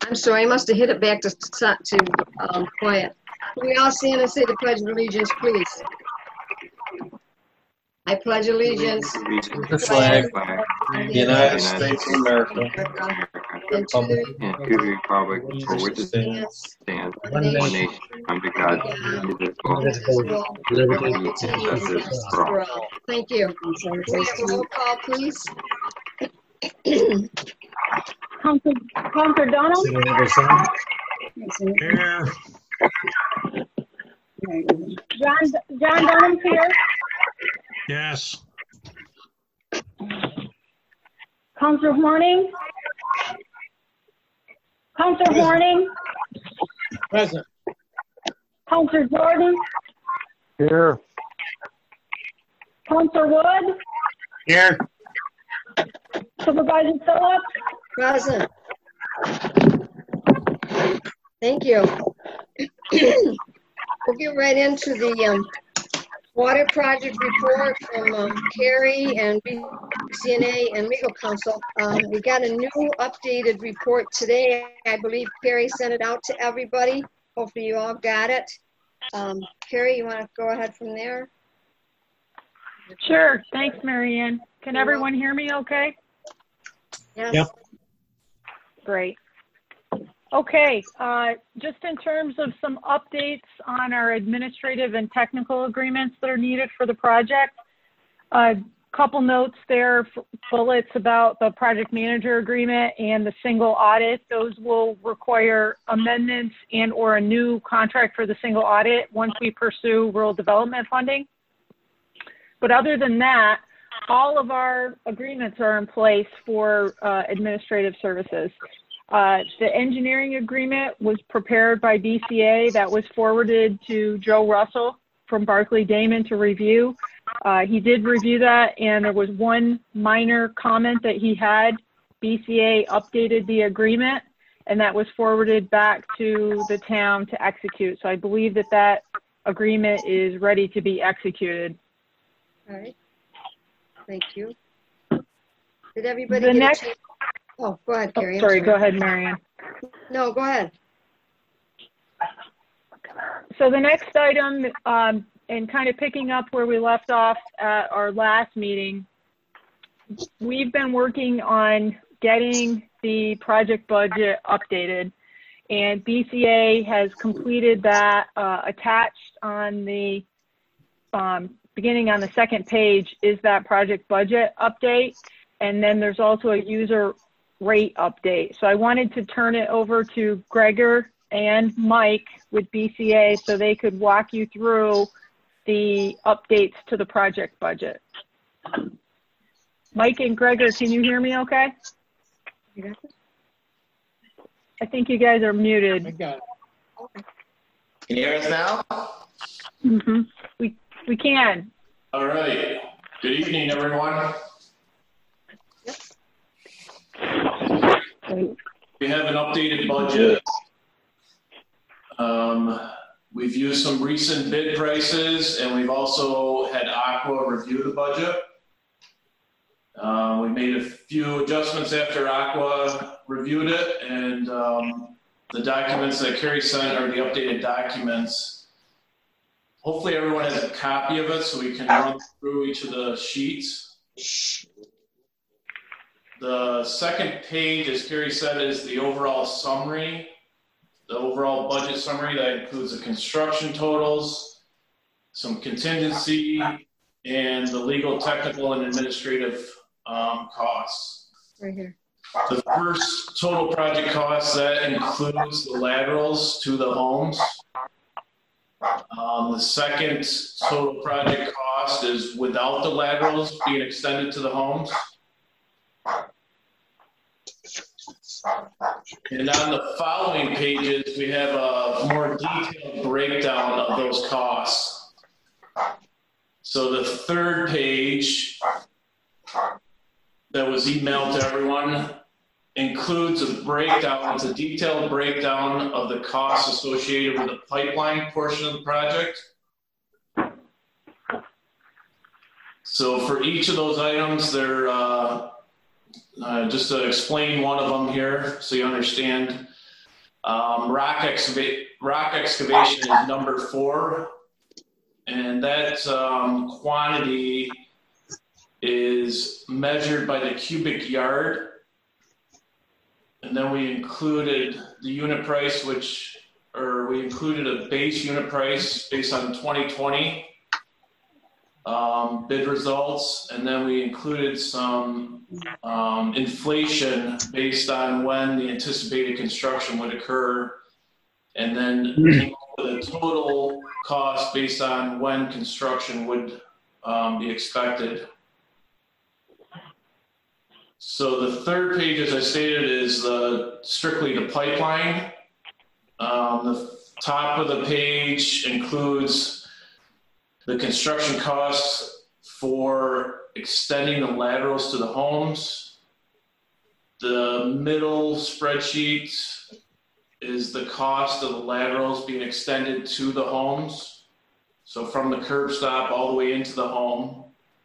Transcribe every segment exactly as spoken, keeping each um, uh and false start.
I'm sorry, I must have hit it back to, to um, quiet. Can we all stand and say the Pledge of Allegiance, please? I pledge allegiance to the flag of the United States of America and to the and to the republic for which it stands stands, one one nation, nation, under God, indivisible, indivisible, liberty liberty and and justice justice for all. for all. Thank you. Can we have a roll call, please? Counselor, Counselor Donald? Here. John, John Dunham's here. Yes. Counselor Horning? Counselor Horning? Present. Counselor Jordan? Here. Counselor Wood? Here. Supervisor Phillips? Present. Thank you. We'll get right into the um, water project report from um, Carrie and B C N A and Legal Counsel. Um, we got a new updated report today. I believe Carrie sent it out to everybody. Hopefully you all got it. Um, Carrie, you want to go ahead from there? Sure. Thanks, Marianne. Can everyone hear me okay? Yes. Yep. Great. Okay, uh, just in terms of some updates on our administrative and technical agreements that are needed for the project, a couple notes there, bullets about the project manager agreement and the single audit. Those will require amendments and or a new contract for the single audit once we pursue rural development funding. But other than that, all of our agreements are in place for uh, administrative services. Uh, the engineering agreement was prepared by B C A. That was forwarded to Joe Russell from Barclay Damon to review. Uh, he did review that, and there was one minor comment that he had. B C A updated the agreement, and that was forwarded back to the town to execute. So I believe that that agreement is ready to be executed. All right. Thank you. Did everybody The get next, a chance? Oh, go ahead, oh, Carrie. I'm sorry, go ahead, Marianne. No, go ahead. So the next item, um, and kind of picking up where we left off at our last meeting, we've been working on getting the project budget updated, and B C A has completed that. Uh, attached on the um, beginning on the second page is that project budget update, and then there's also a user rate update. So I wanted to turn it over to Gregor and Mike with B C A so they could walk you through the updates to the project budget. Mike and Gregor, can you hear me okay? I think you guys are muted. I got it. Can you hear us now? Mm-hmm. We, we can. All right. Good evening, everyone. We have an updated budget. Um, we've used some recent bid prices, and we've also had Aqua review the budget. Uh, we made a few adjustments after Aqua reviewed it, and um, the documents that Carrie sent are the updated documents. Hopefully everyone has a copy of it so we can run through each of the sheets. The second page, as Carrie said, is the overall summary, the overall budget summary that includes the construction totals, some contingency, and the legal, technical, and administrative um, costs. Right here. The first total project cost, that includes the laterals to the homes. Um, the second total project cost is without the laterals being extended to the homes. And on the following pages, we have a more detailed breakdown of those costs. So the third page that was emailed to everyone includes a breakdown, it's a detailed breakdown of the costs associated with the pipeline portion of the project. So for each of those items, they're uh, Uh, just to explain one of them here so you understand. Um, rock excavate, rock excavation is number four, and that um, quantity is measured by the cubic yard. And then we included the unit price, which, or we included a base unit price based on twenty twenty um, bid results. And then we included some um, inflation based on when the anticipated construction would occur. And then came up with a total cost based on when construction would um, be expected. So the third page, as I stated, is the, strictly the pipeline. Um, the top of the page includes the construction costs for extending the laterals to the homes. The middle spreadsheet is the cost of the laterals being extended to the homes. So from the curb stop all the way into the home.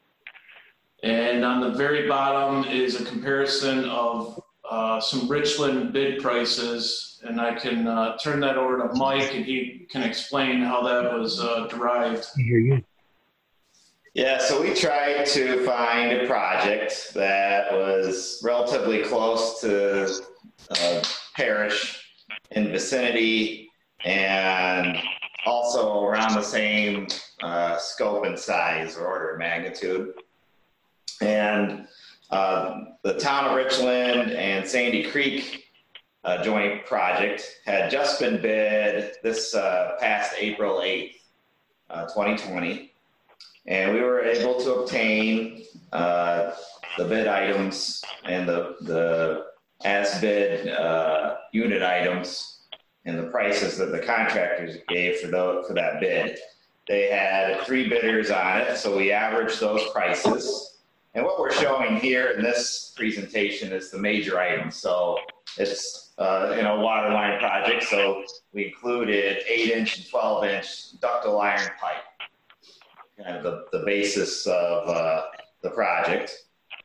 And on the very bottom is a comparison of uh, some Richland bid prices. And I can uh, turn that over to Mike and he can explain how that was uh, derived. I hear you. Yeah, so we tried to find a project that was relatively close to uh, parish in vicinity and also around the same uh, scope and size or order of magnitude. And uh, the town of Richland and Sandy Creek uh, joint project had just been bid this uh, past April eighth, uh, twenty twenty. And we were able to obtain uh, the bid items and the, the as bid uh, unit items and the prices that the contractors gave for, those, for that bid. They had three bidders on it, so we averaged those prices. And what we're showing here in this presentation is the major items. So it's uh, you know, water line project. So we included eight inch and twelve inch ductile iron pipe, kind of the, the basis of uh, the project.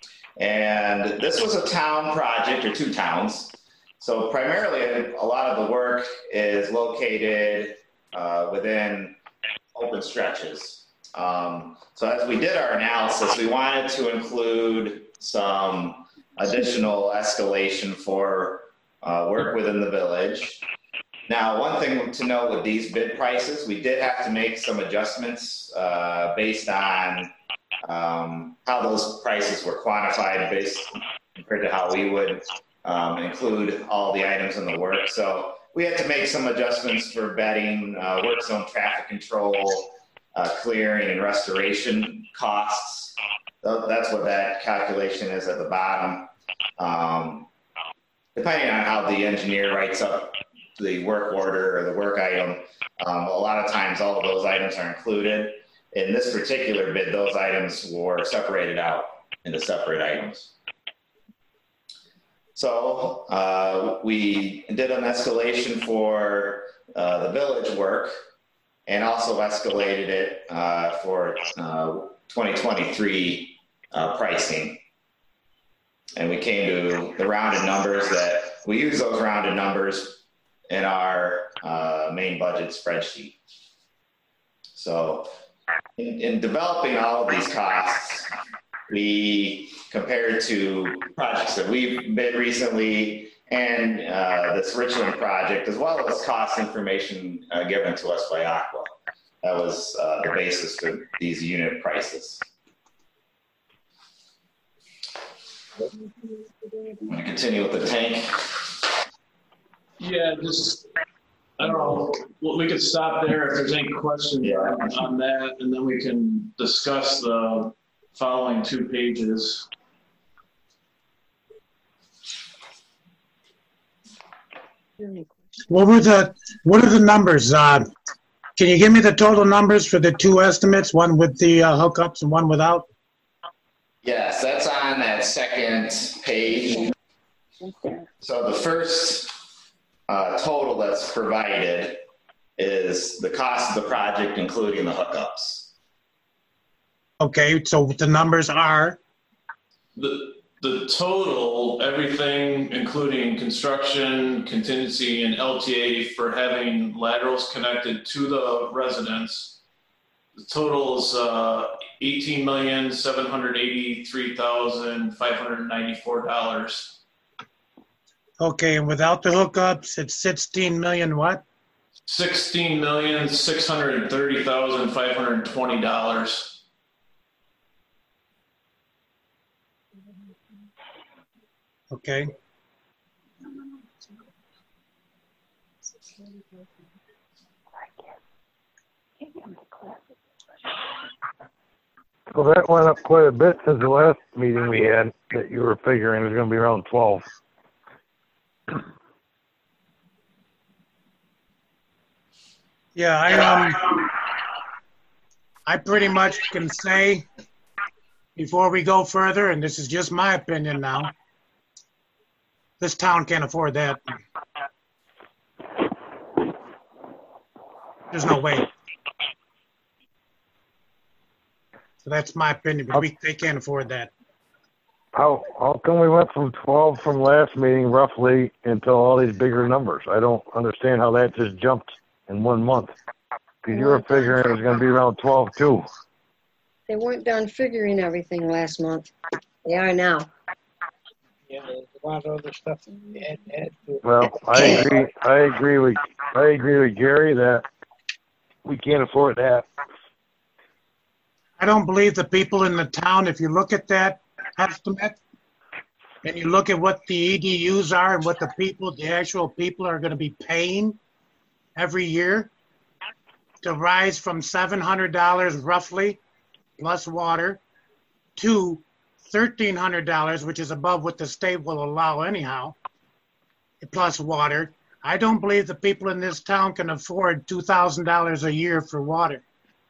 And this was a town project, or two towns. So primarily a lot of the work is located uh, within open stretches. Um, so as we did our analysis, we wanted to include some additional escalation for uh, work within the village. Now, one thing to note with these bid prices, we did have to make some adjustments uh, based on um, how those prices were quantified based compared to how we would um, include all the items in the work. So we had to make some adjustments for bedding, uh, work zone traffic control, Uh, clearing and restoration costs. So that's what that calculation is at the bottom. Um, depending on how the engineer writes up the work order or the work item, um, a lot of times all of those items are included. In this particular bid, those items were separated out into separate items. So uh, we did an escalation for uh, the village work, and also escalated it uh, for uh, twenty twenty-three uh, pricing. And we came to the rounded numbers that, we use those rounded numbers in our uh, main budget spreadsheet. So in, in developing all of these costs, we compared to projects that we've bid recently and uh, this Richland project, as well as cost information uh, given to us by Aqua. That was uh, the basis for these unit prices. I'm going to continue with the tank. Yeah, just, I don't know, well, we could stop there if there's any questions Yeah. on, on that, and then we can discuss the following two pages. What were the, what are the numbers? Uh, can you give me the total numbers for the two estimates, one with the uh, hookups and one without? Yes, that's on that second page. So the first uh, total that's provided is the cost of the project, including the hookups. Okay, so the numbers are? The, the total, everything, including construction, contingency, and L T A for having laterals connected to the residents, the total is uh, eighteen million, seven hundred eighty-three thousand, five hundred ninety-four dollars. Okay, and without the hookups, it's sixteen million what? sixteen million, six hundred thirty thousand, five hundred twenty dollars. Okay. Well, that went up quite a bit since the last meeting we had that you were figuring it was going to be around twelve. Yeah, I, um, I pretty much can say, before we go further, and this is just my opinion now, this town can't afford that. There's no way. So that's my opinion, but we, they can't afford that. How how come we went from twelve from last meeting roughly until all these bigger numbers? I don't understand how that just jumped in one month. Because you were figuring it was going to be around twelve too. They weren't done figuring everything last month. They are now. Yeah, there's a lot of other stuff to add, add to it. Well, I agree. I agree with I agree with Gary that we can't afford that. I don't believe the people in the town, if you look at that estimate, and you look at what the E D Us are and what the people, the actual people are going to be paying every year to rise from seven hundred dollars roughly, plus water, to thirteen hundred dollars, which is above what the state will allow anyhow, plus water. I don't believe the people in this town can afford two thousand dollars a year for water.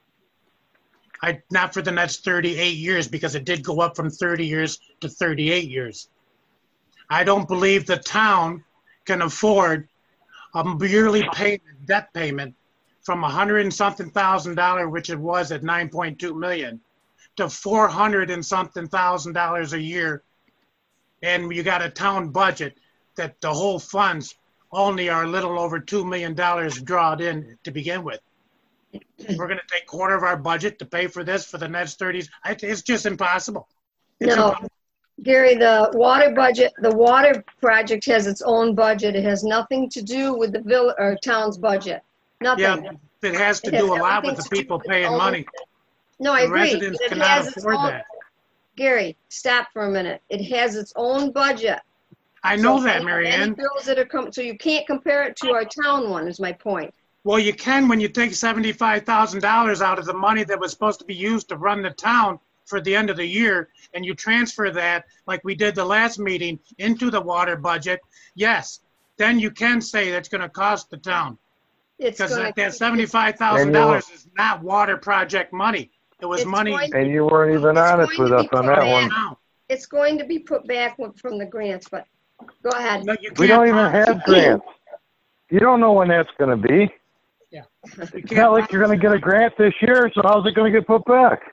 I, not for the next thirty-eight years, because it did go up from thirty years to thirty-eight years. I don't believe the town can afford a yearly payment, debt payment from a hundred and something thousand dollar, which it was at nine point two million, to four hundred and something thousand dollars a year. And you got a town budget that the whole funds only are a little over two million dollars drawed in to begin with. We're going to take quarter of our budget to pay for this for the next thirty. It's just impossible. It's No, impossible. Gary, the water budget, the water project has its own budget. It has nothing to do with the vill or town's budget. Nothing. Yeah, it has to It has do a lot everything with the to do people with paying its own- money. No, I The agree. residents but it cannot has its afford own- that. Gary, stop for a minute. It has its own budget. I know So that, any- Mary Any Ann. bills that are coming, so you can't compare it to our town one, is my point. Well, you can when you take seventy-five thousand dollars out of the money that was supposed to be used to run the town for the end of the year, and you transfer that, like we did the last meeting, into the water budget. Yes, then you can say that's going to cost the town. It's Because gonna. that, that seventy-five thousand dollars is not water project money. It was It's money. going- And you weren't even It's honest going with to us be on put that back. one. Now, It's going to be put back from the grants, but go ahead. no, you We can't don't even promise- have grants. You don't know when that's going to be. you It's can't not like you're going to get a grant this year, so how's it going to get put back?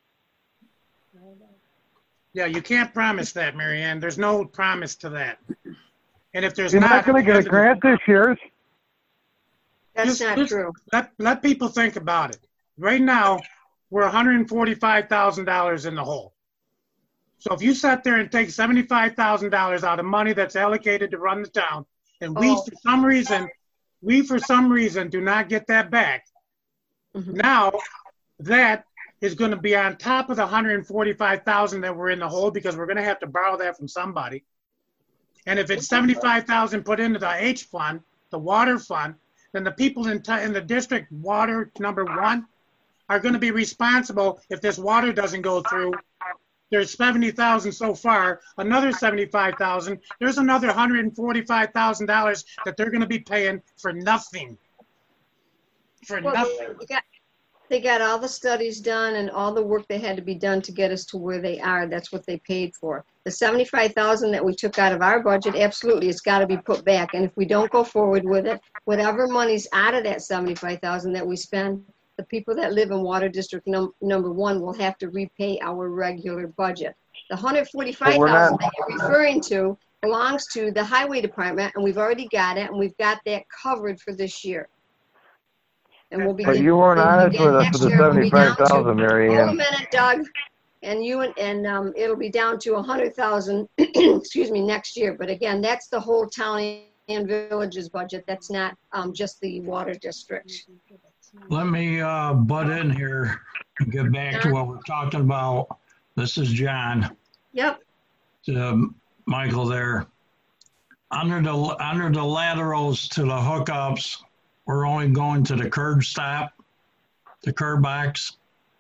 Yeah, you can't promise that, Mary Ann. There's no promise to that. And if there's You're not, not going to get a grant this year. That's just- not just true. Let, let people think about it. Right now, we're one hundred forty-five thousand dollars in the hole. So if you sat there and take seventy-five thousand dollars out of money that's allocated to run the town, and we, Oh. for some reason, we, for some reason, do not get that back, Mhm. now that is going to be on top of the one hundred forty-five thousand that we're in the hole, because we're going to have to borrow that from somebody. And if it's seventy-five thousand put into the H fund, the water fund, then the people in, t- in the district water number one are going to be responsible if this water doesn't go through. There's seventy thousand so far, another seventy-five thousand. There's another one hundred forty-five thousand dollars that they're going to be paying for nothing. For Well, nothing. they got, they got all the studies done and all the work that had to be done to get us to where they are. That's what they paid for. The seventy-five thousand that we took out of our budget, absolutely, it's got to be put back. And if we don't go forward with it, whatever money's out of that seventy-five thousand that we spend, the people that live in Water District num- number one will have to repay our regular budget. The hundred forty-five thousand that you're referring to belongs to the highway department, and we've already got it, and we've got that covered for this year. And we'll be. But you weren't honest with us next with the year it'll be down seventy-five thousand, to- Mary Hold a Ann. minute, Doug. And you, and, and um, it'll be down to a hundred thousand, excuse me, next year. But again, that's the whole town and village's budget. That's not um, just the water district. Let me uh, butt in here and get back to what we're talking about. This is John. Yep. To Michael there. Under the under the laterals to the hookups, we're only going to the curb stop, the curb box.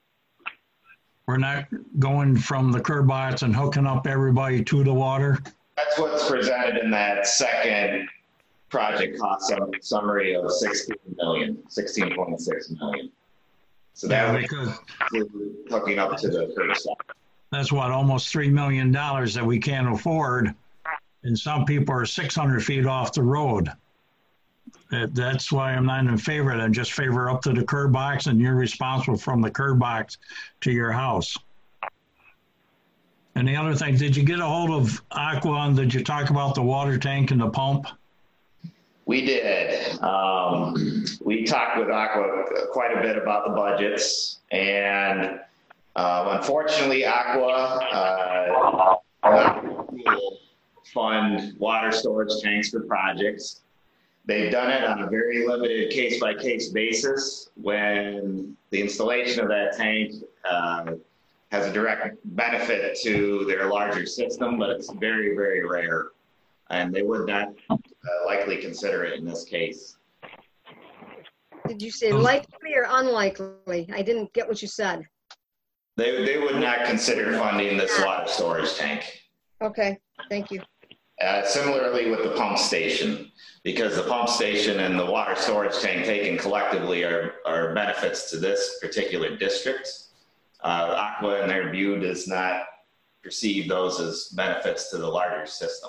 We're not going from the curb box and hooking up everybody to the water. That's what's presented in that second project cost sum- summary of sixteen million, sixteen point six million. So that Yeah, would because include hooking up to the curb stop. that's what, almost three million dollars that we can't afford. And some people are six hundred feet off the road. That- That's why I'm not in favor of that. Just favor up to the curb box, and you're responsible from the curb box to your house. And the other thing, did you get a hold of Aqua, and did you talk about the water tank and the pump? We did. Um, we talked with Aqua quite a bit about the budgets, and uh, unfortunately, Aqua uh, will fund water storage tanks for projects. They've done it on a very limited case-by-case basis when the installation of that tank uh, has a direct benefit to their larger system, but it's very, very rare. And they would not uh, likely consider it in this case. Did you say likely or unlikely? I didn't get what you said. They, they would not consider funding this water storage tank. Okay, thank you. Uh, similarly with the pump station, because the pump station and the water storage tank taken collectively are, are benefits to this particular district. Uh, Aqua, in their view, does not perceive those as benefits to the larger system.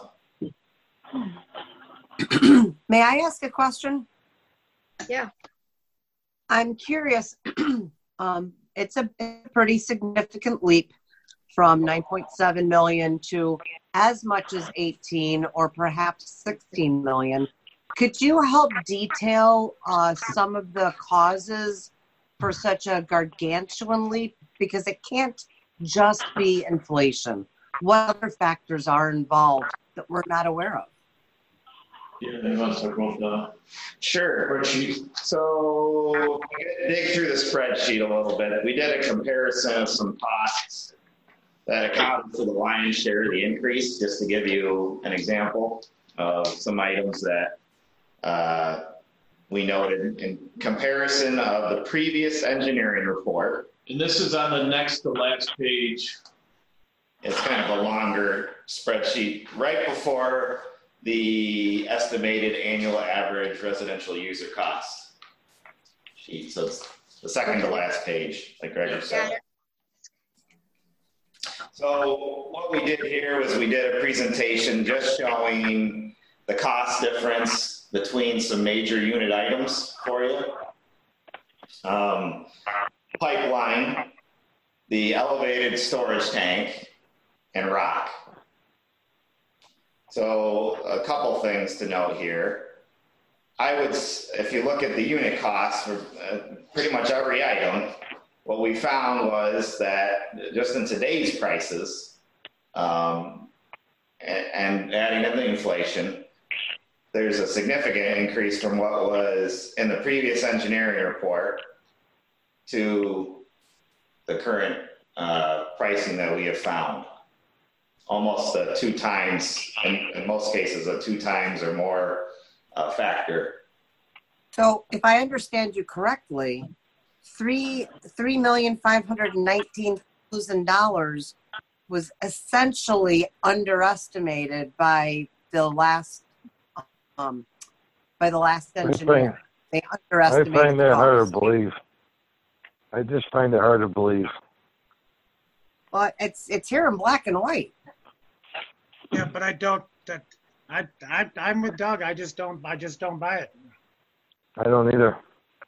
May I ask a question? Yeah. I'm curious. um, it's a pretty significant leap from nine point seven million to as much as eighteen or perhaps sixteen million. Could you help detail uh, some of the causes for such a gargantuan leap? Because it can't just be inflation. What other factors are involved that we're not aware of? Yeah, they must have both the Sure. spreadsheet. So dig through the spreadsheet a little bit. We did a comparison of some costs that accounted for the lion's share of the increase, just to give you an example of some items that uh, we noted in comparison of the previous engineering report. And this is on the next to last page. It's kind of a longer spreadsheet right before the estimated annual average residential user cost sheet. So it's the second to last page, like Gregor said. So what we did here was we did a presentation just showing the cost difference between some major unit items for you. Um, pipeline, the elevated storage tank, and rock. So a couple things to note here. I would, if you look at the unit costs for uh, pretty much every item, what we found was that just in today's prices, um, and, and adding in the inflation, there's a significant increase from what was in the previous engineering report to the current uh, pricing that we have found. Almost a two times, in, in most cases, a two times or more uh, factor. So if I understand you correctly, three three million five hundred nineteen thousand dollars was essentially underestimated by the last um by the last engineer. They I underestimated find the that hard cost. to believe. I just find it hard to believe. Well, it's it's here in black and white. Yeah, but I don't, that, I, I, I'm with Doug. I just don't, I just don't buy it. I don't either.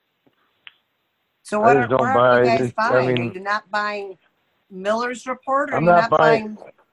So what I are, just don't what are you buy guys it. I buying? mean- are you not buying Miller's report? Or I'm are you not not buying- buying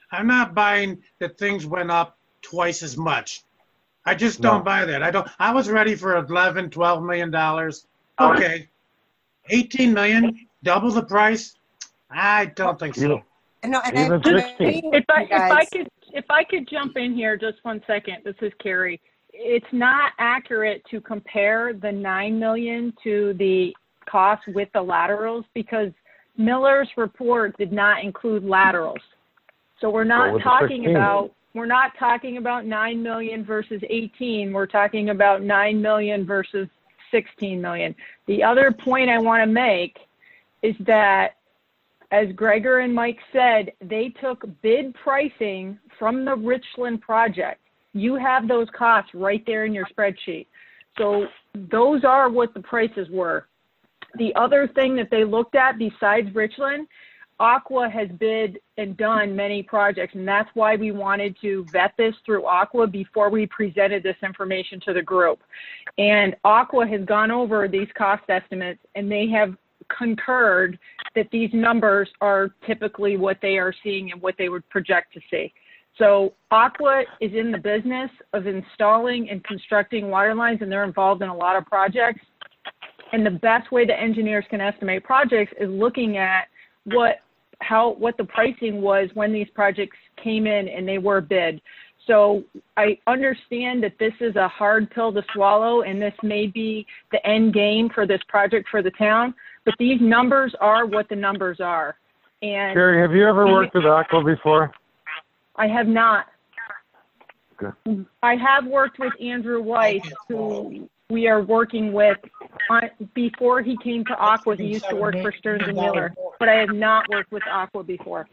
I'm not buying that things went up twice as much. I just don't No. buy that. I don't, I was ready for eleven, twelve million dollars. Okay. eighteen million, double the price? I don't think so. No, and I Even agree sixteen. with If I, you if I guys. could, if I could jump in here just one second, this is Carrie. It's not accurate to compare the nine million to the cost with the laterals because Miller's report did not include laterals. So we're Go not with the talking sixteen. about, we're not talking about nine million versus eighteen. We're talking about nine million versus sixteen million. The other point I want to make is that, as Gregor and Mike said, they took bid pricing from the Richland project. You have those costs right there in your spreadsheet. So those are what the prices were. The other thing that they looked at besides Richland, Aqua has bid and done many projects, and that's why we wanted to vet this through Aqua before we presented this information to the group. And Aqua has gone over these cost estimates, and they have concurred that these numbers are typically what they are seeing and what they would project to see. So Aqua is in the business of installing and constructing water lines, and they're involved in a lot of projects. And the best way the engineers can estimate projects is looking at what how what the pricing was when these projects came in and they were bid. So I understand that this is a hard pill to swallow, and this may be the end game for this project for the town, but these numbers are what the numbers are. And Carrie, have you ever worked with Aqua before? I have not. Okay. I have worked with Andrew Weiss, who we are working with. On, before he came to Aqua, he used to work for Stearns and Miller, but I have not worked with Aqua before.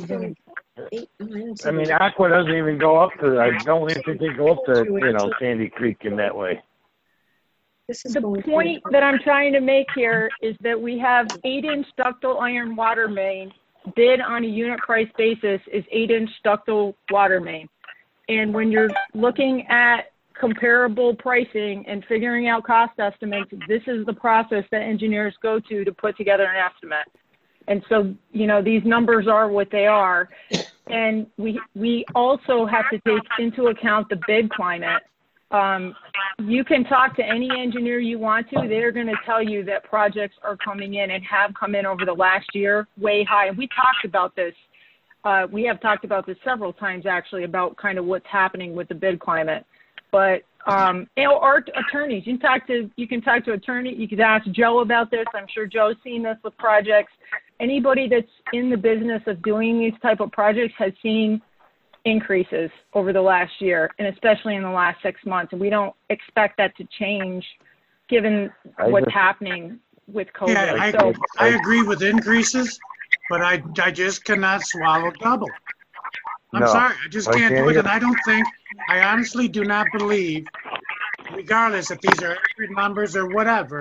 I mean, Aqua doesn't even go up to, I don't even think they go up to, you know, Sandy Creek in that way. The point that I'm trying to make here is that we have eight-inch ductile iron water main bid on a unit price basis is eight-inch ductile water main. And when you're looking at comparable pricing and figuring out cost estimates, this is the process that engineers go to to put together an estimate. And so, you know, these numbers are what they are. And we we also have to take into account the bid climate. Um, you can talk to any engineer you want to. They're going to tell you that projects are coming in and have come in over the last year way high. And we talked about this. Uh, we have talked about this several times, actually, about kind of what's happening with the bid climate. But um, you know, our attorneys, you can talk to you can talk to attorney. You can ask Joe about this. I'm sure Joe's seen this with projects. Anybody that's in the business of doing these type of projects has seen increases over the last year, and especially in the last six months. And we don't expect that to change, given I what's just- happening with COVID. Yeah, I, so I agree with increases, but I, I just cannot swallow double. I'm No, sorry, I just I can't can't do it, either. and I don't think, I honestly do not believe, regardless if these are accurate numbers or whatever,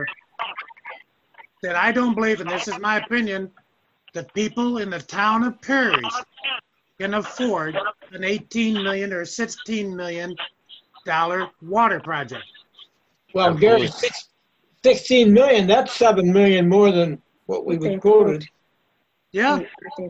that I don't believe, and this is my opinion, that people in the town of Perry can afford an eighteen million or sixteen million dollar water project. Well, Gary, six, sixteen million, that's seven million more than what we were quoted. Yeah.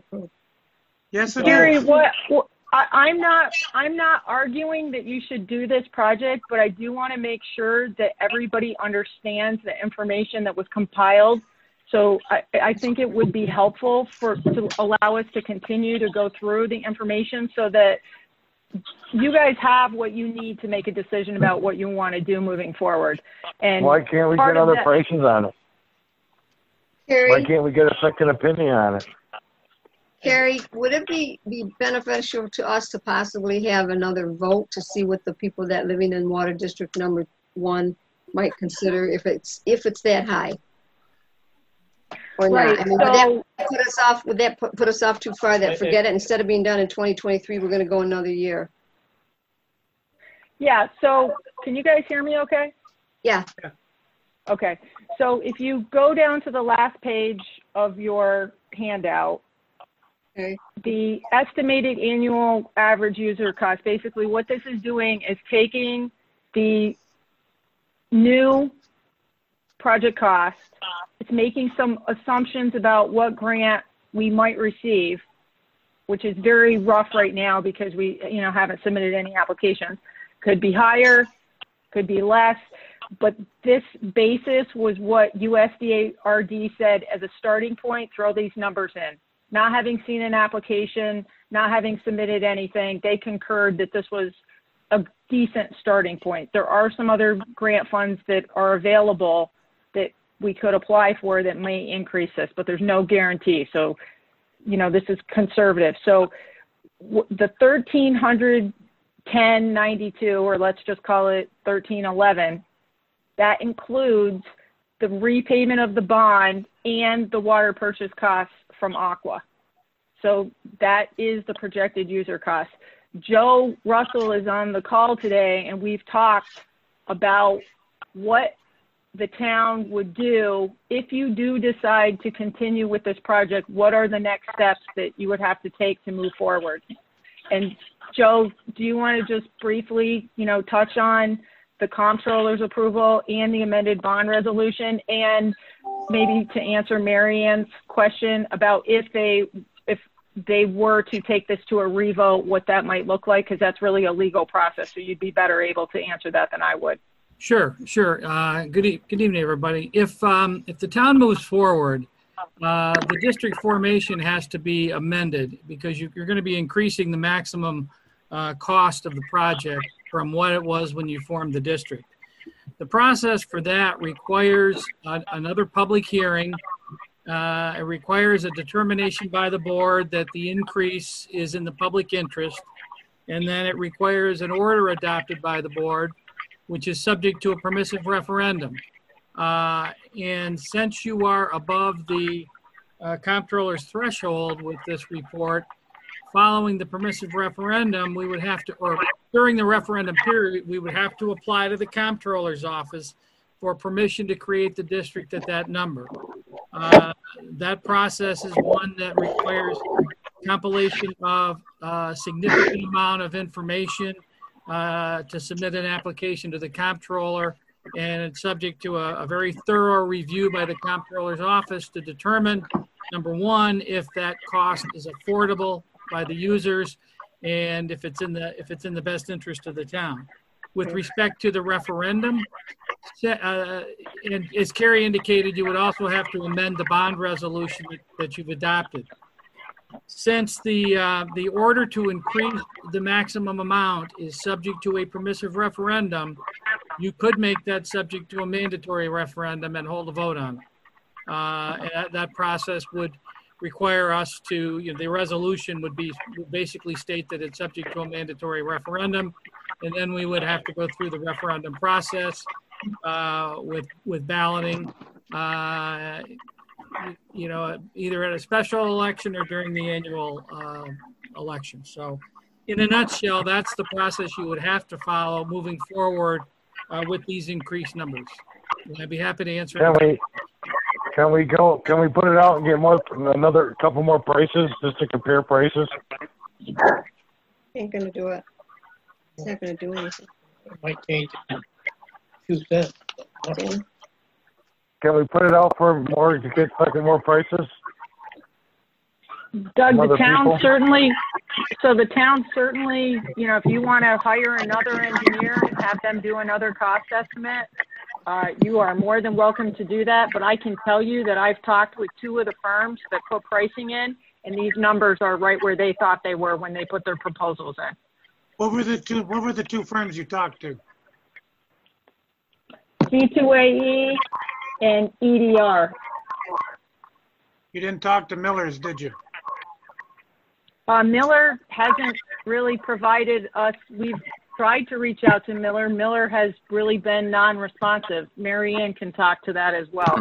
Yes, it Gary, is. what, what I, I'm not I'm not arguing that you should do this project, but I do want to make sure that everybody understands the information that was compiled. So I, I think it would be helpful for to allow us to continue to go through the information so that you guys have what you need to make a decision about what you want to do moving forward. And Why can't we part get of other that- prices on it? Why Carrie, can't we get a second opinion on it? Carrie, would it be, be beneficial to us to possibly have another vote to see what the people that living in water district number one might consider if it's, if it's that high? Or Right, not? I mean, would so- that put us off, would that put, put us off too far that forget it, instead of being done in twenty twenty-three, we're gonna go another year? Yeah, so can you guys hear me okay? Yeah. Okay, so if you go down to the last page of your handout, Okay. the estimated annual average user cost, basically what this is doing is taking the new project cost, it's making some assumptions about what grant we might receive, which is very rough right now because we, you know, haven't submitted any applications. Could be higher, could be less, but this basis was what U S D A R D said as a starting point. Throw these numbers in. Not having seen an application, not having submitted anything, they concurred that this was a decent starting point. There are some other grant funds that are available that we could apply for that may increase this, but there's no guarantee. So, you know, this is conservative. So the thirteen ten ninety-two, or let's just call it thirteen eleven, that includes the repayment of the bond and the water purchase costs from Aqua. So that is the projected user cost. Joe Russell is on the call today, and we've talked about what the town would do if you do decide to continue with this project. What are the next steps that you would have to take to move forward? And Joe, do you want to just briefly, you know, touch on the comptroller's approval and the amended bond resolution, and maybe to answer Mary Ann's question about if they if they were to take this to a revote, what that might look like, because that's really a legal process. So you'd be better able to answer that than I would. Sure, sure. Uh, good, e good evening, everybody. If um, if the town moves forward, uh, the district formation has to be amended because you, you're going to be increasing the maximum uh, cost of the project from what it was when you formed the district. The process for that requires uh, another public hearing. Uh, it requires a determination by the board that the increase is in the public interest, and then it requires an order adopted by the board, which is subject to a permissive referendum. Uh, and since you are above the uh, comptroller's threshold with this report, following the permissive referendum, we would have to, or during the referendum period, we would have to apply to the comptroller's office for permission to create the district at that number. Uh, that process is one that requires compilation of a significant amount of information uh, to submit an application to the comptroller, and it's subject to a, a very thorough review by the comptroller's office to determine, number one, if that cost is affordable by the users, and if it's in the if it's in the best interest of the town. With respect to the referendum, uh, and as Carrie indicated, you would also have to amend the bond resolution that you've adopted. Since the uh, the order to increase the maximum amount is subject to a permissive referendum, you could make that subject to a mandatory referendum and hold a vote on it. Uh, and that, that process would require us to, you know, the resolution would be would basically state that it's subject to a mandatory referendum, and then we would have to go through the referendum process uh, with with balloting, uh, you know, either at a special election or during the annual uh, election. So, in a nutshell, that's the process you would have to follow moving forward uh, with these increased numbers. And I'd be happy to answer. Can we, can we go, can we put it out and get more, another couple more prices just to compare prices? Ain't gonna do it. It's not gonna do anything. It might change it. Two cents. Can we put it out for more, to get fucking more prices? Doug, From the other town people? certainly, so the town certainly, you know, if you want to hire another engineer and have them do another cost estimate, uh, you are more than welcome to do that. But I can tell you that I've talked with two of the firms that put pricing in, and these numbers are right where they thought they were when they put their proposals in. What were the two, what were the two firms you talked to? C two A E and E D R. You didn't talk to Miller's, did you? Uh, Miller hasn't really provided us, we've tried to reach out to Miller. Miller has really been non-responsive. Mary Ann can talk to that as well.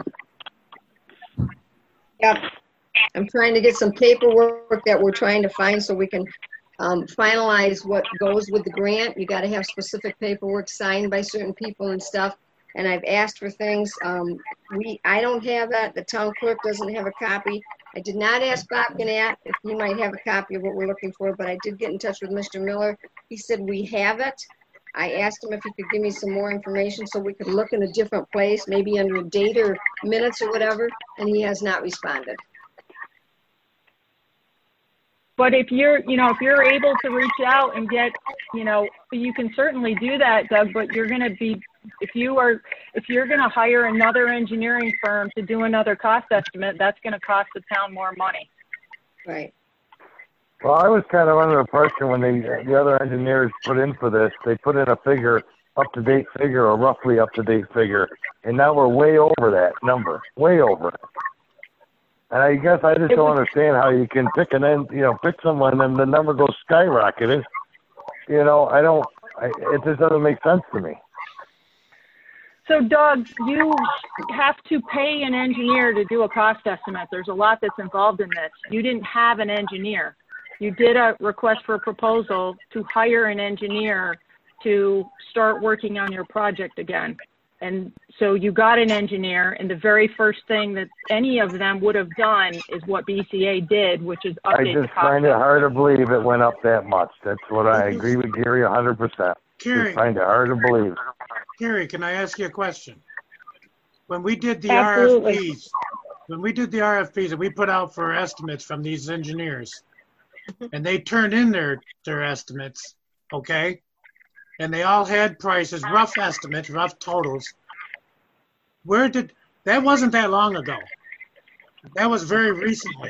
Yep. I'm trying to get some paperwork that we're trying to find so we can um, finalize what goes with the grant. You got to have specific paperwork signed by certain people and stuff. And I've asked for things. Um, we, I don't have that. The town clerk doesn't have a copy. I did not ask Bob Gannett if he might have a copy of what we're looking for, but I did get in touch with Mister Miller. He said we have it. I asked him if he could give me some more information so we could look in a different place, maybe under a date or minutes or whatever, and he has not responded. But if you're, you know, if you're able to reach out and get, you know, you can certainly do that, Doug, but you're going to be, if you are, if you're going to hire another engineering firm to do another cost estimate, that's going to cost the town more money. Right. Well, I was kind of under the impression when they, the other engineers put in for this, they put in a figure, up-to-date figure, or roughly up-to-date figure, and now we're way over that number, way over it. And I guess I just don't understand how you can pick an end, you know, pick someone and the number goes skyrocketing. You know, I don't, I, it just doesn't make sense to me. So, Doug, you have to pay an engineer to do a cost estimate. There's a lot that's involved in this. You didn't have an engineer. You did a request for a proposal to hire an engineer to start working on your project again. And so you got an engineer, and the very first thing that any of them would have done is what B C A did, which is update the I just cost find it hard to believe it went up that much. That's what I agree with Gary one hundred percent. Gary. Just find it hard to believe. Gary, can I ask you a question? When we did the Absolutely. R F Ps, when we did the R F Ps and we put out for estimates from these engineers, and they turned in their, their estimates, okay? And they all had prices, rough estimates, rough totals. Where did, that wasn't that long ago. That was very recently.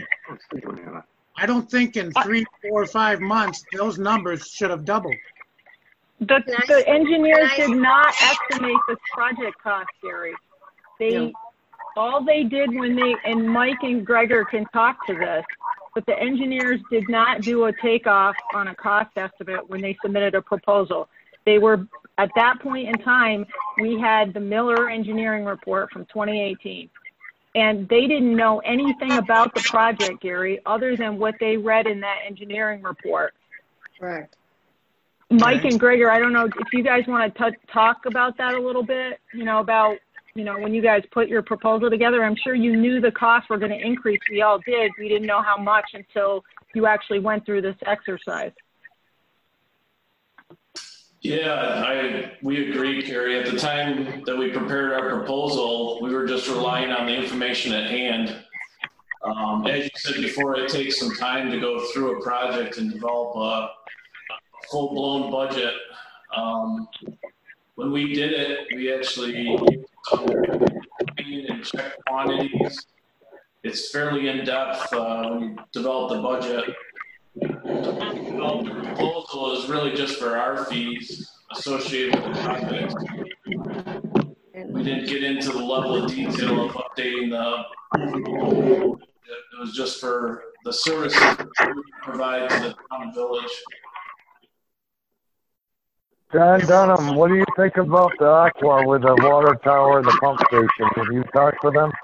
I don't think in three, four, five months, those numbers should have doubled. The, the engineers did not estimate this project cost, Gary. They, No. all they did when they, and Mike and Gregor can talk to this, but the engineers did not do a takeoff on a cost estimate when they submitted a proposal. They were, at that point in time, we had the Miller engineering report from twenty eighteen. And they didn't know anything about the project, Gary, other than what they read in that engineering report. Correct. Mike and Gregor, I don't know if you guys want to t- talk about that a little bit, you know, about, you know, when you guys put your proposal together. I'm sure you knew the costs were going to increase. We all did. We didn't know how much until you actually went through this exercise. Yeah, I, we agreed, Carrie. At the time that we prepared our proposal, we were just relying on the information at hand. Um, as you said before, it takes some time to go through a project and develop a full-blown budget. Um, when we did it, we actually and checked quantities. It's fairly in-depth uh, when you develop the budget. Well, the proposal is really just for our fees associated with the project. We didn't get into the level of detail of updating the. It was just for the services we provide to the town and village. John Dunham, what do you think about the Aqua with the water tower and the pump station? Have you talked to them?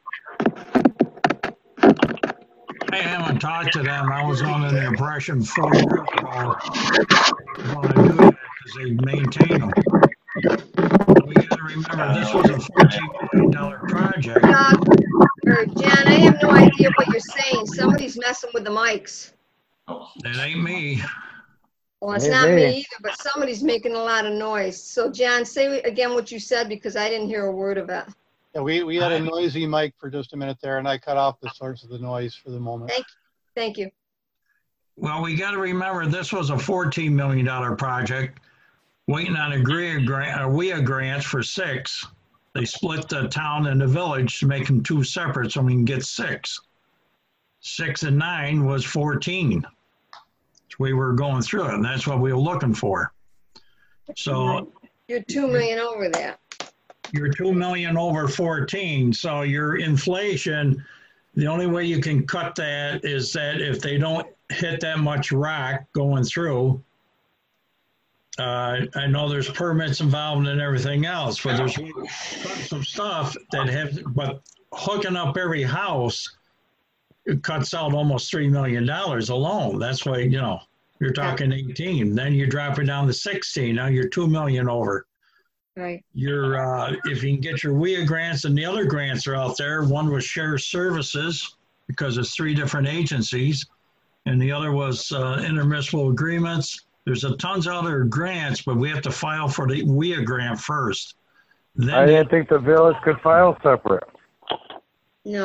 I haven't talked to them. I was under the impression four years ago they want to do that because they maintain them. We got to remember this was a fourteen million dollar project. Uh, or Jan, I have no idea what you're saying. Somebody's messing with the mics. That ain't me. Well, it's Hey, not hey. me either, but somebody's making a lot of noise. So, Jan, say again what you said because I didn't hear a word of it. Yeah, we, we had a noisy mic for just a minute there, and I cut off the source of the noise for the moment. Thank, thank you. Well, we got to remember this was a fourteen million dollar project, waiting on a G R I A grant, a W I A grants for six. They split the town and the village to make them two separate so we can get six. Six and nine was fourteen. We were going through it, and that's what we were looking for. So You're two million over that. you're two million over fourteen, so your inflation, the only way you can cut that is that if they don't hit that much rock going through, uh, I know there's permits involved and everything else, but there's some stuff that have, but hooking up every house, it cuts out almost three million dollars alone. That's why, you know, you're talking eighteen, then you drop it down to sixteen, now you're two million over. Right. You're, uh, if you can get your W I A grants, and the other grants are out there, one was shared services because it's three different agencies, and the other was uh, intermunicipal agreements. There's a tons of other grants, but we have to file for the W I A grant first. Then I didn't think the village could file separate. No.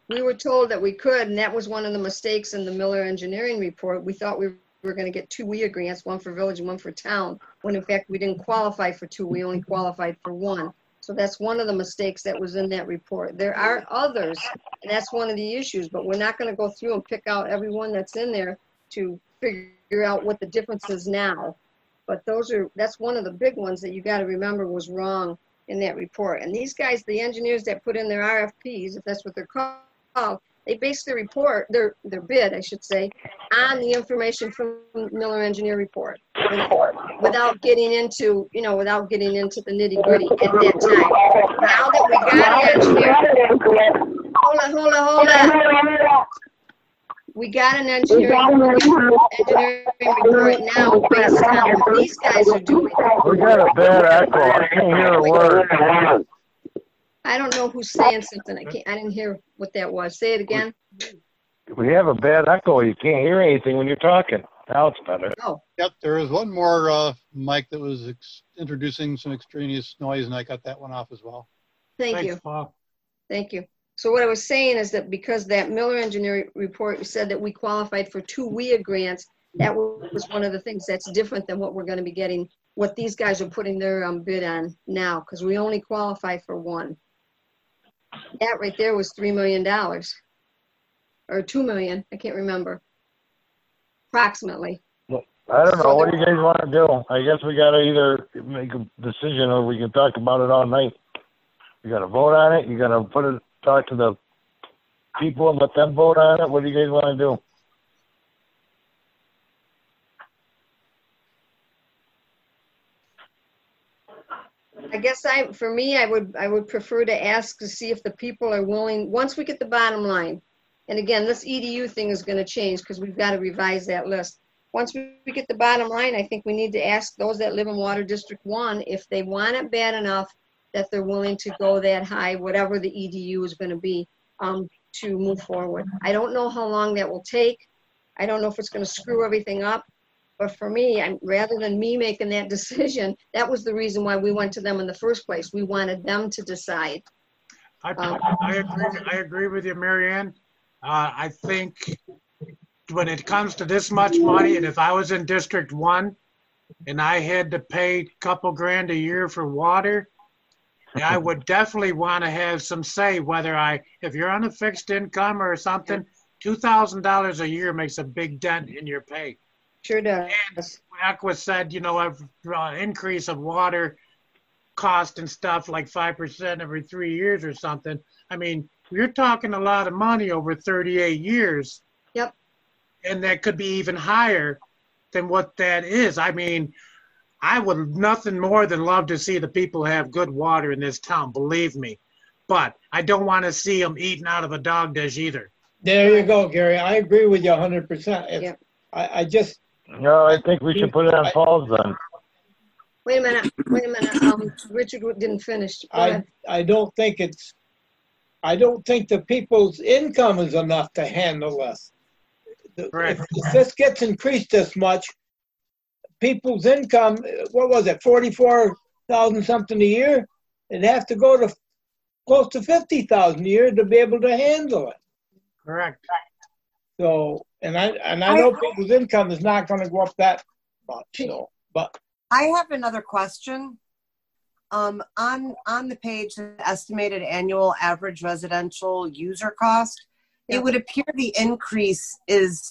we were told that we could, and that was one of the mistakes in the Miller Engineering report. We thought we were going to get two W I A grants, one for village and one for town, when in fact we didn't qualify for two. We only qualified for one. So that's one of the mistakes that was in that report. There are others, and that's one of the issues, but we're not going to go through and pick out everyone that's in there to figure out what the difference is now. But those are, that's one of the big ones that you got to remember was wrong in that report. And these guys, the engineers that put in their R F Ps, if that's what they're called, they base their report, their their bid, I should say, on the information from Miller Engineer report, without getting into, you know, without getting into the nitty gritty at that time. Now that we got an engineer, hold on, hold on, hold on. We got an engineering, engineering report now based on what these guys are doing. We got a bad echo. I can't hear a word. I don't know who's saying something. I can't. I didn't hear what that was. Say it again. We have a bad echo. You can't hear anything when you're talking. Now it's better. Oh. Yep, there was one more uh, mic that was ex introducing some extraneous noise, and I got that one off as well. Thank Thanks, you. Paul. Thank you. So what I was saying is that because that Miller Engineering report said that we qualified for two W I A grants, that was one of the things that's different than what we're going to be getting, what these guys are putting their um, bid on now, because we only qualify for one. That right there was three million dollars, or two million, I can't remember, approximately. I don't know. What do you guys want to do? I guess we got to either make a decision or we can talk about it all night. You got to vote on it. You got to put it, talk to the people and let them vote on it. What do you guys want to do? I guess I, for me, I would, I would prefer to ask to see if the people are willing, once we get the bottom line, and again, this E D U thing is going to change because we've got to revise that list. Once we get the bottom line, I think we need to ask those that live in Water District one if they want it bad enough that they're willing to go that high, whatever the E D U is going to be, um, to move forward. I don't know how long that will take. I don't know if it's going to screw everything up. But for me, I'm, rather than me making that decision, that was the reason why we went to them in the first place. We wanted them to decide. I, Um, I agree. I agree with you, Mary Ann. Uh, I think when it comes to this much money, and if I was in District One, and I had to pay a couple grand a year for water, I would definitely want to have some say whether I, if you're on a fixed income or something, two thousand dollars a year makes a big dent in your pay. Sure does. And Aqua said, you know, an uh, increase of water cost and stuff like five percent every three years or something. I mean, you're talking a lot of money over thirty-eight years. Yep. And that could be even higher than what that is. I mean, I would nothing more than love to see the people have good water in this town, believe me. But I don't want to see them eating out of a dog dish either. There you go, Gary. I agree with you one hundred percent. If, Yep. I, I just, No, I think we should put it on pause then. Wait a minute, wait a minute. Um, Richard didn't finish. Go I, ahead. I don't think it's, I don't think the people's income is enough to handle this. The- Right. If, if this gets increased this much, people's income, what was it, forty-four thousand something a year? It'd have to go to close to fifty thousand a year to be able to handle it. Correct. So, and I, and I know people's income is not gonna go up that much, so, but. I have another question. Um, on, on the page, the estimated annual average residential user cost, Yeah. it would appear the increase is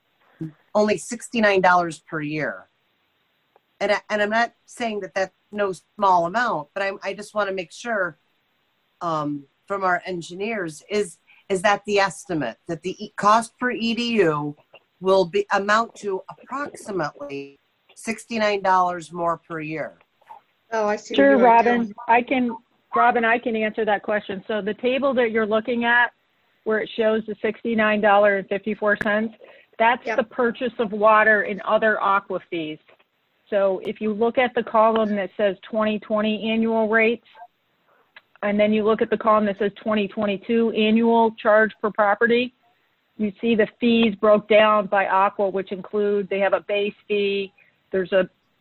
only sixty-nine dollars per year. And, I, and I'm not saying that that's no small amount, but I, I just want to make sure um, from our engineers, is, is that the estimate, that the e- cost per E D U will be amount to approximately sixty-nine dollars more per year? Oh, I see. what Sure, you are Robin, doing. I can, Robin, I can answer that question. So the table that you're looking at, where it shows the sixty-nine dollars and fifty-four cents, that's Yep. the purchase of water and other aqua fees. So if you look at the column that says twenty twenty annual rates, and then you look at the column that says twenty twenty-two annual charge per property, you see the fees broke down by aqua, which include, they have a base fee, there's a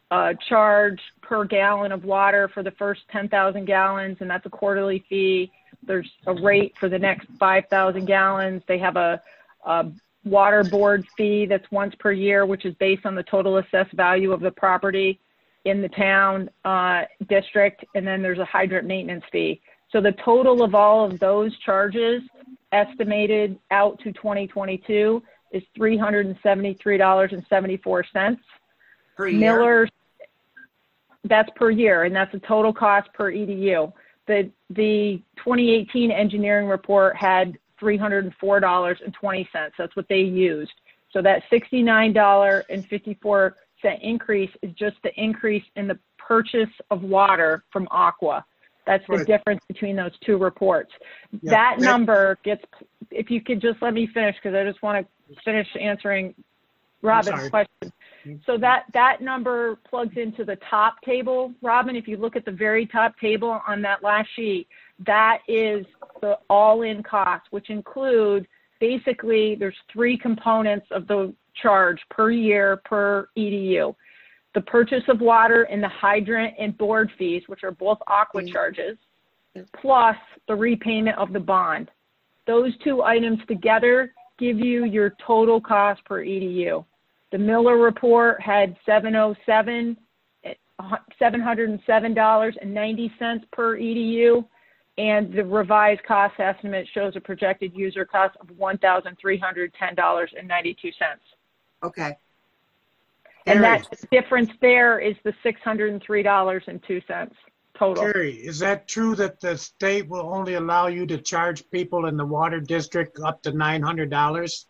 a charge per gallon of water for the first ten thousand gallons, and that's a quarterly fee. There's a rate for the next five thousand gallons. They have a, a water board fee that's once per year, which is based on the total assessed value of the property in the town uh, district. And then there's a hydrant maintenance fee. So the total of all of those charges estimated out to twenty twenty-two is three hundred seventy-three dollars and seventy-four cents. Per year? Miller's, that's per year, and that's a total cost per E D U. The, the twenty eighteen engineering report had three hundred four dollars and twenty cents. That's what they used. So that sixty-nine dollars and fifty-four cents increase is just the increase in the purchase of water from Aqua. That's the Right. difference between those two reports. Yeah, That that- number gets, if you could just let me finish, because I just want to finish answering Robin's sorry. question. So that, that number plugs into the top table. Robin, if you look at the very top table on that last sheet, that is the all-in cost, which include basically there's three components of the charge per year per E D U. The purchase of water and the hydrant and board fees, which are both Aqua charges, plus the repayment of the bond. Those two items together give you your total cost per E D U. The Miller report had seven hundred seven dollars, seven hundred seven dollars and ninety cents per E D U, and the revised cost estimate shows a projected user cost of one thousand three hundred ten dollars and ninety-two cents. Okay. And Carrie, that difference there is the six hundred three dollars and two cents total. Carrie, is that true that the state will only allow you to charge people in the water district up to nine hundred dollars?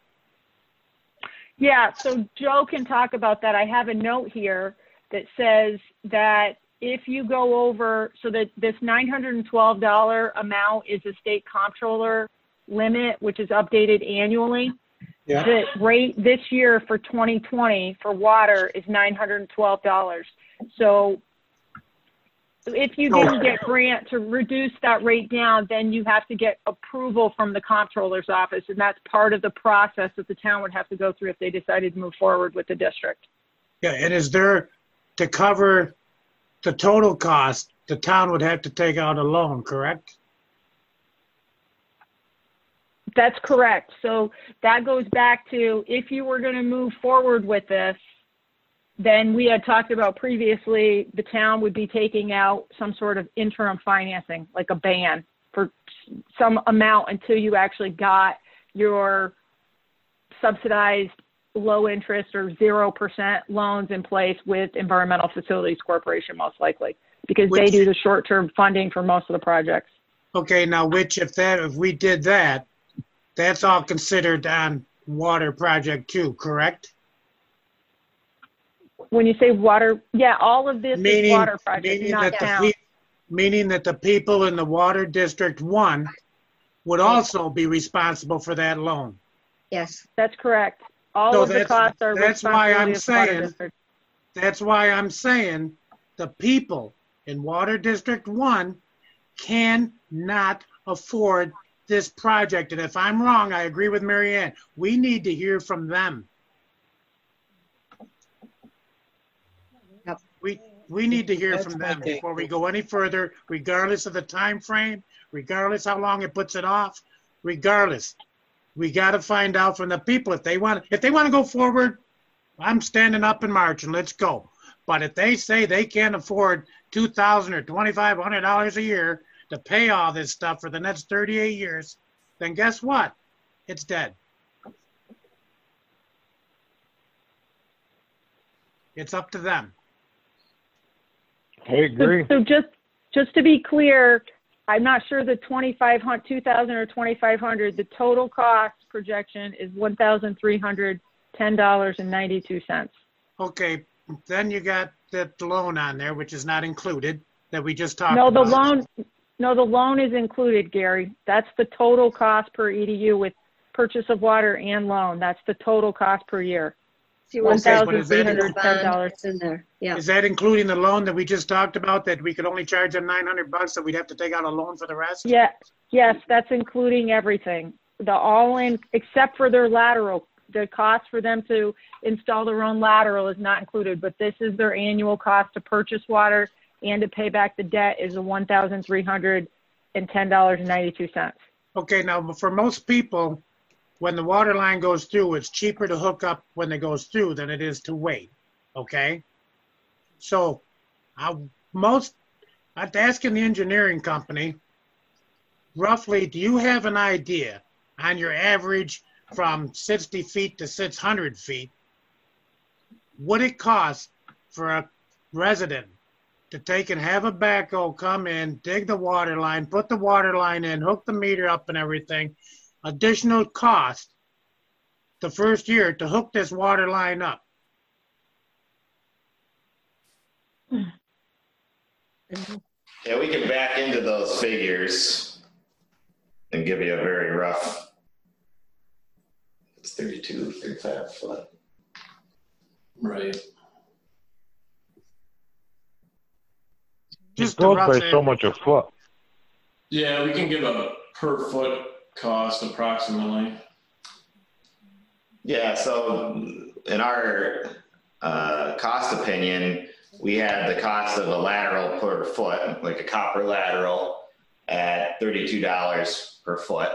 Yeah, so Joe can talk about that. I have a note here that says that if you go over, so that this nine hundred twelve dollars amount is a state comptroller limit, which is updated annually. Yeah. The rate this year for twenty twenty for water is nine hundred twelve dollars. So if you didn't get grant to reduce that rate down, then you have to get approval from the comptroller's office. And that's part of the process that the town would have to go through if they decided to move forward with the district. Yeah, and is there, to cover the total cost, the town would have to take out a loan, correct? That's correct. So that goes back to if you were going to move forward with this, then we had talked about previously, the town would be taking out some sort of interim financing, like a ban for some amount until you actually got your subsidized low interest or zero percent loans in place with Environmental Facilities Corporation, most likely, because they Which- do the short-term funding for most of the projects. Okay, now which, if that, if we did that, that's all considered on water project two, correct? When you say water, yeah, all of this is Meaning, water projects, meaning not that the, town. pe- meaning that the people in the water district one would also be responsible for that loan. Yes. That's correct. All So of the that's- costs are that's why I'm responsibility of the water saying- district. That's why I'm saying the people in water district one cannot afford this project. And if I'm wrong, I agree with Mary Ann. We need to hear from them. Yep. We, we need to hear That's from my them take. before we go any further, regardless of the time frame, regardless how long it puts it off, regardless. We got to find out from the people if they want, if they want to go forward, I'm standing up in March and let's go. But if they say they can't afford two thousand dollars or twenty-five hundred dollars a year to pay all this stuff for the next thirty-eight years, then guess what? It's dead. It's up to them. I agree. So, so just just to be clear, I'm not sure the twenty-five hundred, two thousand or twenty-five hundred. The total cost projection is one thousand three hundred ten dollars and ninety-two cents. Okay, then you got that loan on there, which is not included, that we just talked No, the about. loan, no, the loan is included, Gary. That's the total cost per E D U with purchase of water and loan. That's the total cost per year. See One what's that thousand three hundred ten dollars. It's in there. Yeah. Is that including the loan that we just talked about, that we could only charge them nine hundred bucks, so we'd have to take out a loan for the rest? Yeah, yes, that's including everything. The all-in, except for their lateral the cost for them to install their own lateral is not included, but this is their annual cost to purchase water and to pay back the debt is a one thousand three hundred ten dollars and ninety-two cents. Okay, now for most people, when the water line goes through, it's cheaper to hook up when it goes through than it is to wait. Okay? So, I, most, I'm asking the engineering company, roughly, do you have an idea on your average from sixty feet to six hundred feet, what it costs for a resident to take and have a backhoe come in, dig the water line, put the water line in, hook the meter up and everything, additional cost the first year to hook this water line up? Yeah, we can back into those figures and give you a very rough, it's thirty-two, thirty-five foot. Right. Just goes by so much a foot. Yeah, we can give a per foot cost approximately. Yeah, so in our uh, cost opinion, we had the cost of a lateral per foot, like a copper lateral, at thirty-two dollars per foot.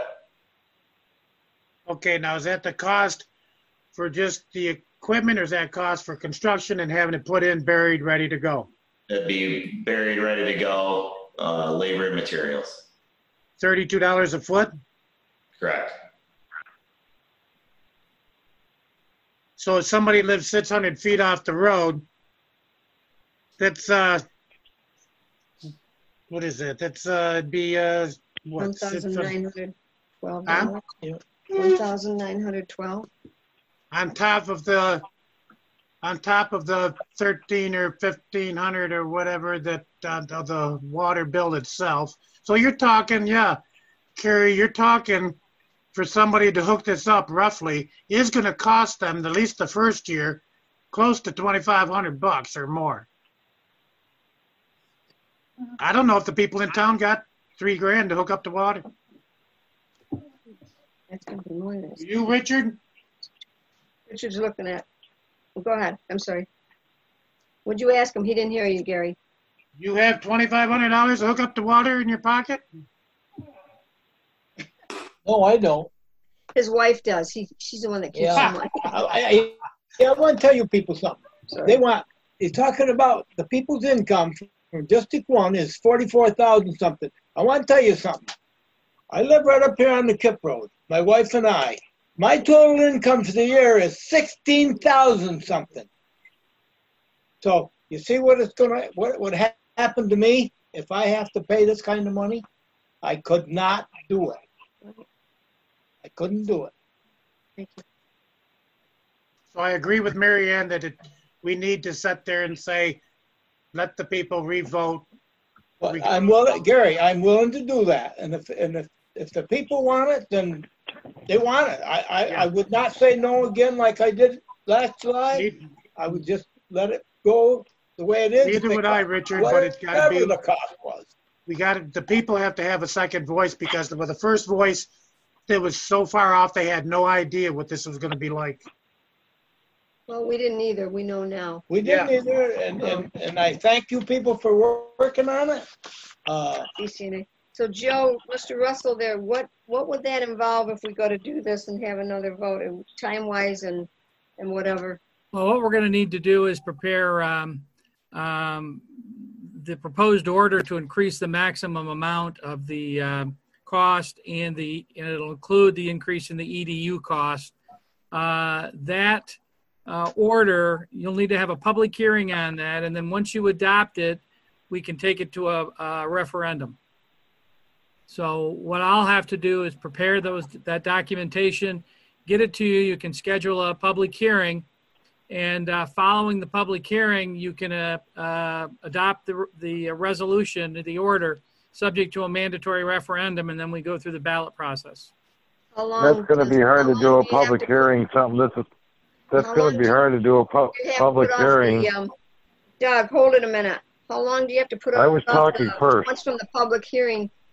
Okay, now is that the cost for just the equipment, or is that cost for construction and having it put in, buried, ready to go? It'd be buried, ready to go, uh, labor and materials. thirty-two dollars a foot? Correct. So if somebody lives six hundred feet off the road, that's, uh, what is it? That's, uh, it'd be, uh, what? one thousand nine hundred twelve. Huh? one thousand nine hundred twelve. On top of the, on top of the thirteen or fifteen hundred or whatever that, uh, of the water bill itself. So you're talking, yeah, Carrie, you're talking for somebody to hook this up roughly is going to cost them, at least the first year, close to twenty-five hundred bucks or more. I don't know if the people in town got three grand to hook up the water. That's gonna be more than this. You, Richard? Richard's looking at. Well, go ahead. I'm sorry. What'd you ask him? He didn't hear you, Gary. You have twenty-five hundred dollars to hook up the water in your pocket? No, I don't. His wife does. He, she's the one that keeps Yeah. him. I, I, yeah, I want to tell you people something. Sorry. They want, he's talking about the people's income from District One is forty-four thousand something. I want to tell you something. I live right up here on the Kip Road, my wife and I. My total income for the year is sixteen thousand something. So you see what it's gonna, what would ha- happen to me if I have to pay this kind of money? I could not do it. I couldn't do it. Thank you. So I agree with Mary Ann that it, we need to sit there and say, let the people re-vote. But I'm willing, Gary, I'm willing to do that. And if, and if, if the people want it, then they want it. I, I, Yeah. I would not say no again like I did last July. I would just let it go the way it is. Neither would I, Richard, but it's got to Whatever be, the cost was. we got to, the people have to have a second voice, because with the first voice, it was so far off, they had no idea what this was going to be like. Well, we didn't either. We know now. We didn't Yeah. either, and, and, and I thank you people for wor- working on it. Uh, D C N A. So Joe, Mister Russell there, what, what would that involve if we go to do this and have another vote, and time-wise and, and whatever? Well, what we're going to need to do is prepare um, um, the proposed order to increase the maximum amount of the um, cost, and the and it'll include the increase in the E D U cost. Uh, that uh, order, you'll need to have a public hearing on that, and then once you adopt it, we can take it to a, a referendum. So what I'll have to do is prepare those that documentation, get it to you. You can schedule a public hearing, and uh, following the public hearing, you can uh, uh, adopt the the resolution, the order, subject to a mandatory referendum, and then we go through the ballot process. How long? That's going to be hard to how do long a do you have public to hearing, something this is, that's How going to long be do hard to do a pu- You have to public put off hearing. the, um, Doug, hold it a minute. How long do you have to put off? I was off talking the- first. Once from the public hearing,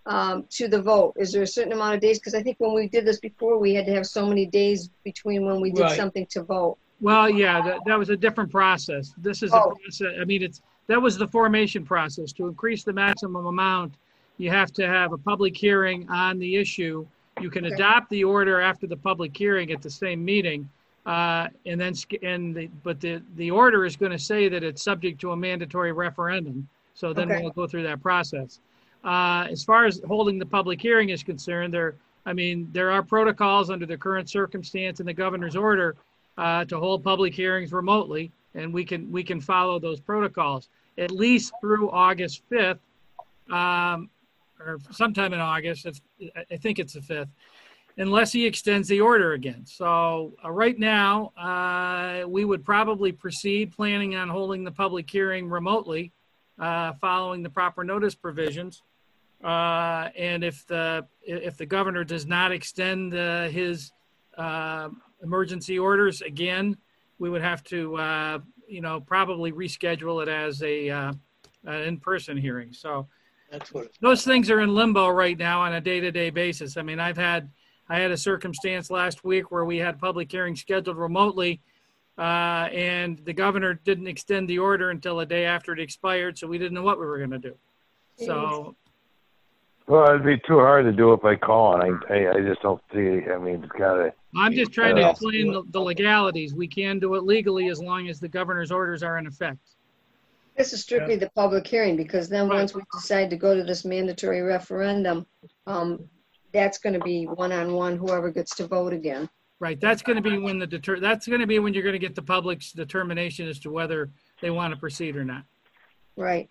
um, to the vote? Is there a certain amount of days? Because I think when we did this before, we had to have so many days between when we did Right. something to vote. Well, yeah, that, that was a different process. This is a Oh. process, I mean, it's, that was the formation process. To increase the maximum amount, you have to have a public hearing on the issue. You can Okay. adopt the order after the public hearing at the same meeting. Uh, and then, sk- and the, but the, the order is going to say that it's subject to a mandatory referendum. So then Okay. we'll go through that process. Uh, as far as holding the public hearing is concerned, there, I mean, there are protocols under the current circumstance in the governor's order uh, to hold public hearings remotely, and we can we can follow those protocols at least through August fifth, um, or sometime in August. If, I think it's the fifth, unless he extends the order again. So uh, right now, uh, we would probably proceed planning on holding the public hearing remotely, uh, following the proper notice provisions. Uh, and if the if the governor does not extend uh, his uh, emergency orders again, we would have to, uh, you know, probably reschedule it as a uh, an in-person hearing. So That's what. those things are in limbo right now on a day-to-day basis. I mean, I've had I had a circumstance last week where we had public hearings scheduled remotely, uh, and the governor didn't extend the order until a day after it expired, so we didn't know what we were going to do. So. Well, it'd be too hard to do it by calling. I, I, I just don't see, I mean, it's gotta. I'm just trying to Uh, explain the, the legalities. We can do it legally as long as the governor's orders are in effect. This is strictly the public hearing, because then once we decide to go to this mandatory referendum, um, that's going to be one-on-one, whoever gets to vote again. Right, that's going to be when the deter, that's going to be when you're going to get the public's determination as to whether they want to proceed or not. Right.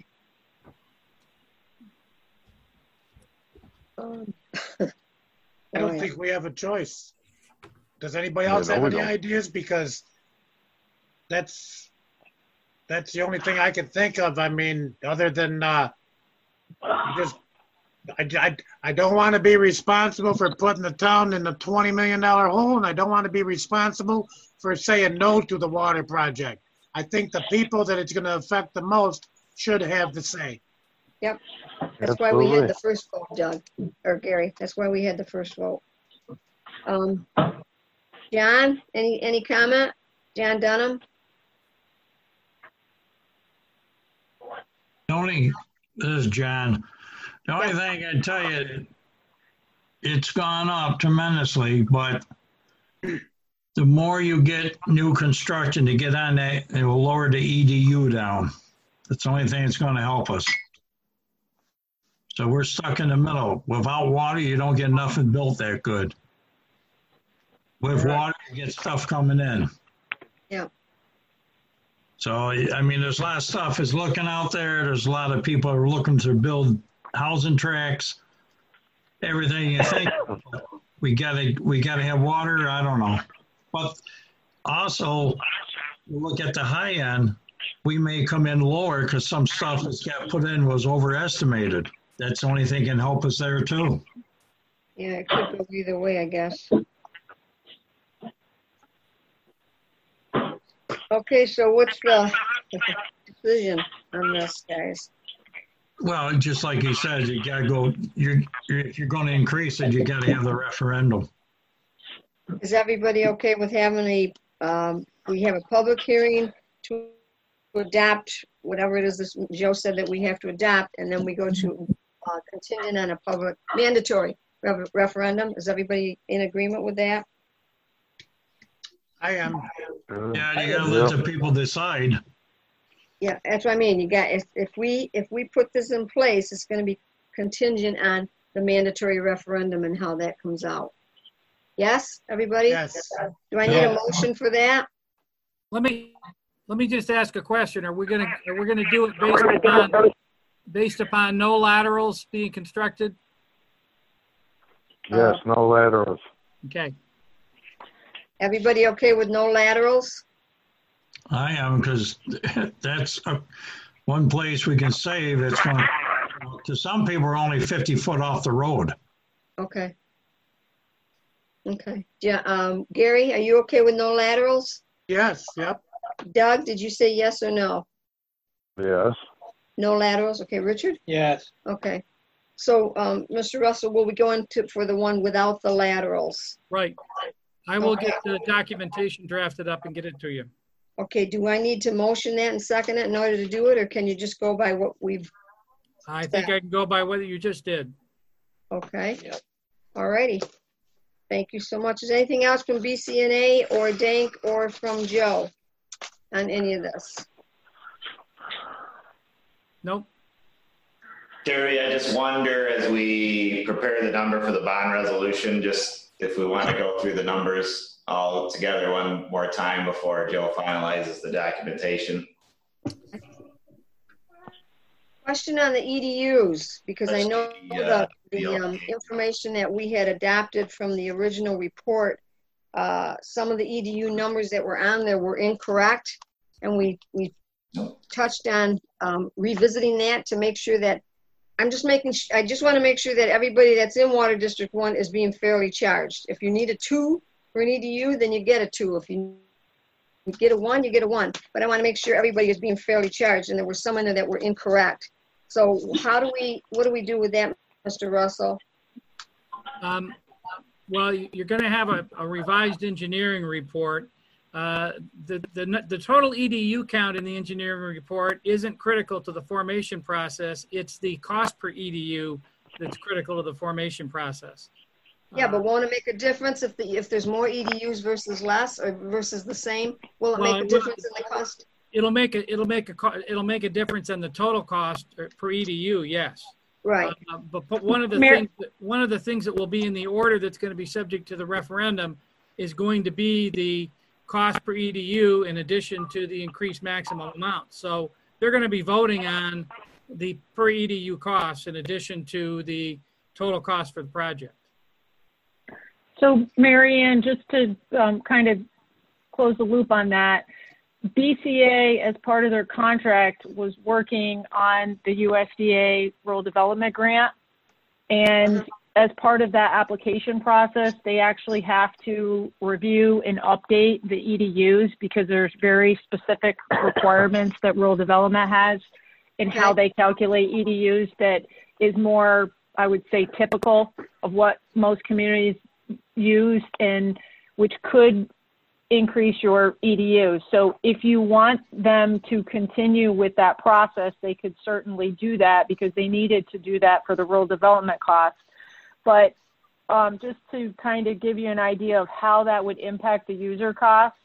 Um, I don't Right. think we have a choice. Does anybody Yeah, else no, have we any don't. ideas? Because that's, that's the only thing I could think of. I mean, other than, uh, just, I, I, I don't want to be responsible for putting the town in the twenty million dollar hole, and I don't want to be responsible for saying no to the water project. I think the people that it's going to affect the most should have the say. Yep. That's why we had Absolutely. the first vote, Doug, or Gary. That's why we had the first vote. Um, John, any, any comment? John Dunham? The only, this is John. The only thing I can tell you, it's gone up tremendously, but the more you get new construction to get on that, it will lower the E D U down. That's the only thing that's going to help us. So we're stuck in the middle. Without water, you don't get nothing built that good. With water, you get stuff coming in. Yeah. So, I mean, there's a lot of stuff is looking out there. There's a lot of people are looking to build housing tracks, everything you think. We gotta, we gotta have water. I don't know. But also, you look at the high end, we may come in lower because some stuff that's got put in was overestimated. That's the only thing can help us there too. Yeah, it could go either way, I guess. Okay, so what's the decision on this, guys? Well, just like he said, you gotta go, you're, you're if you're gonna increase it, you gotta have the referendum. Is everybody okay with having a, um, we have a public hearing to adopt whatever it is that Joe said that we have to adopt, and then we go to uh, contingent on a public mandatory re- referendum? Is everybody in agreement with that? I am. Yeah, you gotta let the people decide. Yeah, that's what I mean. You got, if, if we, if we put this in place, it's gonna be contingent on the mandatory referendum and how that comes out. Yes, everybody? Yes. Do I need a Yeah. motion for that? Let me, let me just ask a question. Are we gonna, are we gonna do it based upon, based upon no laterals being constructed? Yes, no laterals. Okay. Everybody okay with no laterals? I am, because that's a, one place we can save. It's going to some people are only fifty foot off the road. Okay. Okay. Yeah, um, Gary, are you okay with no laterals? Yes, yep. Doug, did you say yes or no? Yes. No laterals? Okay, Richard? Yes. Okay. So, um, Mister Russell, will we go into for the one without the laterals? Right. I will get the documentation drafted up and get it to you. Okay, do I need to motion that and second it in order to do it, or can you just go by what we've? I think I can go by what you just did. Okay. All righty. Thank you so much. Is there anything else from B C N A or Dank or from Joe on any of this? Nope. Terry, I just wonder as we prepare the number for the bond resolution, just if we want to go through the numbers all together one more time before Joe finalizes the documentation. Question on the E D Us, because I know the, the um, information that we had adapted from the original report, uh, some of the E D U numbers that were on there were incorrect, and we, we touched on um, revisiting that to make sure that, I'm just making, I just want to make sure that everybody that's in Water District one is being fairly charged. If you need a two for an E D U, then you get a two. If you get a one, you get a one. But I want to make sure everybody is being fairly charged, and there were some in there that were incorrect. So how do we, what do we do with that, Mister Russell? Um, well, you're going to have a, a revised engineering report. Uh, the, the, the total E D U count in the engineering report isn't critical to the formation process. It's the cost per E D U that's critical to the formation process. Yeah, but won't it make a difference if the if there's more E D Us versus less or versus the same? Will it Well, make a it difference in the cost? It'll make a it'll make a co- it'll make a difference in the total cost per E D U. Yes. Right. Uh, but, but one of the Mayor- things that, one of the things that will be in the order that's going to be subject to the referendum is going to be the cost per E D U in addition to the increased maximum amount. So they're going to be voting on the per E D U costs in addition to the total cost for the project. So, Mary Ann, just to um, kind of close the loop on that, B C A, as part of their contract, was working on the U S D A Rural Development Grant. And as part of that application process, they actually have to review and update the E D Us because there's very specific requirements that rural development has in how they calculate E D Us that is more, I would say, typical of what most communities use, and which could increase your E D Us. So if you want them to continue with that process, they could certainly do that because they needed to do that for the rural development costs. But um, just to kind of give you an idea of how that would impact the user costs,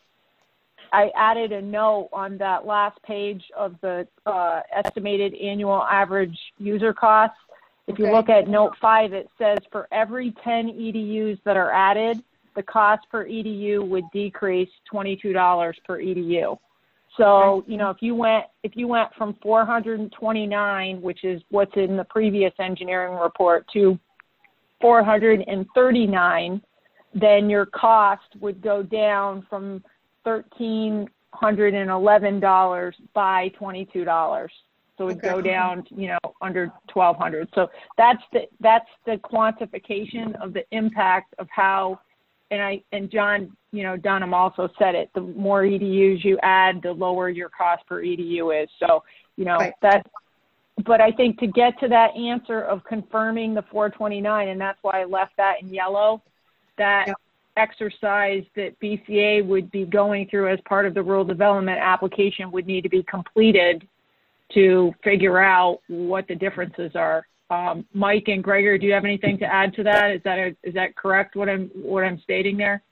I added a note on that last page of the uh, estimated annual average user costs. If you Okay. look at note five, it says for every ten E D Us that are added, the cost per E D U would decrease twenty-two dollars per E D U. So, you know, if you went if you went from four hundred twenty-nine, which is what's in the previous engineering report, to four hundred thirty-nine, then your cost would go down from one thousand three hundred eleven dollars by twenty-two dollars. So it would go down, you know, under twelve hundred. So that's the that's the quantification of the impact of how, and I and John, you know, Dunham also said it. The more E D Us you add, the lower your cost per E D U is. So, you know, Right. that. But I think to get to that answer of confirming the four twenty-nine, and that's why I left that in yellow, that Yep. exercise that B C A would be going through as part of the rural development application would need to be completed to figure out what the differences are. Um, Mike and Gregor, do you have anything to add to that? Is that a, is that correct? What I'm what I'm stating there?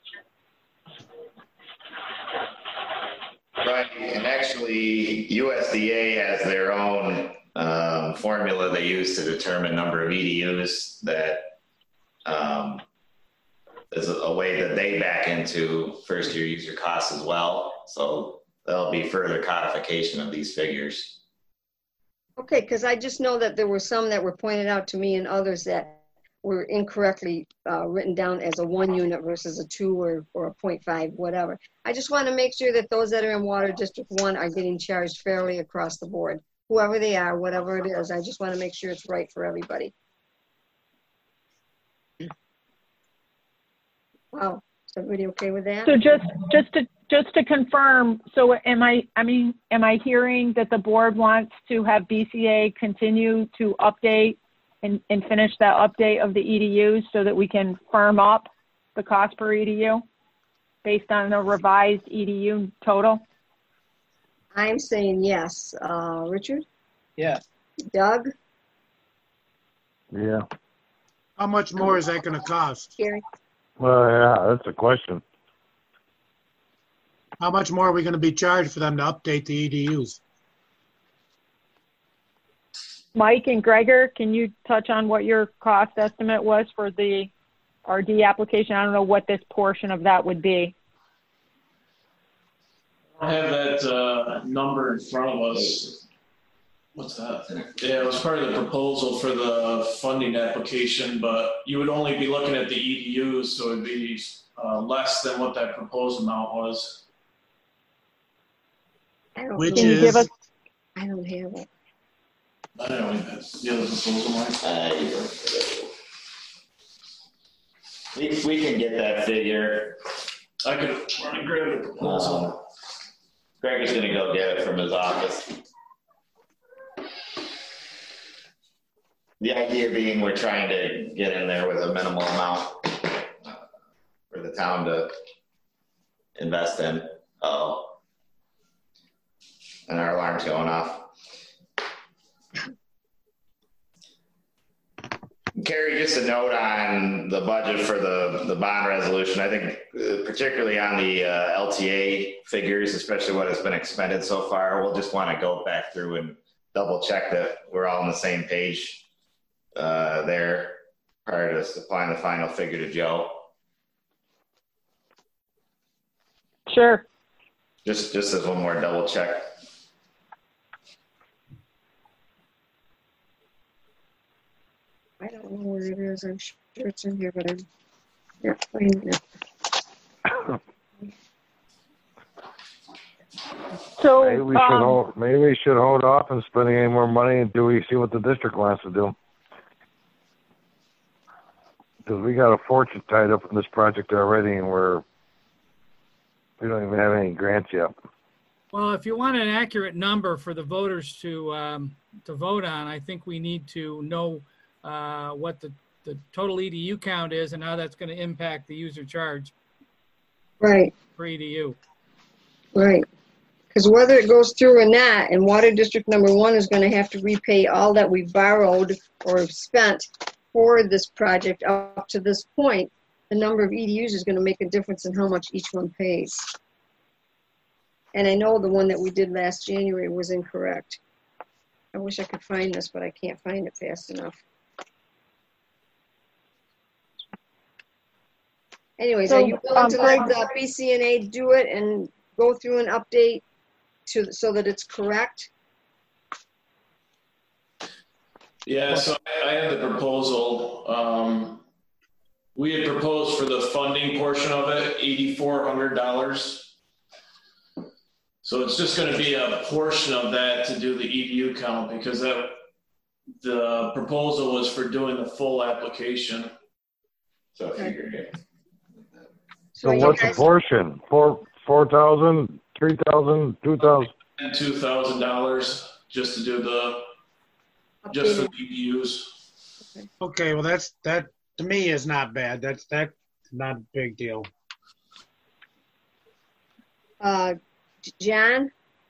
Right, and actually U S D A has their own um, formula they use to determine number of E D Us that um, is a, a way that they back into first year user costs as well. So there'll be further codification of these figures. Okay, because I just know that there were some that were pointed out to me and others that were incorrectly uh, written down as a one unit versus a two or, or a point five, whatever. I just want to make sure that those that are in Water District one are getting charged fairly across the board. Whoever they are, whatever it is, I just want to make sure it's right for everybody. Wow, is everybody okay with that? So just just to just to confirm, so am I I mean am I hearing that the board wants to have B C A continue to update and, and finish that update of the E D Us so that we can firm up the cost per E D U based on the revised E D U total? I'm saying yes. Uh, Richard? Yeah. Doug? Yeah. How much more is that gonna cost? Gary? Well, yeah, that's a question. How much more are we gonna be charged for them to update the E D Us? Mike and Gregor, can you touch on what your cost estimate was for the R D application? I don't know what this portion of that would be. I have that uh, number in front of us. What's that? Yeah, it was part of the proposal for the funding application, but you would only be looking at the E D Us, so it'd be uh, less than what that proposed amount was. I don't Which know. Can you give is, us, I don't have it. I don't know, that's the other proposal, Mike. Uh, you don't- we, we can get that figure. I could let me grab the proposal. Um, Greg is gonna go get it from his office. The idea being we're trying to get in there with a minimal amount uh, for the town to invest in. Oh, and our alarm's going off. Carrie, just a note on the budget for the, the bond resolution. I think uh, particularly on the uh, L T A figures, especially what has been expended so far, we'll just want to go back through and double check that we're all on the same page uh, there prior to supplying the final figure to Joe. sure. Just, just as one more double check. I don't know where it is. I'm sure it's in here, but I'm not finding it. So, Maybe we should um, hold, maybe we should hold off on spending any more money until we see what the district wants to do. Because we got a fortune tied up in this project already, and we're, we don't even have any grants yet. Well, if you want an accurate number for the voters to, um, to vote on, I think we need to know uh, what the, the total E D U count is and how that's going to impact the user charge Right, for E D U. right. Because whether it goes through or not, and Water District Number One is going to have to repay all that we borrowed or have spent for this project up to this point, the number of E D Us is going to make a difference in how much each one pays. And I know the one that we did last January was incorrect. I wish I could find this, but I can't find it fast enough. Anyways, So, are you willing um, to let Greg- the B C N A do it and go through an update to, so that it's correct? Yeah, so I I have the proposal. Um, we had proposed for the funding portion of it, eighty-four hundred dollars. So it's just gonna be a portion of that to do the E D U count because that, the proposal was for doing the full application. So if you're So are you what's the guys- portion? Four, four thousand, three thousand, two thousand? And two thousand dollars just to do the, just for Updated. the E D Us. okay, well, that's, that, to me, is not bad. That's, that's not a big deal. Uh, John?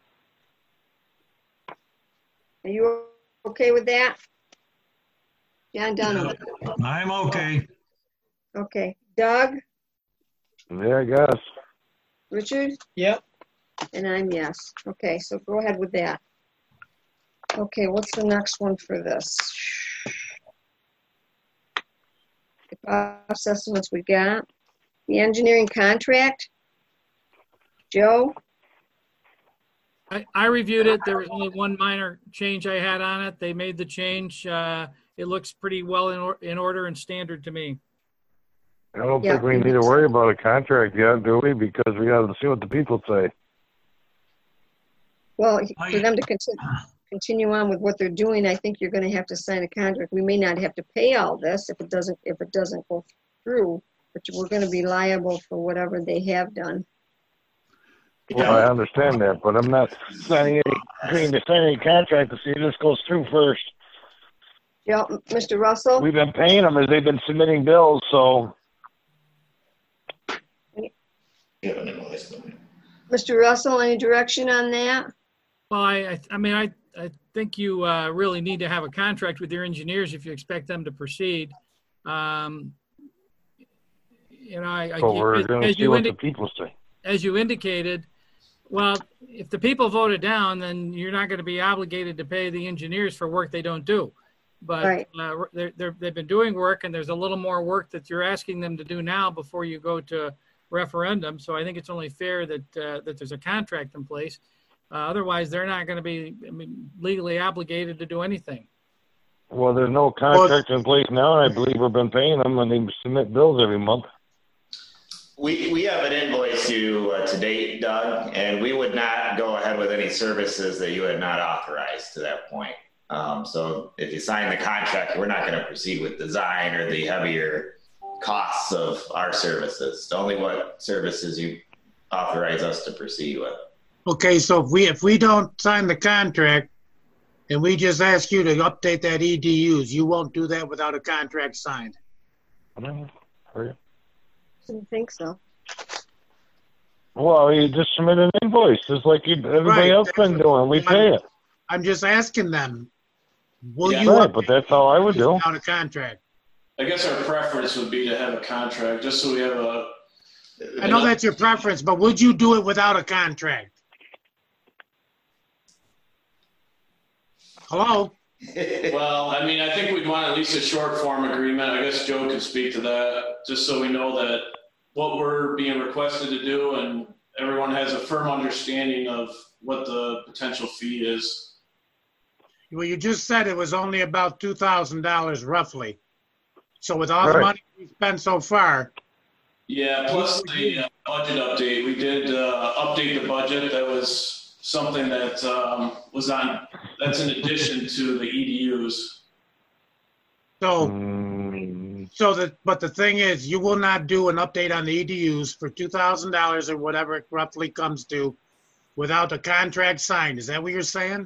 Are you okay with that? John Donovan? I'm okay. Okay. Doug? Yeah, I guess. Richard? Yep. And I'm yes. Okay, so go ahead with that. Okay, what's the next one for this? The cost estimates we got. The engineering contract. Joe? I, I reviewed it. There was only one minor change I had on it. They made the change. Uh, it looks pretty well in, or, in order and standard to me. I don't Yeah. think we need to worry about a contract yet, do we? Because we got to see what the people say. Well, for them to continue, continue on with what they're doing, I think you're gonna have to sign a contract. We may not have to pay all this if it doesn't, if it doesn't go through, but we're gonna be liable for whatever they have done. Well, I understand that, but I'm not signing any, agreeing to sign any contract to see if this goes through first. Yeah, Mister Russell? We've been paying them as they've been submitting bills, so. Mister Russell, any direction on that? Well, I, I, I mean, I, I think you uh, really need to have a contract with your engineers if you expect them to proceed. Um, you know, I, So I we're as, gonna as see you what indi- the people say. as you indicated, well, if the people vote it down, then you're not going to be obligated to pay the engineers for work they don't do. But Right. uh, they're, they're, they've been doing work, and there's a little more work that you're asking them to do now before you go to referendum. So I think it's only fair that uh, that there's a contract in place. Uh, otherwise, they're not going to be I mean, legally obligated to do anything. Well, there's no contract in place now, and I believe we've been paying them, and they submit bills every month. We, we haven't invoiced you uh, to date, Doug, and we would not go ahead with any services that you had not authorized to that point. Um, so if you sign the contract, we're not going to proceed with design or the heavier costs of our services. It's only what services you authorize us to proceed with. Okay, so if we, if we don't sign the contract and we just ask you to update that E D Us, you won't do that without a contract signed? Didn't think so. Well, you just submit an invoice, just like you, everybody Right, else that's been what- doing. We pay it. I'm just asking them, will Yeah. you Right, but that's how I would do. without a contract? I guess our preference would be to have a contract, just so we have a. I know that's your preference, but would you do it without a contract? Hello? Well, I mean, I think we'd want at least a short form agreement. I guess Joe could speak to that, just so we know that what we're being requested to do and everyone has a firm understanding of what the potential fee is. Well, you just said it was only about two thousand dollars roughly. So with all the Right. money we spent so far, Yeah, plus the uh, budget update. We did uh, update the budget. That was something that um, was on, that's in addition to the E D Us. so, Mm, so that, but the thing is, you will not do an update on the E D Us for two thousand dollars or whatever it roughly comes to without the contract signed. Is that what you're saying?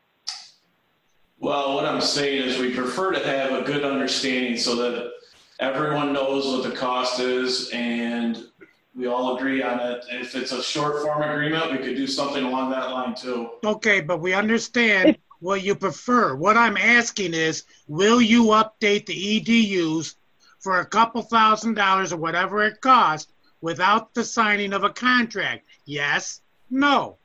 Well, what I'm saying is we prefer to have a good understanding so that everyone knows what the cost is and we all agree on it. If it's a short form agreement, we could do something along that line too. Okay, but we understand what you prefer. What I'm asking is, will you update the E D Us for a couple thousand dollars or whatever it costs without the signing of a contract? Yes? No?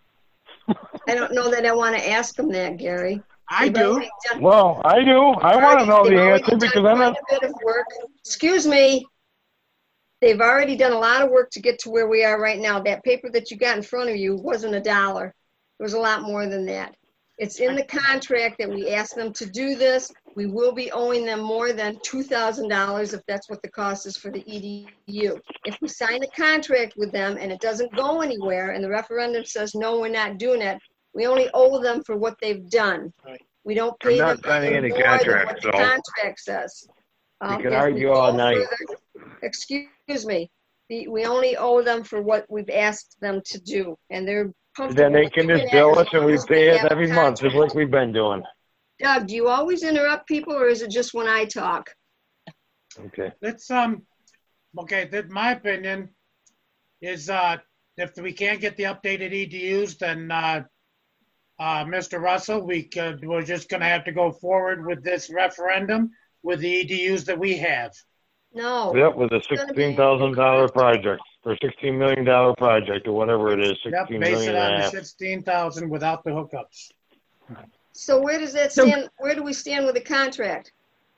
I don't know that I want to ask them that, Gary. I They've do. already done- Well, I do. I want to know They've the already answer done because I'm not. quite a bit of work. Excuse me. They've already done a lot of work to get to where we are right now. That paper that you got in front of you wasn't a dollar. It was a lot more than that. It's in the contract that we asked them to do this. We will be owing them more than two thousand dollars if that's what the cost is for the E D U. If we sign a contract with them and it doesn't go anywhere and the referendum says, no, we're not doing it, we only owe them for what they've done. We don't pay I'm them not signing any more than contract, what the so- contract says. Um, can if we argue all go night. further- Excuse me, the, we only owe them for what we've asked them to do, and they're comfortable. Then they with can doing just that bill as us and long we as they pay it have a every month, just contract. like we've been doing. Doug, do you always interrupt people, or is it just when I talk? Okay. Let's, um, okay, that, my opinion is, uh, if we can't get the updated E D Us, then, uh, uh, Mister Russell, we could, we're just gonna have to go forward with this referendum with the E D Us that we have. No. Yep, with a It's gonna be- sixteen thousand dollar project, or sixteen million dollar project, or whatever it is, Yep, sixteen base million it and on a the half. sixteen thousand without the hookups. So where does that stand, where do we stand with the contract?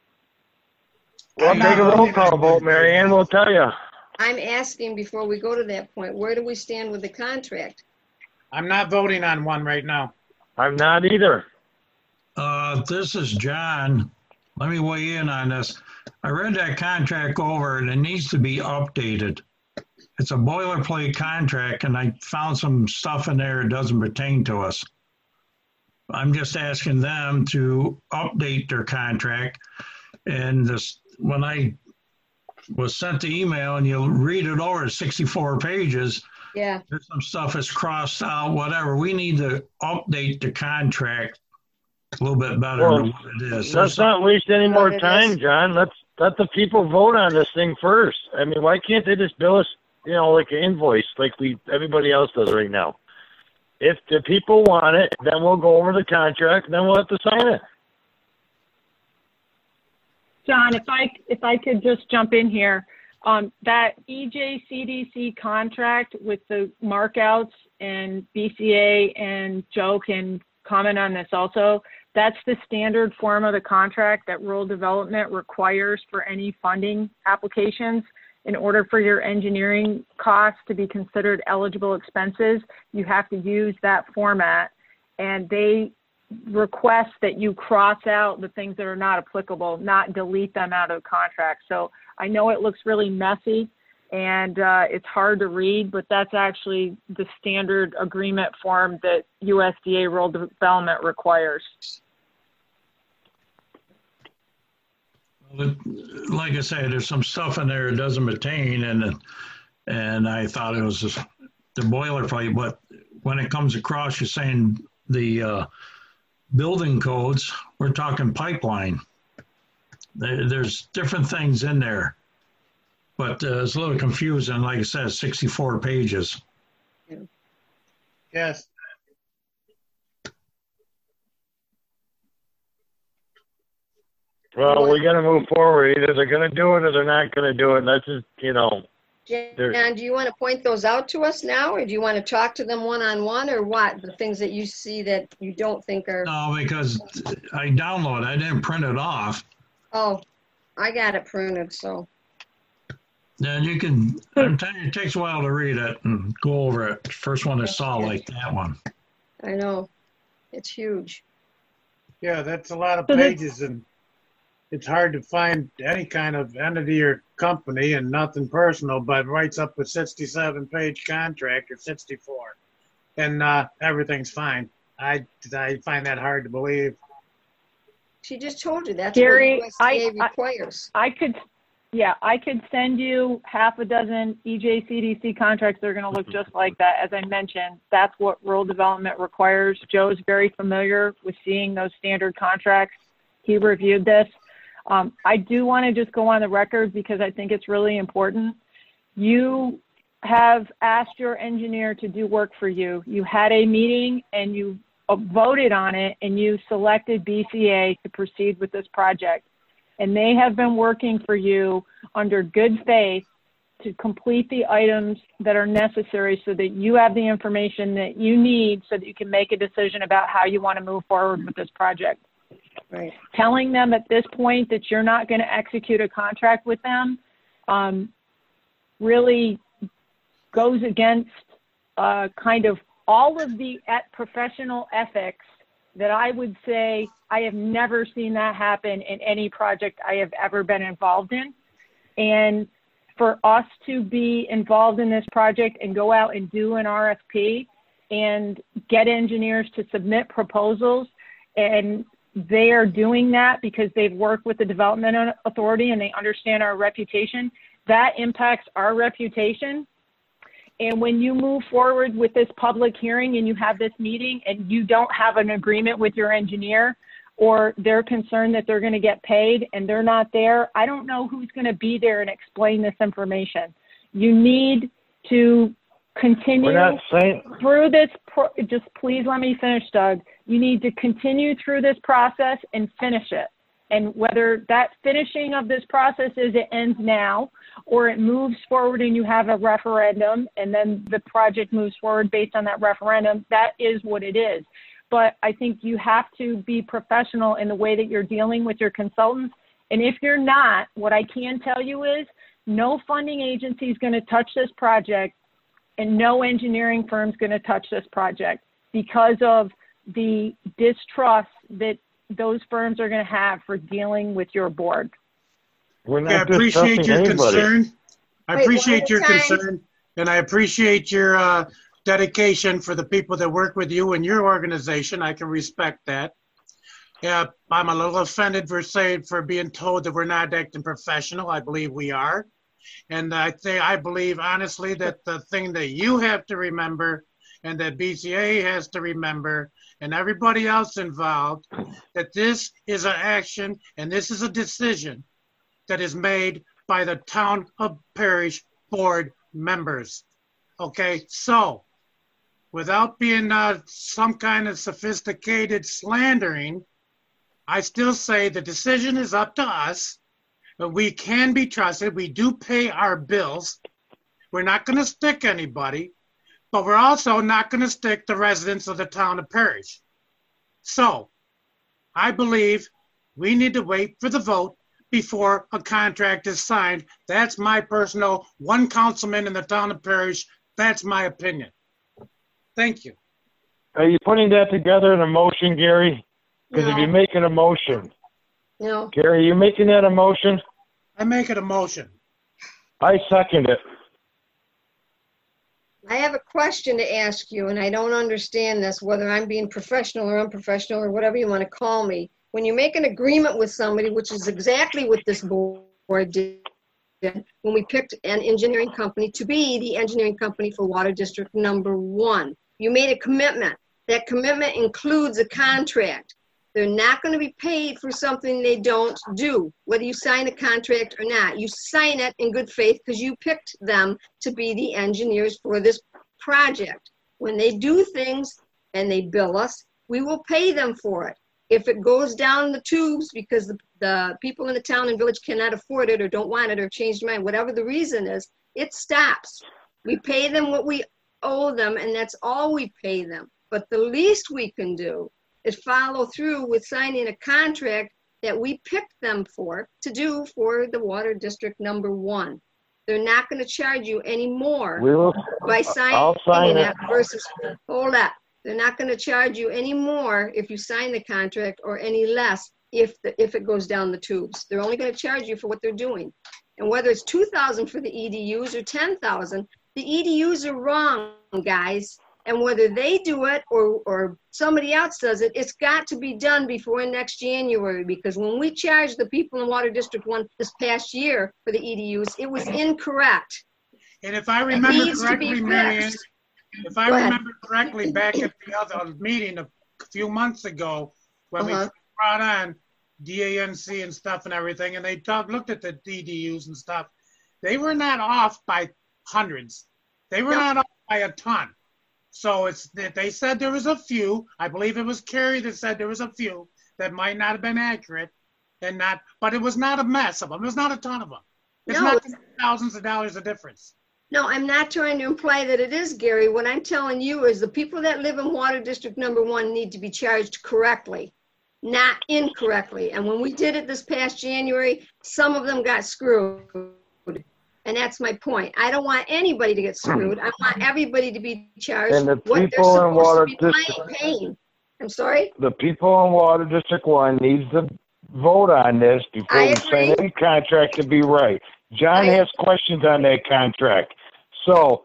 Well, I'm take a not roll voting call on vote, this. Mary Ann will tell you. I'm asking before we go to that point, where do we stand with the contract? I'm not voting on one right now. I'm not either. Uh, this is John. Let me weigh in on this. I read that contract over and it needs to be updated. It's a boilerplate contract and I found some stuff in there that doesn't pertain to us. I'm just asking them to update their contract. And this, when I was sent the email and you read it over, it's sixty-four pages. Yeah, There's some stuff is crossed out, whatever. We need to update the contract a little bit better Well, than what it is. let's There's not waste any What more it time, is. John. Let's let the people vote on this thing first. I mean, why can't they just bill us, you know, like an invoice like we everybody else does right now? If the people want it, then we'll go over the contract, and then we'll have to sign it. John, if I, if I could just jump in here, um, that E J C D C contract with the markouts and B C A, and Joe can comment on this also, that's the standard form of the contract that rural development requires for any funding applications. In order for your engineering costs to be considered eligible expenses, you have to use that format, and they request that you cross out the things that are not applicable, not delete them out of the contract. So I know it looks really messy and uh, it's hard to read, but that's actually the standard agreement form that U S D A Rural Development requires. Like I say, there's some stuff in there it doesn't pertain, and and I thought it was just the boilerplate. But when it comes across, you're saying the uh, building codes, we're talking pipeline. There, there's different things in there, but uh, it's a little confusing. Like I said, sixty-four pages. Yes. Well, we got to move forward. Either they're going to do it or they're not going to do it. And that's just, you know. Jan, do you want to point those out to us now, or do you want to talk to them one-on-one, or what? The things that you see that you don't think are... No, because I downloaded, I didn't print it off. Oh, I got it printed, so... And you can, I'm telling you, it takes a while to read it and go over it. First one I saw like that one. I know. It's huge. Yeah, that's a lot of So this- pages, and it's hard to find any kind of entity or company, and nothing personal, but writes up a sixty-seven page contract or sixty-four, and uh, everything's fine. I, I find that hard to believe. She just told you that's Gary, what U S D A I- I- requires. I could, yeah, I could send you half a dozen E J C D C contracts that are going to look just like that. As I mentioned, that's what rural development requires. Joe's very familiar with seeing those standard contracts. He reviewed this. Um, I do want to just go on the record because I think it's really important. You have asked your engineer to do work for you. You had a meeting and you voted on it, and you selected B C A to proceed with this project. And they have been working for you under good faith to complete the items that are necessary so that you have the information that you need so that you can make a decision about how you want to move forward with this project. Right. Telling them at this point that you're not going to execute a contract with them um, really goes against uh, kind of all of the et- professional ethics that I would say I have never seen that happen in any project I have ever been involved in. And for us to be involved in this project and go out and do an R F P and get engineers to submit proposals, and they are doing that because they've worked with the development authority and they understand our reputation, that impacts our reputation. And when you move forward with this public hearing and you have this meeting and you don't have an agreement with your engineer, or they're concerned that they're going to get paid and they're not there, I don't know who's going to be there and explain this information. You need to continue We're not saying- through this. Pro- just please let me finish, Doug. You need to continue through this process and finish it. And whether that finishing of this process is it ends now, or it moves forward and you have a referendum and then the project moves forward based on that referendum, that is what it is. But I think you have to be professional in the way that you're dealing with your consultants. And if you're not, what I can tell you is no funding agency is going to touch this project and no engineering firm is going to touch this project because of the distrust that those firms are going to have for dealing with your board. We're not Yeah, I appreciate discussing your anybody. concern. I Wait, appreciate one your at a time. concern, and I appreciate your uh, dedication for the people that work with you and your organization. I can respect that. Yeah, I'm a little offended for saying, for being told that we're not acting professional. I believe we are. And I think, I believe honestly that the thing that you have to remember and that B C A has to remember and everybody else involved that this is an action and this is a decision that is made by the Town of Parrish board members. Okay, so without being uh, some kind of sophisticated slandering, I still say the decision is up to us, but we can be trusted. We do pay our bills. We're not going to stick anybody, but we're also not going to stick the residents of the Town of Parrish. So I believe we need to wait for the vote before a contract is signed. That's my personal, one councilman in the Town of Parrish, that's my opinion. Thank you. Are you putting that together in a motion, Gary? Because No. if you're making a motion, No, Gary, you making that a motion? I make it a motion. I second it. I have a question to ask you, and I don't understand this, whether I'm being professional or unprofessional or whatever you want to call me. When you make an agreement with somebody, which is exactly what this board did, when we picked an engineering company to be the engineering company for water district number one, you made a commitment. That commitment includes a contract. They're not going to be paid for something they don't do, whether you sign a contract or not. You sign it in good faith because you picked them to be the engineers for this project. When they do things and they bill us, we will pay them for it. If it goes down the tubes because the, the people in the town and village cannot afford it or don't want it or change their mind, whatever the reason is, it stops. We pay them what we owe them, and that's all we pay them. But the least we can do is follow through with signing a contract that we picked them for to do for the water district number one. They're not going to charge you any more We will, by signing I'll sign it. that versus, hold up. They're not going to charge you any more if you sign the contract or any less if the, if it goes down the tubes. They're only going to charge you for what they're doing. And whether it's two thousand for the E D Us or ten thousand, the E D Us are wrong, guys. And whether they do it or, or somebody else does it, it's got to be done before next January, because when we charged the people in Water District one this past year for the E D Us, it was incorrect. And if I It remember needs to be correctly, Marianne, fixed. if I Go ahead. remember correctly, back at the other meeting a few months ago, when we Uh-huh. brought on D A N C and stuff and everything, and they talked, looked at the D D Us and stuff, they were not off by hundreds. They were No. not off by a ton. So it's that they said there was a few. I believe it was Kerry that said there was a few that might not have been accurate, and not, but it was not a mess of them. It was not a ton of them. It's No, not it's- thousands of dollars of difference. No, I'm not trying to imply that it is, Gary. What I'm telling you is the people that live in Water District number one need to be charged correctly, not incorrectly. And when we did it this past January, some of them got screwed. And that's my point. I don't want anybody to get screwed. I want everybody to be charged And the what they're people in supposed Water to be paying- District- paying. I'm sorry? The people in Water District One needs to vote on this before I we sign agree. any contract to be right. John I- has questions on that contract. So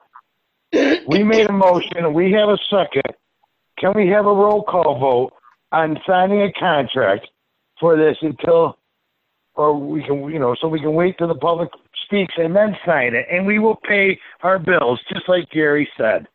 we made a motion, we have a second. Can we have a roll call vote on signing a contract for this until, or we can, you know, so we can wait till the public speaks and then sign it, and we will pay our bills, just like Gary said.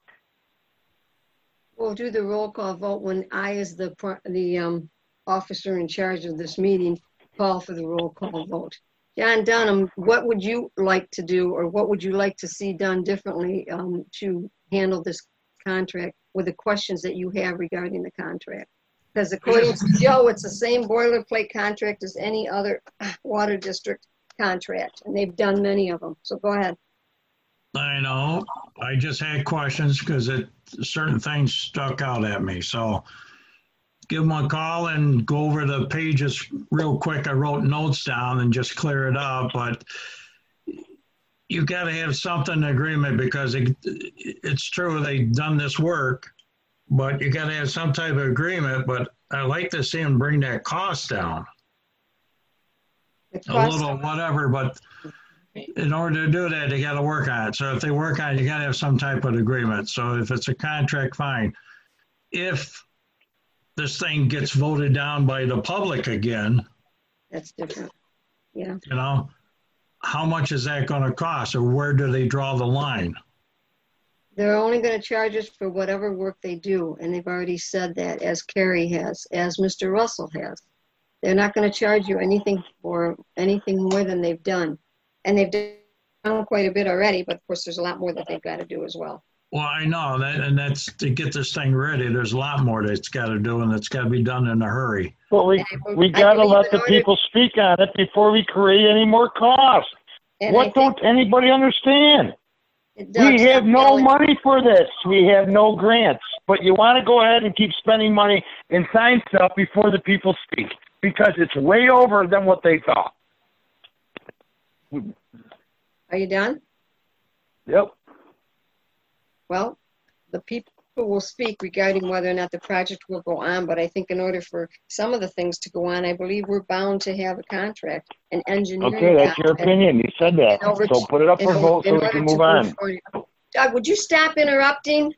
We'll do the roll call vote when I, as the, par- the um, officer in charge of this meeting, call for the roll call vote. John Dunham, what would you like to do, or what would you like to see done differently um, to handle this contract with the questions that you have regarding the contract? Because according to Joe, it's the same boilerplate contract as any other water district contract, and they've done many of them. So go ahead. I know. I just had questions because it certain things stuck out at me. So give them a call and go over the pages real quick. I wrote notes down and just clear it up. But you got to have something in agreement, because it, it's true they've done this work, but you got to have some type of agreement. But I like to see them bring that cost down The a cost- little, whatever. But in order to do that, they got to work on it. So if they work on it, you got to have some type of agreement. So if it's a contract, fine. If this thing gets voted down by the public again, That's different. Yeah. you know, how much is that going to cost, or where do they draw the line? They're only going to charge us for whatever work they do, and they've already said that, as Carrie has, as Mister Russell has. They're not going to charge you anything for anything more than they've done. And they've done quite a bit already, but of course there's a lot more that they've got to do as well. Well, I know that, and that's to get this thing ready. There's a lot more that's got to do, and that's got to be done in a hurry. Well, we, I- we I got to believe let in the order- people speak on it before we create any more costs. And I What think don't anybody understand? it does We have stop no yelling. money for this. We have no grants. But you want to go ahead and keep spending money and sign stuff before the people speak because it's way over than what they thought. Are you done? Yep. Well, the people will speak regarding whether or not the project will go on, but I think in order for some of the things to go on, I believe we're bound to have a contract, an engineering Okay, that's your contract. opinion. You said that. In order So to- put it up in for o- vote in so we order can to move on. forward. Doug, would you stop interrupting?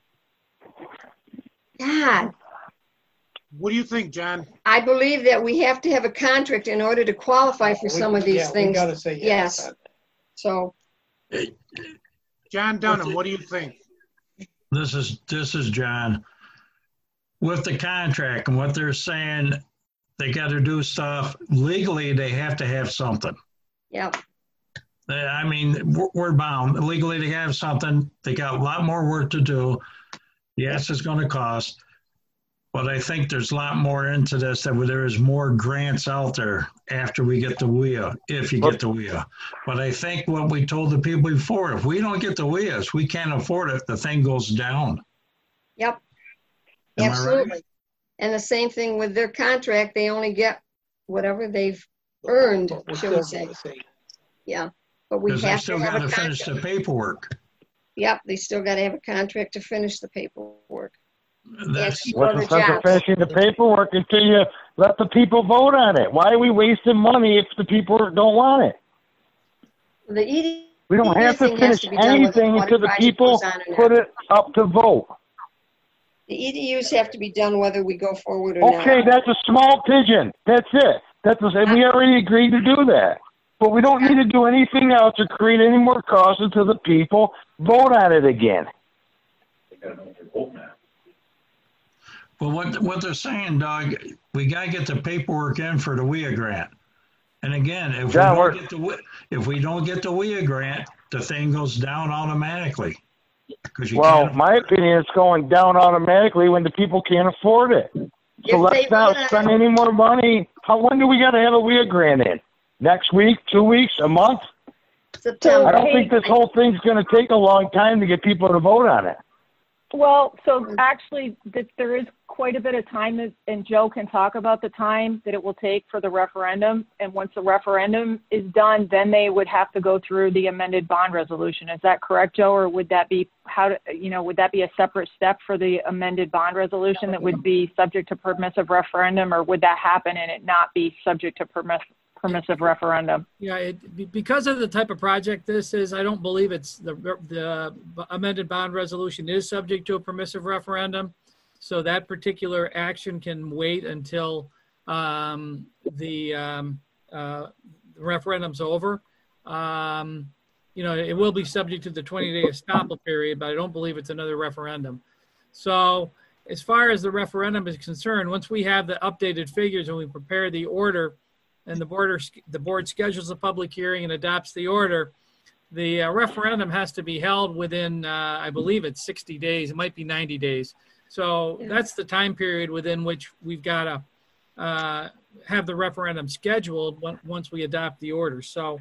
God, What do you think, John? I believe that we have to have a contract in order to qualify for some of these Yeah, we things. gotta say yes. Yes. So, John Dunham, what do you think? This is, this is John. With the contract and what they're saying, they got to do stuff legally. They have to have something. yeah, They- I mean, we're, we're bound legally to have something. They got a lot more work to do. Yes, it's going to cost, but I think there's a lot more into this, that there is more grants out there after we get the W I A, if you get the W I A. But I think what we told the people before, if we don't get the W I As, we can't afford it, the thing goes down. yep, Am I right? absolutely. And the same thing with their contract, they only get whatever they've earned, But we're shall we still say. gonna say- Yeah, but we Because they have to still have got a to finish the contract. paperwork. Yep, they still got to have a contract to finish the paperwork. That's, Yes, What's other the sense of jobs. finishing the paperwork until you let the people vote on it? Why are we wasting money if the people don't want it? The E D We don't have to thing has finish to be done whether anything water until the project people goes on or not. put it up to vote. The E D Us have to be done whether we go forward or not. Okay, that's a small pigeon. That's it. That's a, we already agreed to do that. But we don't need to do anything else to create any more costs until the people vote on it again. well, what, what they're saying, Doug, we got to get the paperwork in for the W I A grant. And again, if we John, don't we're- get the, W- if we don't get the W I A grant, the thing goes down automatically. 'Cause you Well, can't- my opinion is going down automatically when the people can't afford it. So If they let's not vote on spend it- any more money. How, when do we got to have a W I A grant in? Next week, two weeks, a month? September. I don't think this whole thing's going to take a long time to get people to vote on it. Well, so actually, th- there is quite a bit of time, that- and Joe can talk about the time that it will take for the referendum. And once the referendum is done, then they would have to go through the amended bond resolution. Is that correct, Joe? Or would that be, how, to, you know, would that be a separate step for the amended bond resolution that would be subject to permissive referendum? Or would that happen and it not be subject to permiss, permissive referendum? Yeah, it, be- because of the type of project this is, I don't believe it's, the, the amended bond resolution is subject to a permissive referendum. So that particular action can wait until um, the um, uh, referendum's over. Um, you know, it will be subject to the twenty-day estoppel period, but I don't believe it's another referendum. So as far as the referendum is concerned, once we have the updated figures and we prepare the order, and the board, the board schedules a public hearing and adopts the order, the uh, referendum has to be held within, uh, I believe it's sixty days. It might be ninety days. So that's the time period within which we've got to uh, have the referendum scheduled when, once we adopt the order. So,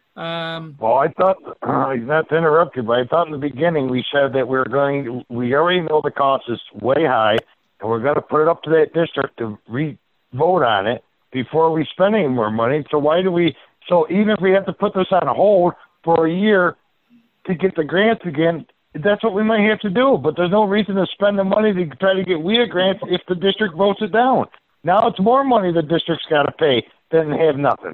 um, Well, I thought, uh, not to interrupt you, but I thought in the beginning we said that we were going, we already know the cost is way high, and we're going to put it up to that district to re-vote on it before we spend any more money. So why do we, so even if we have to put this on hold for a year to get the grants again, that's what we might have to do. But there's no reason to spend the money to try to get W I A grants if the district votes it down. Now it's more money the district's got to pay than have nothing.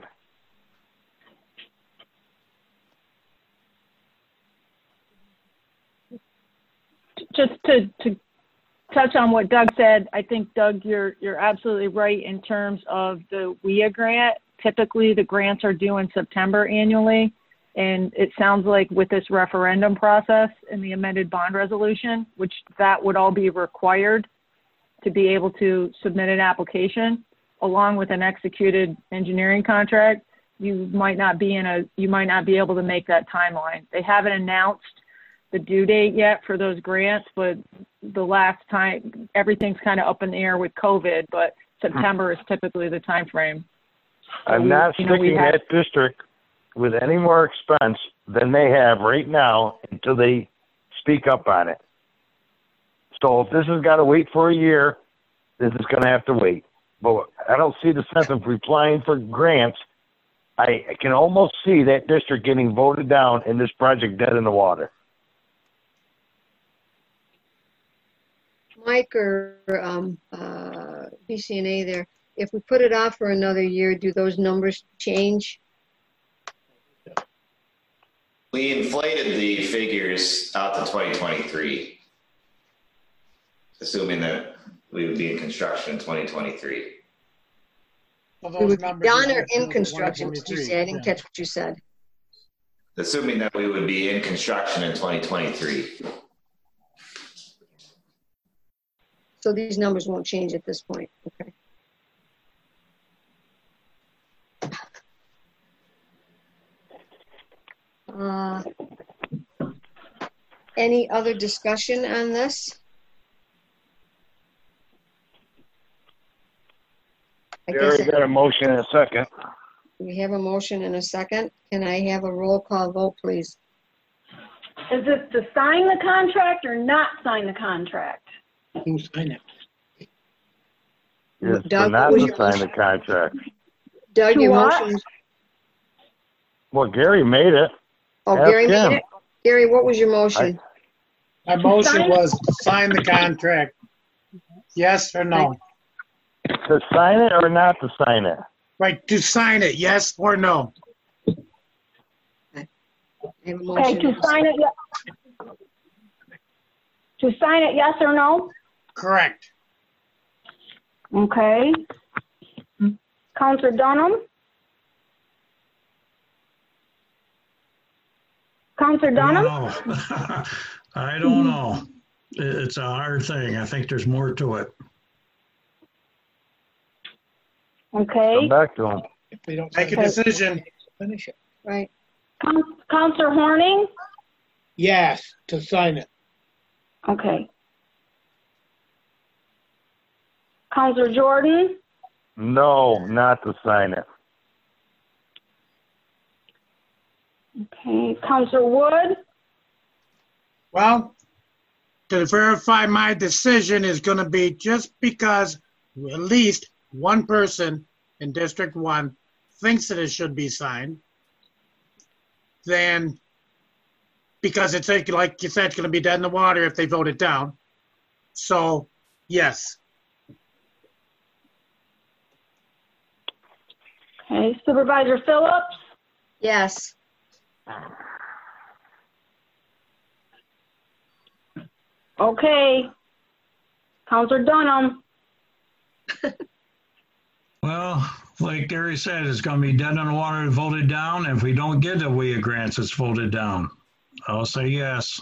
Just to, to touch on what Doug said, I think, Doug, you're, you're absolutely right in terms of the W I A grant. Typically, the grants are due in September annually. And it sounds like with this referendum process and the amended bond resolution, which that would all be required to be able to submit an application along with an executed engineering contract, you might not be in a, you might not be able to make that timeline. They haven't announced the due date yet for those grants, but the last time, everything's kind of up in the air with COVID, but September is typically the time frame. So, I'm not you know, we sticking have- that district with any more expense than they have right now until they speak up on it. So if this has got to wait for a year, this is going to have to wait. But I don't see the sense of applying for grants. I, I can almost see that district getting voted down and this project dead in the water. Mike or um, uh, B C N A there, if we put it off for another year, do those numbers change? We inflated the figures out to twenty twenty-three, assuming that we would be in construction in twenty twenty-three. Well, We those would be numbers done are or in for construction, did you say? I didn't yeah. catch what you said. Assuming that we would be in construction in twenty twenty-three. So these numbers won't change at this point, okay. Uh, Any other discussion on this? I We guess already got a motion in a second. we have a motion and a second. Can I have a roll call vote, please? Is this to sign the contract or not sign the contract? Who signed it? It's Doug, not what was to your sign motion? the contract. Doug, To your what? motion? Well, Gary made it. Oh, Ask Gary him. made it? Gary, what was your motion? My motion Sign it? was to sign the contract. Yes or no? To sign it or not to sign it? Right, to sign it, yes or no? I have a Okay, motion. to sign it, ye- to sign it, yes or no? Correct. Okay. Counselor Dunham? Counselor I Dunham? don't know. I don't know. It- It's a hard thing. I think there's more to it. Okay. Come back to him. If they don't make a decision, finish it. Right. Coun- Counselor Horning? Yes, to sign it. Okay. Counselor Jordan? No, not to sign it. Okay. Counselor Wood? Well, to verify my decision is going to be just because at least one person in District One thinks that it should be signed, then because it's like like you said, it's going to be dead in the water if they vote it down. So, yes. Okay. Supervisor Phillips? Yes. Okay. Counselor Dunham? Well, like Gary said, it's going to be dead in the water and voted down. If we don't get the W I A grants, it's voted down. I'll say yes.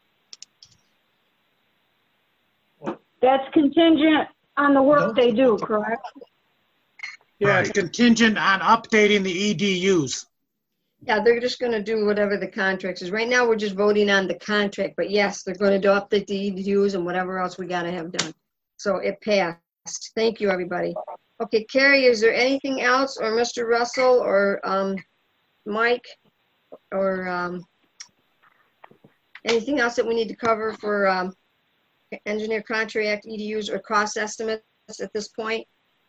That's contingent on the work they do, correct? Yeah, it's contingent on updating the E D Us. Yeah, they're just going to do whatever the contract is. Right now, we're just voting on the contract, but yes, they're going to update the E D Us and whatever else we got to have done. So it passed. Thank you, everybody. Okay, Carrie, is there anything else, or Mister Russell, or um, Mike, or um, anything else that we need to cover for um, engineer contract, E D Us, or cost estimates at this point?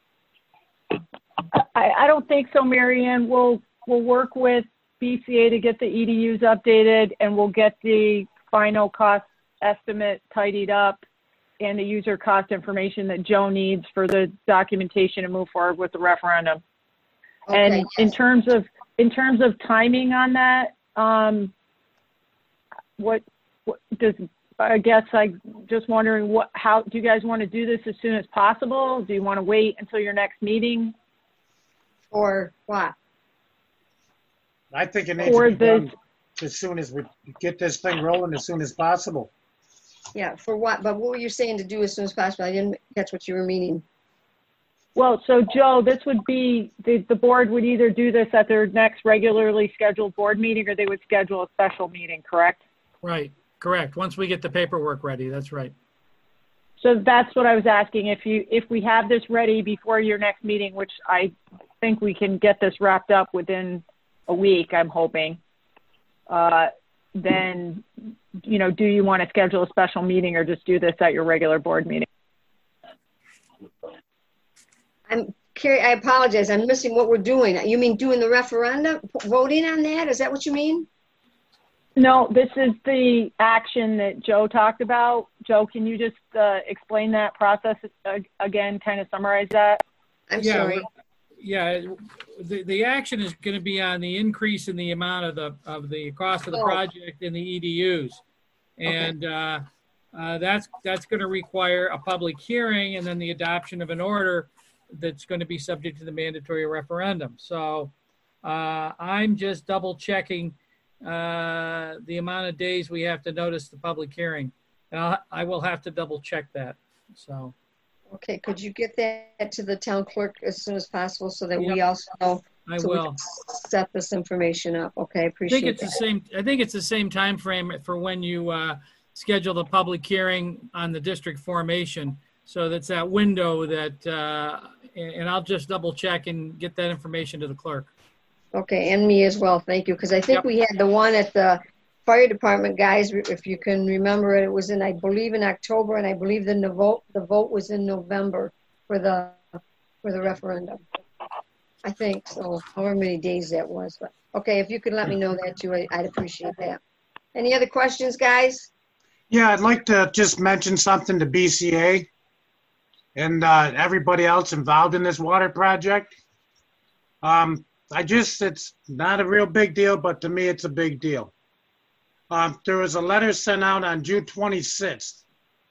I, I don't think so, Mary Ann. We'll, we'll work with B C A to get the E D Us updated, and we'll get the final cost estimate tidied up and the user cost information that Joe needs for the documentation and move forward with the referendum. Okay, And in terms of, in terms of timing on that, um, what, what does, I guess I just wondering what, how, do you guys want to do this as soon as possible? Do you want to wait until your next meeting? Or what? I think it needs Or to be the- done as soon as we get this thing rolling, as soon as possible. Yeah, for what? But what were you saying to do as soon as possible? I didn't catch what you were meaning. Well, so Joe, this would be, the, the board would either do this at their next regularly scheduled board meeting, or they would schedule a special meeting, correct? Right, correct. Once we get the paperwork ready, that's right. So that's what I was asking. If you, if we have this ready before your next meeting, which I think we can get this wrapped up within a week, I'm hoping, uh, then, you know, do you want to schedule a special meeting or just do this at your regular board meeting? I'm Carrie, I apologize. I'm missing what we're doing. You mean doing the referendum, voting on that? Is that what you mean? No, this is the action that Joe talked about. Joe, can you just uh, explain that process uh, again, kind of summarize that? I'm Yeah, sorry. well, Yeah, the, the action is going to be on the increase in the amount of the, of the cost of the Oh. project in the E D Us. And uh, uh, that's, that's going to require a public hearing and then the adoption of an order that's going to be subject to the mandatory referendum. So uh, I'm just double checking uh, the amount of days we have to notice the public hearing. And I'll, I will have to double check that, so. Okay, could you get that to the town clerk as soon as possible so that we Yep. also know? I so we will. can Set this information up. Okay, I I appreciate think it's the that. same, I think it's the same time frame for when you uh, schedule the public hearing on the district formation. So that's that window that, uh, and and I'll just double check and get that information to the clerk. Okay, and me as well, thank you, because I think Yep. we had the one at the fire department, guys, if you can remember it, it was in, I believe in October, and I believe then the vote, the vote was in November for the, for the referendum. I think so, however many days that was, but, okay, if you could let me know that too, I- I'd appreciate that. Any other questions, guys? Yeah, I'd like to just mention something to B C A and uh, everybody else involved in this water project. Um, I just, it's not a real big deal, but to me, it's a big deal. Um, there was a letter sent out on June twenty-sixth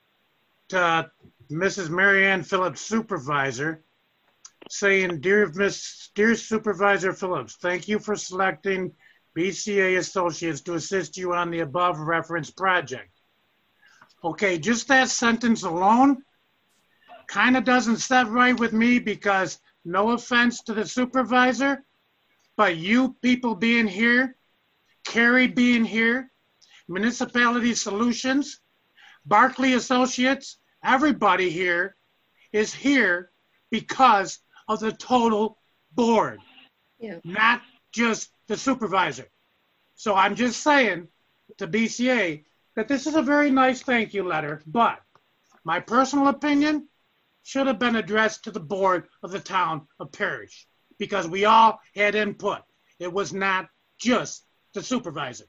to Missus Mary Ann Phillips, supervisor, saying, Dear Miss, Dear Supervisor Phillips, thank you for selecting B C A Associates to assist you on the above referenced project. Okay, just that sentence alone kind of doesn't set right with me because no offense to the supervisor, but you people being here, Carrie being here, Municipality Solutions, Barclay Associates, everybody here is here because of the total board, Yeah. not just the supervisor. So I'm just saying to B C A that this is a very nice thank you letter, but my personal opinion should have been addressed to the board of the town of Parrish because we all had input. It was not just the supervisor.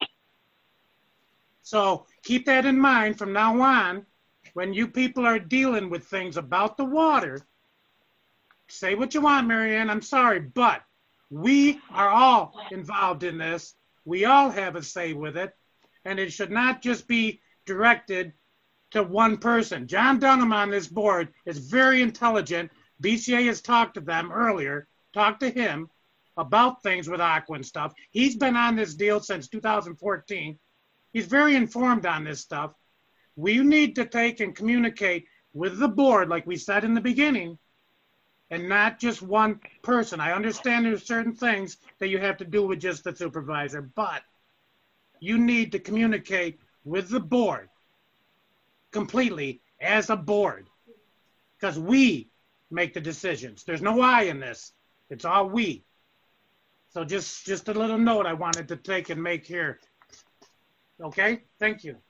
So keep that in mind from now on when you people are dealing with things about the water. Say what you want, Marianne, I'm sorry, but we are all involved in this. We all have a say with it, and it should not just be directed to one person. John Dunham on this board is very intelligent. B C A has talked to them earlier, talked to him about things with Aqua and stuff. He's been on this deal since two thousand fourteen. He's very informed on this stuff. We need to take and communicate with the board, like we said in the beginning, and not just one person. I understand there's certain things that you have to do with just the supervisor, but you need to communicate with the board completely as a board because we make the decisions. There's no I in this. It's all we. So just, just a little note I wanted to take and make here. Okay, thank you.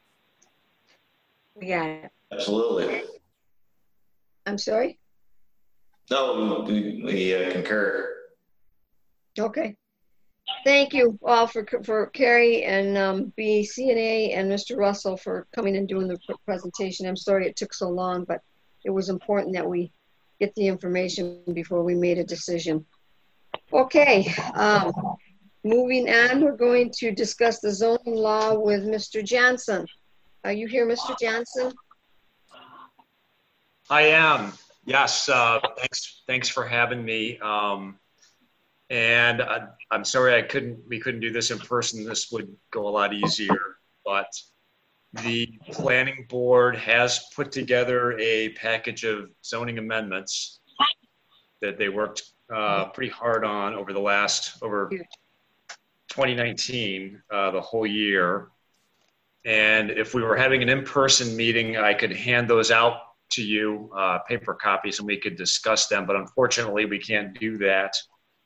We got it. Absolutely. I'm sorry? No, we, we uh, concur. Okay. Thank you all for, for Carrie and um, B C N A and Mister Russell for coming and doing the presentation. I'm sorry it took so long, but it was important that we get the information before we made a decision. Okay, um, moving on, we're going to discuss the zoning law with Mister Johnson. Are you here, Mister Johnson? I am. Yes. Uh, thanks. Thanks for having me. Um, And I, I'm sorry I couldn't, we couldn't do this in person. This would go a lot easier, but the planning board has put together a package of zoning amendments that they worked uh, pretty hard on over the last, over twenty nineteen, uh, the whole year. And if we were having an in-person meeting, I could hand those out to you, uh, paper copies, and we could discuss them. But unfortunately, we can't do that.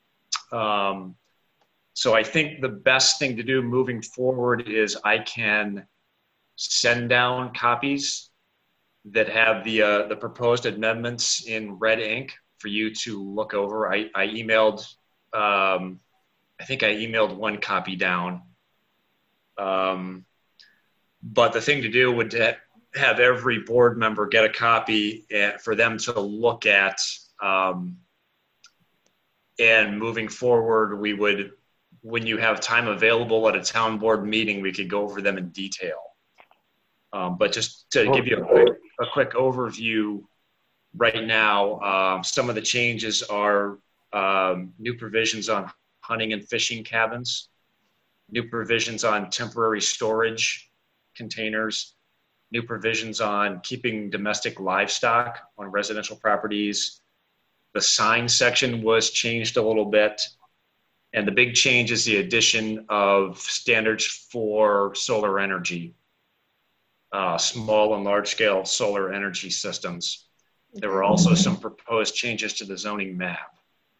Um, so I think the best thing to do moving forward is I can send down copies that have the uh, the proposed amendments in red ink for you to look over. I, I emailed, um, I think I emailed one copy down. Um, but the thing to do would to have every board member get a copy and for them to look at. Um, and moving forward, we would, when you have time available at a town board meeting, we could go over them in detail. Um, but just to give you a quick, a quick overview right now, uh, some of the changes are um, new provisions on hunting and fishing cabins, new provisions on temporary storage containers, new provisions on keeping domestic livestock on residential properties. The sign section was changed a little bit. And the big change is the addition of standards for solar energy, uh, small and large scale solar energy systems. There were also some proposed changes to the zoning map.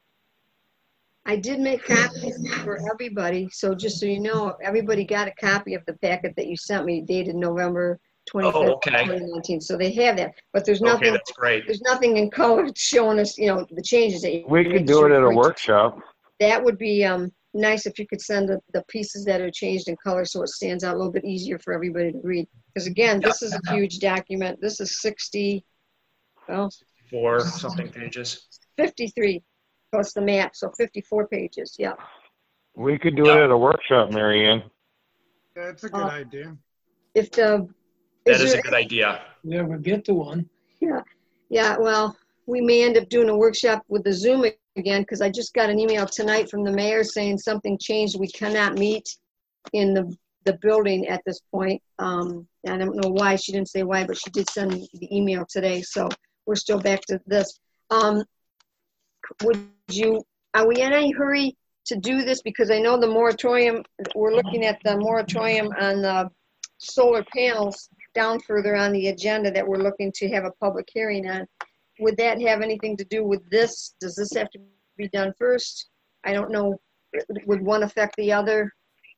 I did make copies for everybody. So just so you know, everybody got a copy of the packet that you sent me dated November twenty-fifth, oh, okay. twenty nineteen. So they have that, but there's nothing, okay, that's great. There's nothing in color showing us, you know, the changes that you We could do it at a workshop. That would be um, nice if you could send the, the pieces that are changed in color so it stands out a little bit easier for everybody to read. Because again, this is a huge document. This is sixty, well, four something pages. fifty-three plus the map, so fifty-four pages. Yeah. We could do it at a workshop, Mary Ann. That's a good Uh, idea. If the That is there a good idea. Never get to one. Yeah, yeah. Well, we may end up doing a workshop with the Zoom again because I just got an email tonight from the mayor saying something changed. We cannot meet in the the building at this point. Um, I don't know why. She didn't say why, but she did send me the email today. So we're still back to this. Um, would you? Are we in any hurry to do this? Because I know the moratorium. We're looking at the moratorium on the solar panels down further on the agenda that we're looking to have a public hearing on. Would that have anything to do with this? Does this have to be done first? I don't know. Would one affect the other?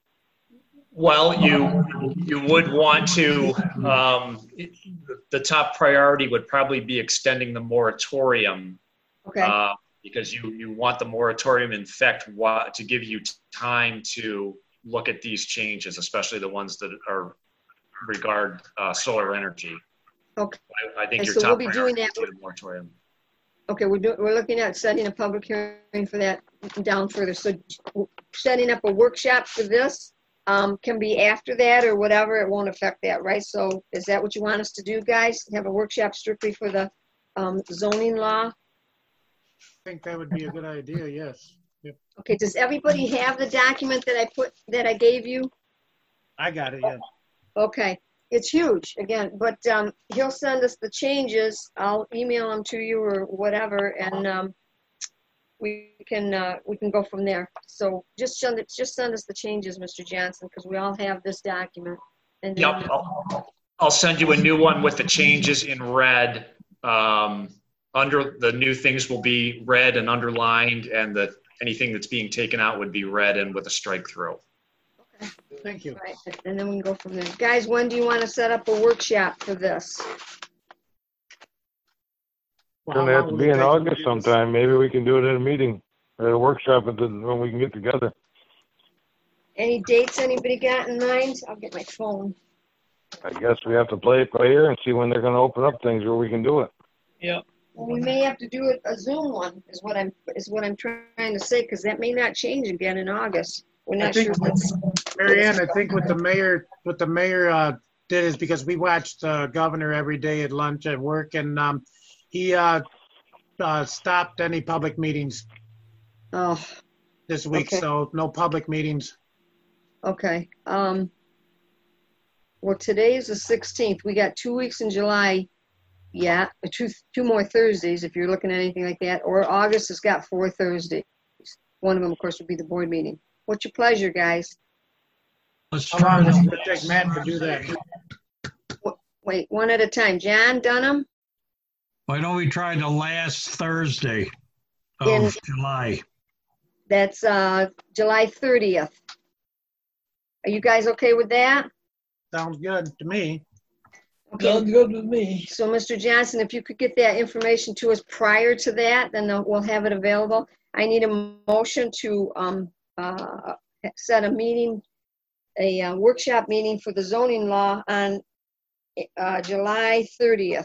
Well, you you would want to, um, the top priority would probably be extending the moratorium. Okay. Uh, because you, you want the moratorium in effect wa- to give you time to look at these changes, especially the ones that are regard uh, solar energy. Okay. I, I think And your so top we'll be doing priority that is the moratorium. Okay, we're doing, we're looking at setting a public hearing for that down further. So setting up a workshop for this um, can be after that or whatever. It won't affect that, right? So is that what you want us to do, guys? Have a workshop strictly for the um, zoning law? I think that would be a good idea, yes. Yep. Okay, does everybody have the document that I put, that I gave you? I got it, yeah. Okay, it's huge, again, but um, he'll send us the changes. I'll email them to you or whatever, and um, we can uh, we can go from there. So just send it, just send us the changes, Mister Johnson, because we all have this document. And then, Yep, I'll, I'll send you a new one with the changes in red. Um, under the new things will be red and underlined, and the anything that's being taken out would be red and with a strike through. Okay. Thank you. Right, and then we can go from there. Guys, when do you want to set up a workshop for this? It's gonna have to be in August sometime. Maybe we can do it at a meeting, at a workshop at the, when we can get together. Any dates anybody got in mind? I'll get my phone. I guess we have to play it by ear and see when they're gonna open up things where we can do it. Yeah. Well, we may have to do it a Zoom one, is what I'm is what I'm trying to say, because that may not change again in August. We're I not think, sure. If that's, Mary Ann, I think what the mayor, what the mayor uh, did is because we watched the governor every day at lunch at work, and um, he uh, uh, stopped any public meetings. oh, this week, Okay. so no public meetings. Okay. Um, well, today is the sixteenth. We got two weeks in July. Yeah, two, two more Thursdays if you're looking at anything like that. Or August has got four Thursdays. One of them, of course, would be the board meeting. What's your pleasure, guys? Let's How try long is it to, gonna take Matt to do that? Wait, one at a time. John Dunham? why don't we try the last Thursday In- of July? That's uh, July thirtieth. Are you guys okay with that? Sounds good to me. Sounds good with me. So, Mister Johnson, if you could get that information to us prior to that, then uh, we'll have it available. I need a motion to um, uh, set a meeting, a uh, workshop meeting for the zoning law on uh, July thirtieth.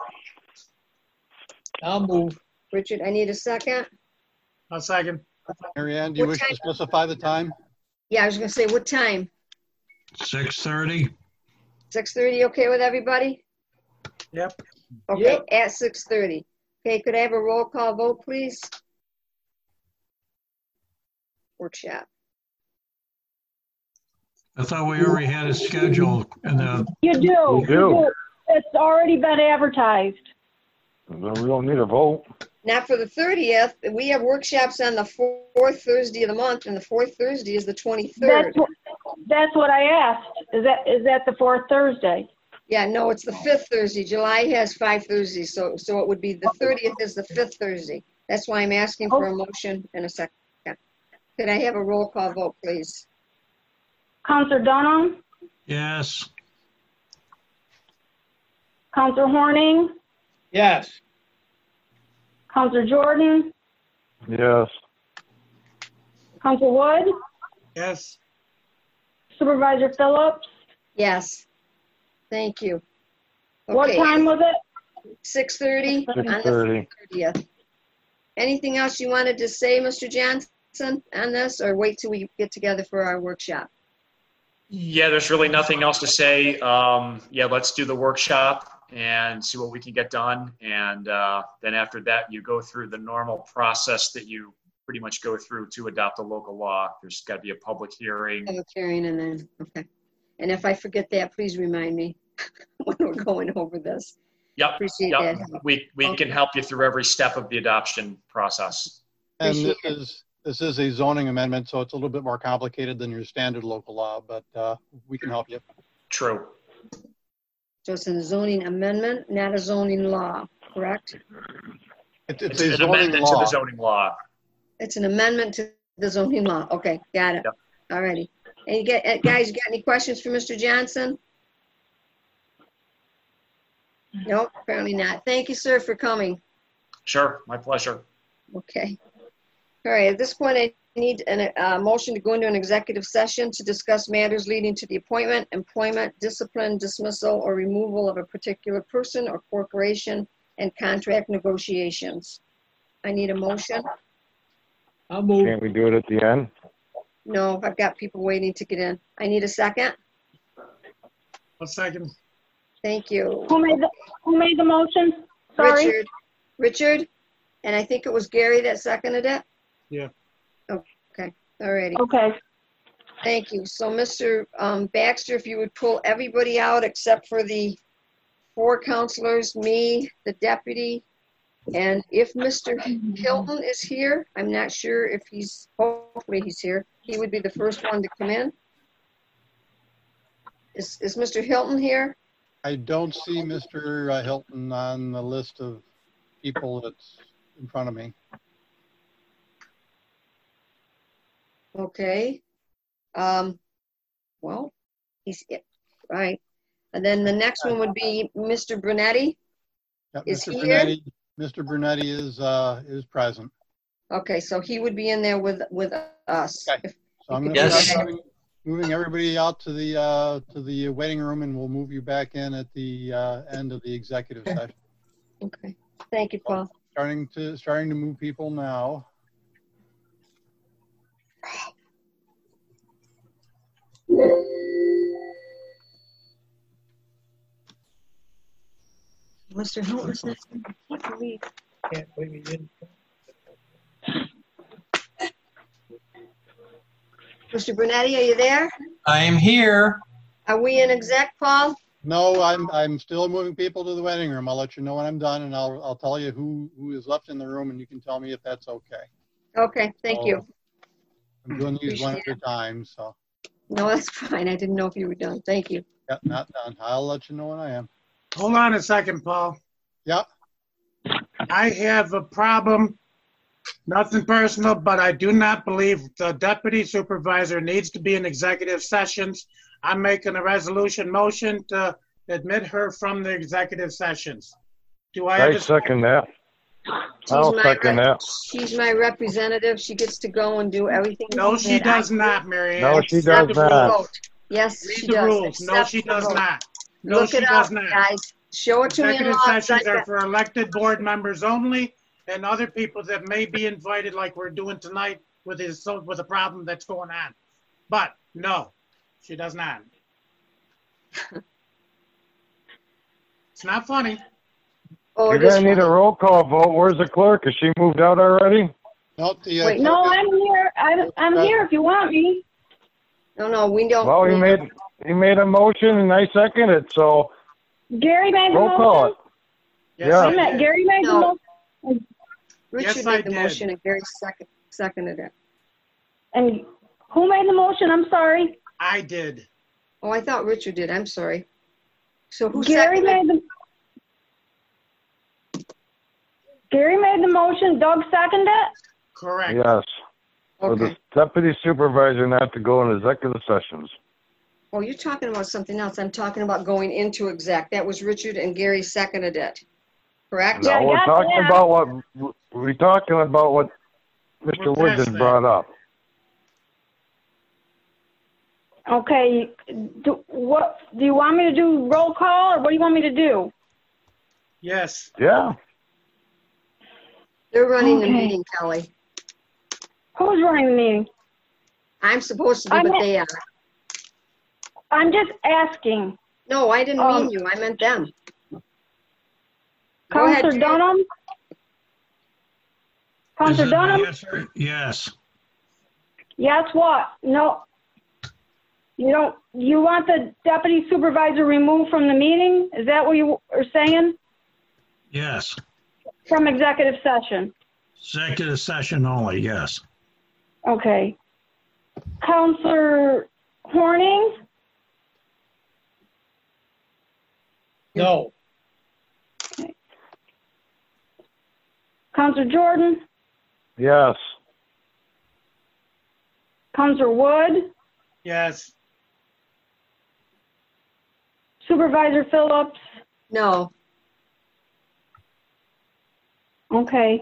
I'll move. Richard, I need a second. A second. Mary Ann, do you What wish to time? specify the time? Yeah, I was gonna say, what time? six thirty? six thirty, okay with everybody? Yep. Okay, Yep. at six thirty. Okay, could I have a roll call vote, please? Workshop. I thought we already had a schedule and the, You do. We You do. do. It's already been advertised. Then we don't need a vote. Not for the thirtieth, we have workshops on the fourth Thursday of the month, and the fourth Thursday is the That's twenty-third. what, that's what I asked. Is that, is that the fourth Thursday? Yeah, no, it's the fifth Thursday. July has five Thursdays, so, so it would be the thirtieth is the fifth Thursday. That's why I'm asking for a motion in a second. Could I have a roll call vote, please? Counselor Dunham? yes, Counselor Horning? Yes. Counselor Jordan? Yes. Counselor Wood? Yes. Supervisor Phillips? Yes. Thank you. What Okay, time was it? six thirty on Six the thirty. thirtieth. Anything else you wanted to say, Mister Johnson, on this, or wait till we get together for our workshop? Yeah, there's really nothing else to say. Um, yeah, let's do the workshop and see what we can get done. And uh, then after that, you go through the normal process that you pretty much go through to adopt a local law. There's got to be a public hearing. Public hearing and then, okay. And if I forget that, please remind me when we're going over this. Yep, Appreciate yep. that. We, we can help you through every step of the adoption process. And this Appreciate it. is, this is a zoning amendment, so it's a little bit more complicated than your standard local law, but uh, we can help you. True. So it's a zoning amendment, not a zoning law, correct? It's, It's it's a an zoning amendment to law. the zoning law. It's an amendment to the zoning law. Okay, got it. Yep. All righty. And you get, uh, guys, you got any questions for Mister Johnson? Nope, apparently not. Thank you, sir, for coming. Sure, my pleasure. Okay. All right, at this point, I need a uh, motion to go into an executive session to discuss matters leading to the appointment, employment, discipline, dismissal, or removal of a particular person or corporation and contract negotiations. I need a motion. I'll move. Can't we do it at the end? No, I've got people waiting to get in. I need a second. A second. Thank you. Who made the, who made the motion? Sorry. Richard. Richard, and I think it was Gary that seconded it. Yeah. Okay, all righty. Okay. Thank you. So, Mister um, Baxter, if you would pull everybody out except for the four counselors, me, the deputy, and if Mister Hilton is here, I'm not sure if he's, hopefully he's here, he would be the first one to come in. Is, is Mister Hilton here? I don't see Mister uh, Hilton on the list of people that's in front of me. Okay. Um, well, he's, all right. And then the next one would be Mister Brunetti. Yep, Is Mister he here? Brunetti, Mister Brunetti is, uh, is present. Okay, so he would be in there with, with us. Okay. If- So I'm you going could to do start that. moving, moving everybody out to the, uh, to the waiting room, and we'll move you back in at the uh, end of the executive session. Okay, thank you, Paul. Starting to, starting to move people now. Mister Hilton says, what do we? Can't believe he didn't. Mister Brunetti, are you there? I am here. Are we in exec, Paul? No, I'm, I'm still moving people to the waiting room. I'll let you know when I'm done, and I'll, I'll tell you who, who is left in the room, and you can tell me if that's okay. Okay, thank you. I'm doing these one at Appreciate a time, so. No, that's fine. I didn't know if you were done. Thank you. Yeah, not done. I'll let you know when I am. Hold on a second, Paul. Yep. I have a problem, nothing personal, but I do not believe the deputy supervisor needs to be in executive sessions. I'm making a resolution motion to admit her from the executive sessions. Do I have I a second that. I'll my second rep- that. She's my representative. She gets to go and do everything. No, she And I does not, Mary Ann. No, she accept does the not. vote. Yes, Read she the does. rules. No, Accept she the does vote. not. No, Look she it does up, not. guys. Show it to me in Executive law. sessions are for elected board members only and other people that may be invited like we're doing tonight with his, with the problem that's going on. But no, she does not. It's not funny. Oh, You're it is gonna need a funny. roll call vote. Where's the clerk? Has she moved out already? Nope, the, uh, Wait, No, I'm here. I'm, I'm here if you want me. No, no, we don't. Well, you we- made, you made a motion and I second it, so Gary made the roll call it. motion? Yes, Yeah. I Wait a minute, did. Gary made the No. motion? Richard Yes, I made the did. motion and Gary second, seconded it. And who made the motion? I'm sorry. I did. Oh, I thought Richard did. I'm sorry. So who Gary seconded? made the, Gary made the motion, Doug seconded it? Correct. yes. For Okay. the deputy supervisor not to go in executive sessions. Oh, you're talking about something else. I'm talking about going into exec. That was Richard and Gary seconded it. Correct? Yeah, No, we're got talking that. about what, we're talking about what Mister We're Woods past has that. brought up. Okay, do, what, do you want me to do roll call or what do you want me to do? Yes. Yeah. They're running the Okay. meeting, Kelly. Who's running the meeting? I'm supposed to be, I'm but not- they are. I'm just asking. No, I didn't Um, mean you. I meant them. Go ahead, Counselor Judy. Dunham? Is Counselor it Dunham? yes or- Yes. Yes, what? No. You don't, you want the deputy supervisor removed from the meeting? Is that what you are saying? Yes. From executive session? Executive session only, yes. Okay. Counselor Horning? No. Counselor Jordan? Yes. Counselor Wood? Yes. Supervisor Phillips? No. Okay.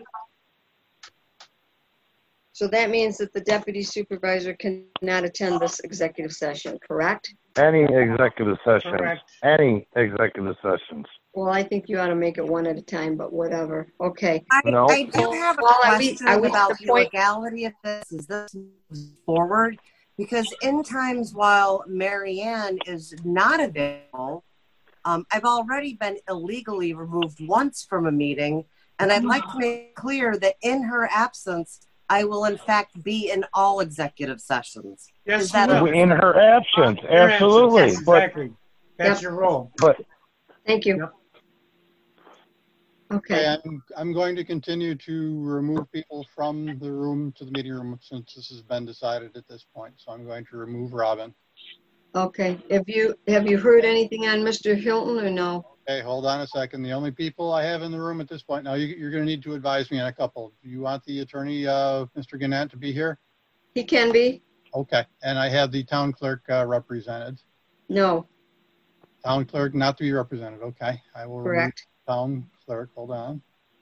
So that means that the deputy supervisor cannot attend this executive session, correct? Any executive sessions. Correct. Any executive sessions. Well, I think you ought to make it one at a time, but whatever. Okay. I, No. I do have a Well, are we- question are we at about the the point- legality of this. Is this moves forward? Because in times while Mary Ann is not available, um, I've already been illegally removed once from a meeting, and I'd like to make clear that in her absence, I will in fact be in all executive sessions. Yes, Is that you will. In her absence, Your answer. absolutely. Yes, But, exactly. That's Yep. your role. but Thank you. Yep. Okay. Okay, I'm, I'm going to continue to remove people from the room to the meeting room since this has been decided at this point. So I'm going to remove Robin. Okay. Have you, have you heard anything on Mister Hilton or no? Okay, hold on a second. The only people I have in the room at this point, now you, you're going to need to advise me on a couple. Do you want the attorney, uh, Mister Gannett, to be here? He can be? Okay, and I have the town clerk uh, represented. No, Town clerk not to be represented. Okay, I will remove correct. town clerk. Hold on.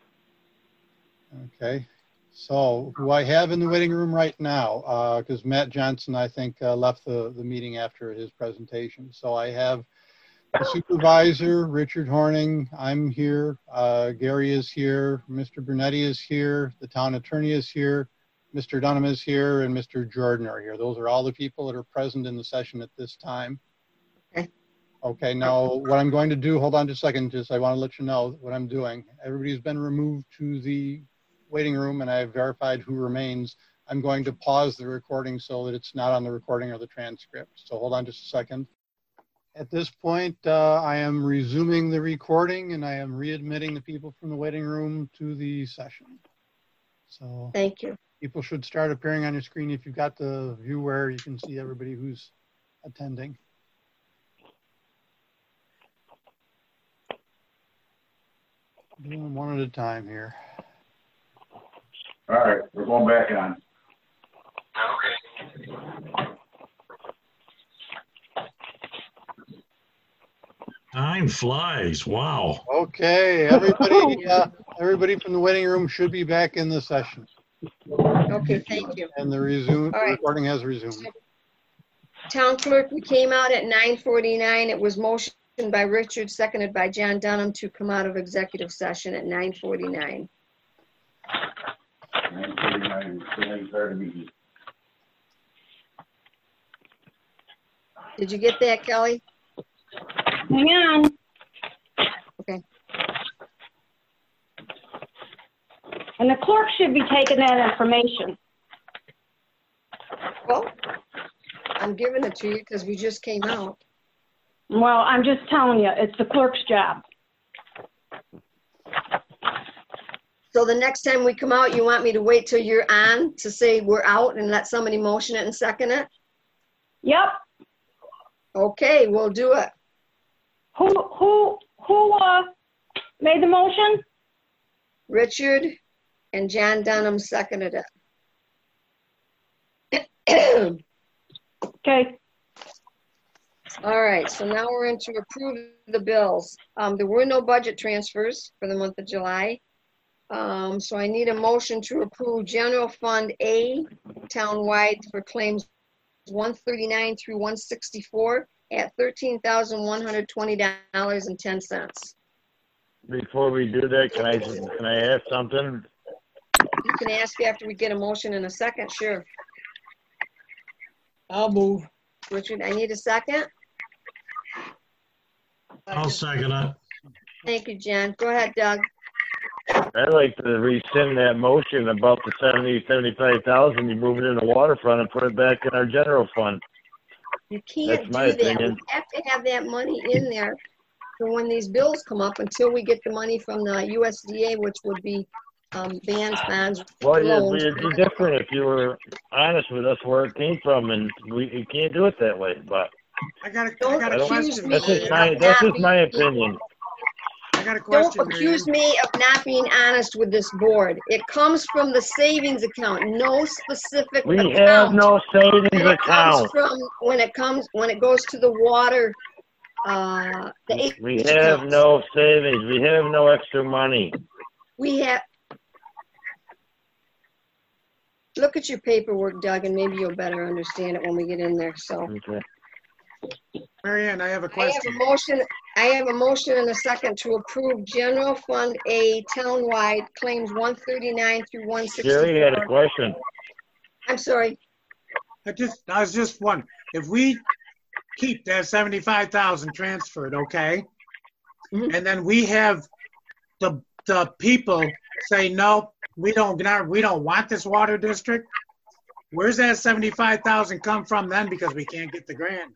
Okay, so who I have in the waiting room right now, because Matt Johnson, I think, uh, left the, the meeting after his presentation. So I have the supervisor, Richard Horning. I'm here. Uh, Gary is here. Mister Brunetti is here. The town attorney is here. Mister Dunham is here, and Mister Jordan are here. Those are all the people that are present in the session at this time. Okay. Okay, now what I'm going to do, hold on just a second, just I want to let you know what I'm doing. Everybody's been removed to the waiting room and I've verified who remains. I'm going to pause the recording so that it's not on the recording or the transcript. So hold on just a second. At this point, uh, I am resuming the recording and I am readmitting the people from the waiting room to the session. So thank you. People should start appearing on your screen if you've got the view where you can see everybody who's attending. Doing them one at a time here. All right, we're going back on. Time flies. Wow. Okay, everybody, uh, everybody from the waiting room should be back in the session. Okay, thank you. And the resume All right. recording has resumed. Town clerk, we came out at nine forty-nine. It was motioned by Richard, seconded by John Dunham to come out of executive session at nine forty-nine. nine forty-nine, still haven't started the meeting. Did you get that, Kelly? Hang on. Okay. And the clerk should be taking that information. Well, I'm giving it to you because we just came out. Well, I'm just telling you, it's the clerk's job. So the next time we come out, you want me to wait till you're on to say we're out and let somebody motion it and second it? Yep. Okay, we'll do it. Who, who, who, uh, made the motion? Richard and John Dunham seconded it. Okay. All right, so now we're into approve the bills. Um, there were no budget transfers for the month of July. Um, so I need a motion to approve General Fund A townwide for claims one thirty-nine through one sixty-four at thirteen thousand one hundred twenty dollars and ten cents. Before we do that, can I, can I ask something? You can ask after we get a motion in a second, sure. I'll move. Richard, I need a second. I'll second it. Thank you, Jen. Go ahead, Doug. I'd like to rescind that motion about the seventy, seventy-five thousand. You move it in the waterfront and put it back in our general fund. You can't That's my do that. We opinion. have to have that money in there for when these bills come up until we get the money from the U S D A, which would be um, bans, bonds, Well, yeah, loans. it'd be different if you were honest with us where it came from, and we you can't do it that way. But I got a, I Don't got I a don't, question. that's just my that's just my opinion. I got a Don't question, accuse me of not being honest with this board. It comes from the savings account, no specific We account. have no savings When it comes account. from, when it comes, when it goes to the water, uh, the H We have accounts. no savings. We have no extra money. We have, look at your paperwork, Doug, and maybe you'll better understand it when we get in there, so. Okay. Marianne, I have a I have question. a motion, I have a motion and a second to approve General Fund A townwide claims one thirty-nine through one Jerry had a sixty-four. question. I'm sorry, I just, I was just wondering, if we keep that seventy-five thousand transferred, okay? Mhm. And then we have the, the people say, no, we don't, not- we don't want this water district. Where's that seventy-five thousand come from then? Because we can't get the grant.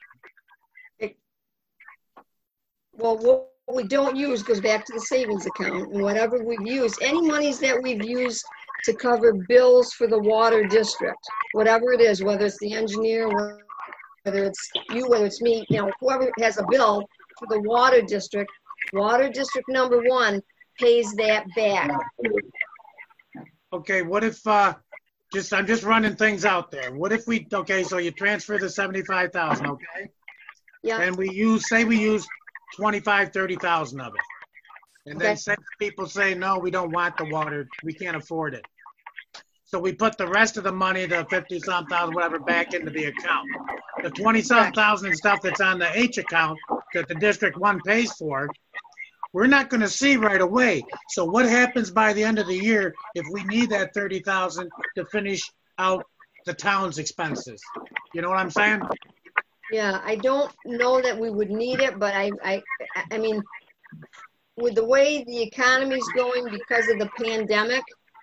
well, what we don't use goes back to the savings account, and whatever we've used, any monies that we've used to cover bills for the water district, whatever it is, whether it's the engineer, whether it's you, whether it's me, you know, whoever has a bill for the water district, water district number one pays that back. Okay, what if, uh, just, I'm just running things out there. What if we, okay, so you transfer the seventy-five thousand, okay? Yeah, And we use, say we use twenty-five, thirty thousand of it. And then Okay. say people say, no, we don't want the water, we can't afford it. So we put the rest of the money, the fifty some thousand, whatever, back into the account. The twenty some thousand stuff that's on the H account that the District One pays for, we're not gonna see right away. So what happens by the end of the year if we need that thirty thousand to finish out the town's expenses? You know what I'm saying? yeah, I don't know that we would need it, but I, I, I mean, with the way the economy's going because of the pandemic,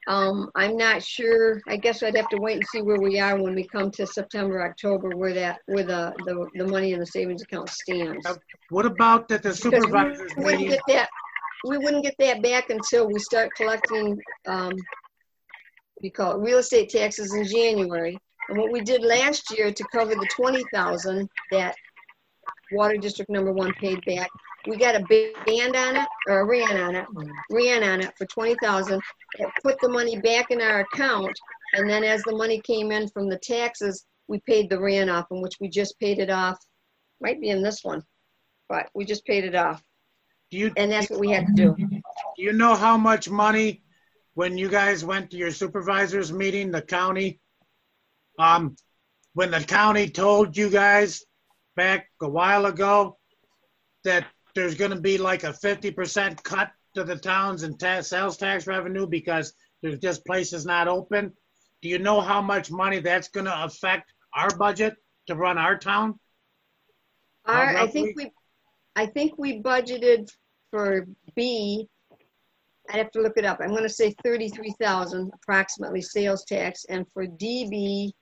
Um, I'm not sure, I guess I'd have to wait and see where we are when we come to September, October, where that, where the, the, the money in the savings account stands. What about that the Because we supervisors wouldn't meeting? get that, we wouldn't get that back until we start collecting, um, we call it real estate taxes in January. And what we did last year to cover the twenty thousand that Water District Number One paid back, we got a band on it, or a ran on it, ran on it for twenty thousand. It put the money back in our account, and then as the money came in from the taxes, we paid the ran off, in which we just paid it off. Might be in this one, but we just paid it off. Do you, and that's what we had to do. Do you know how much money, when you guys went to your supervisors meeting, the county, um, when the county told you guys back a while ago that there's going to be like a fifty percent cut to the towns and ta- sales tax revenue because there's just places not open? Do you know how much money that's going to affect our budget to run our town? Our, I think we, I think we budgeted for B. I'd have to look it up. I'm going to say thirty-three thousand approximately sales tax, and for D B,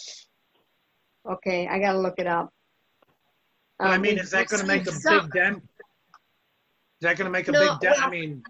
okay, I got to look it up. Well, I Um, mean, we is that going to make a received some- big dent? Is that going to make a No, big dent? I well- mean,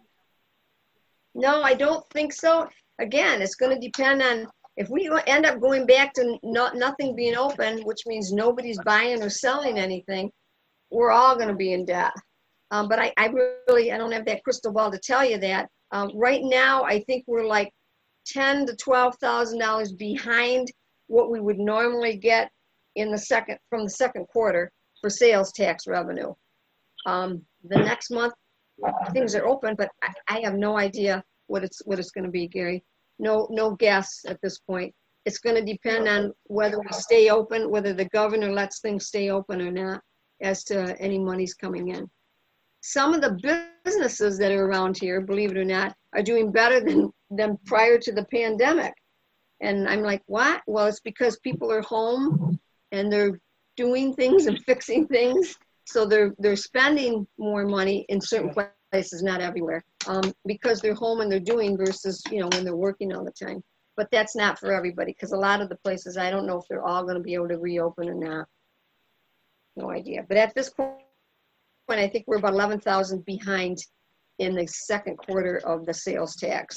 No, I don't think so. Again, it's going to depend on if we end up going back to not nothing being open, which means nobody's buying or selling anything. We're all going to be in debt. Um, but I, I really, I don't have that crystal ball to tell you that. Um, right now, I think we're like ten to twelve thousand dollars behind what we would normally get in the second from the second quarter for sales tax revenue. Um, the next month, things are open, but I, I have no idea what it's what it's going to be, Gary. No, no guess at this point. It's going to depend on whether we stay open, whether the governor lets things stay open or not, as to any monies coming in. Some of the businesses that are around here, believe it or not, are doing better than, than prior to the pandemic. And I'm like, what? Well, it's because people are home and they're doing things and fixing things. So they're, they're spending more money in certain places, not everywhere, um, because they're home and they're doing versus, you know, when they're working all the time. But that's not for everybody, because a lot of the places, I don't know if they're all going to be able to reopen or not. No idea. But at this point, I think we're about eleven thousand behind in the second quarter of the sales tax.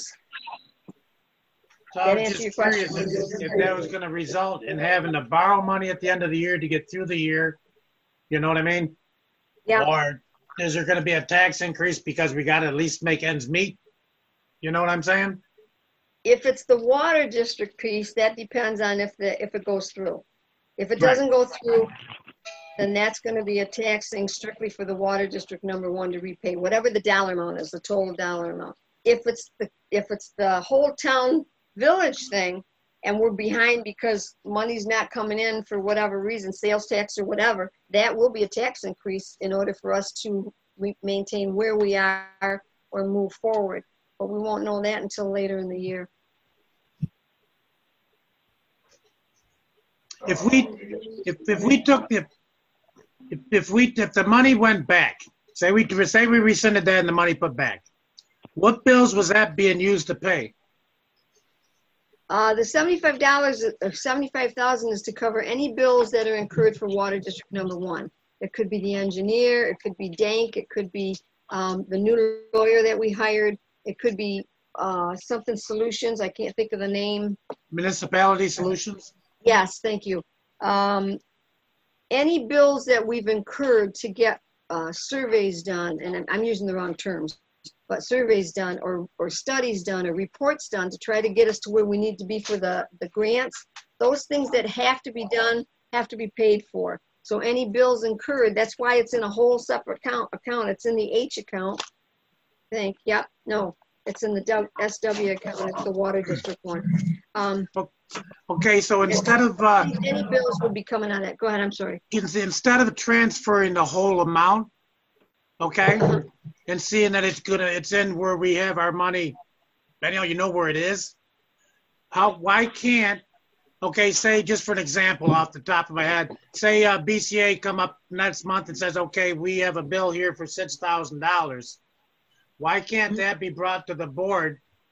so That I'm answer your just curious question? if, if that was going to result in having to borrow money at the end of the year to get through the year. You know what I mean? Yeah. Or is there going to be a tax increase because we got to at least make ends meet? You know what I'm saying? If it's the water district piece, that depends on if the if it goes through. If it Right. doesn't go through, then that's going to be a tax thing strictly for the water district number one to repay whatever the dollar amount is, the total dollar amount. If it's the if it's the whole town village thing, and we're behind because money's not coming in for whatever reason, sales tax or whatever, that will be a tax increase in order for us to re- maintain where we are or move forward. But we won't know that until later in the year. If we if if we took the if, if we if the money went back, say we say we rescinded that and the money put back, what bills was that being used to pay? Uh, the seventy-five dollars or seventy-five thousand is to cover any bills that are incurred for water district number one. It could be the engineer, it could be Dank, it could be um, the new lawyer that we hired, it could be uh, something solutions, I can't think of the name. Municipality Solutions? Yes, thank you. Um, any bills that we've incurred to get uh, surveys done, and I'm, I'm using the wrong terms, but surveys done or, or studies done or reports done to try to get us to where we need to be for the, the grants, those things that have to be done have to be paid for. So any bills incurred, that's why it's in a whole separate account. account. It's in the H account, I think. Yep, no, it's in the S W account. It's the water district one. Um, Okay, so instead of uh, any bills would be coming on that. Go ahead, I'm sorry. instead of transferring the whole amount, okay, and seeing that it's gonna it's in where we have our money, anyhow, you know where it is. How? Why can't? Okay, say just for an example off the top of my head, say uh, B C A come up next month and says, okay, we have a bill here for six thousand dollars. Why can't that be brought to the board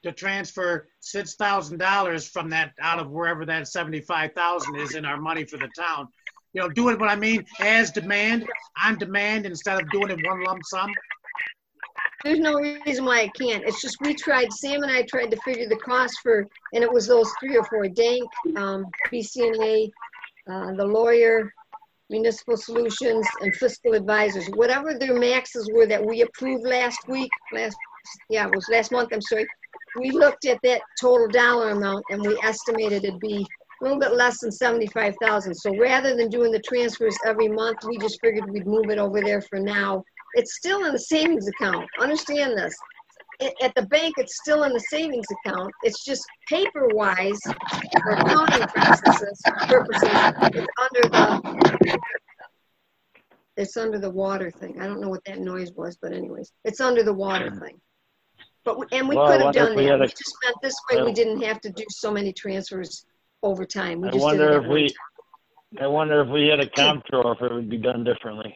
to transfer six thousand dollars from that, out of wherever that seventy-five thousand is in our money for the town. You know, doing what I mean, as demand, on demand, instead of doing it one lump sum. There's no reason why I can't. It's just we tried, Sam and I tried to figure the cost for, and it was those three or four, Dank, um, B C N A, uh, the lawyer, Municipal Solutions, and Fiscal Advisors. Whatever their maxes were that we approved last week, last, yeah, it was last month, I'm sorry. We looked at that total dollar amount and we estimated it'd be a little bit less than seventy-five thousand. So rather than doing the transfers every month, we just figured we'd move it over there for now. It's still in the savings account. Understand this. At the bank, it's still in the savings account. It's just paper-wise, for accounting purposes, purposes, it's under the it's under the water thing. I don't know what that noise was, but anyways, it's under the water thing. But we, and we Well, could I have wonder if done we that. had a- We just meant this way. Well- We didn't have to do so many transfers over time. We I just did wonder it if at one we, time. I wonder if we had a comptroller, if it would be done differently.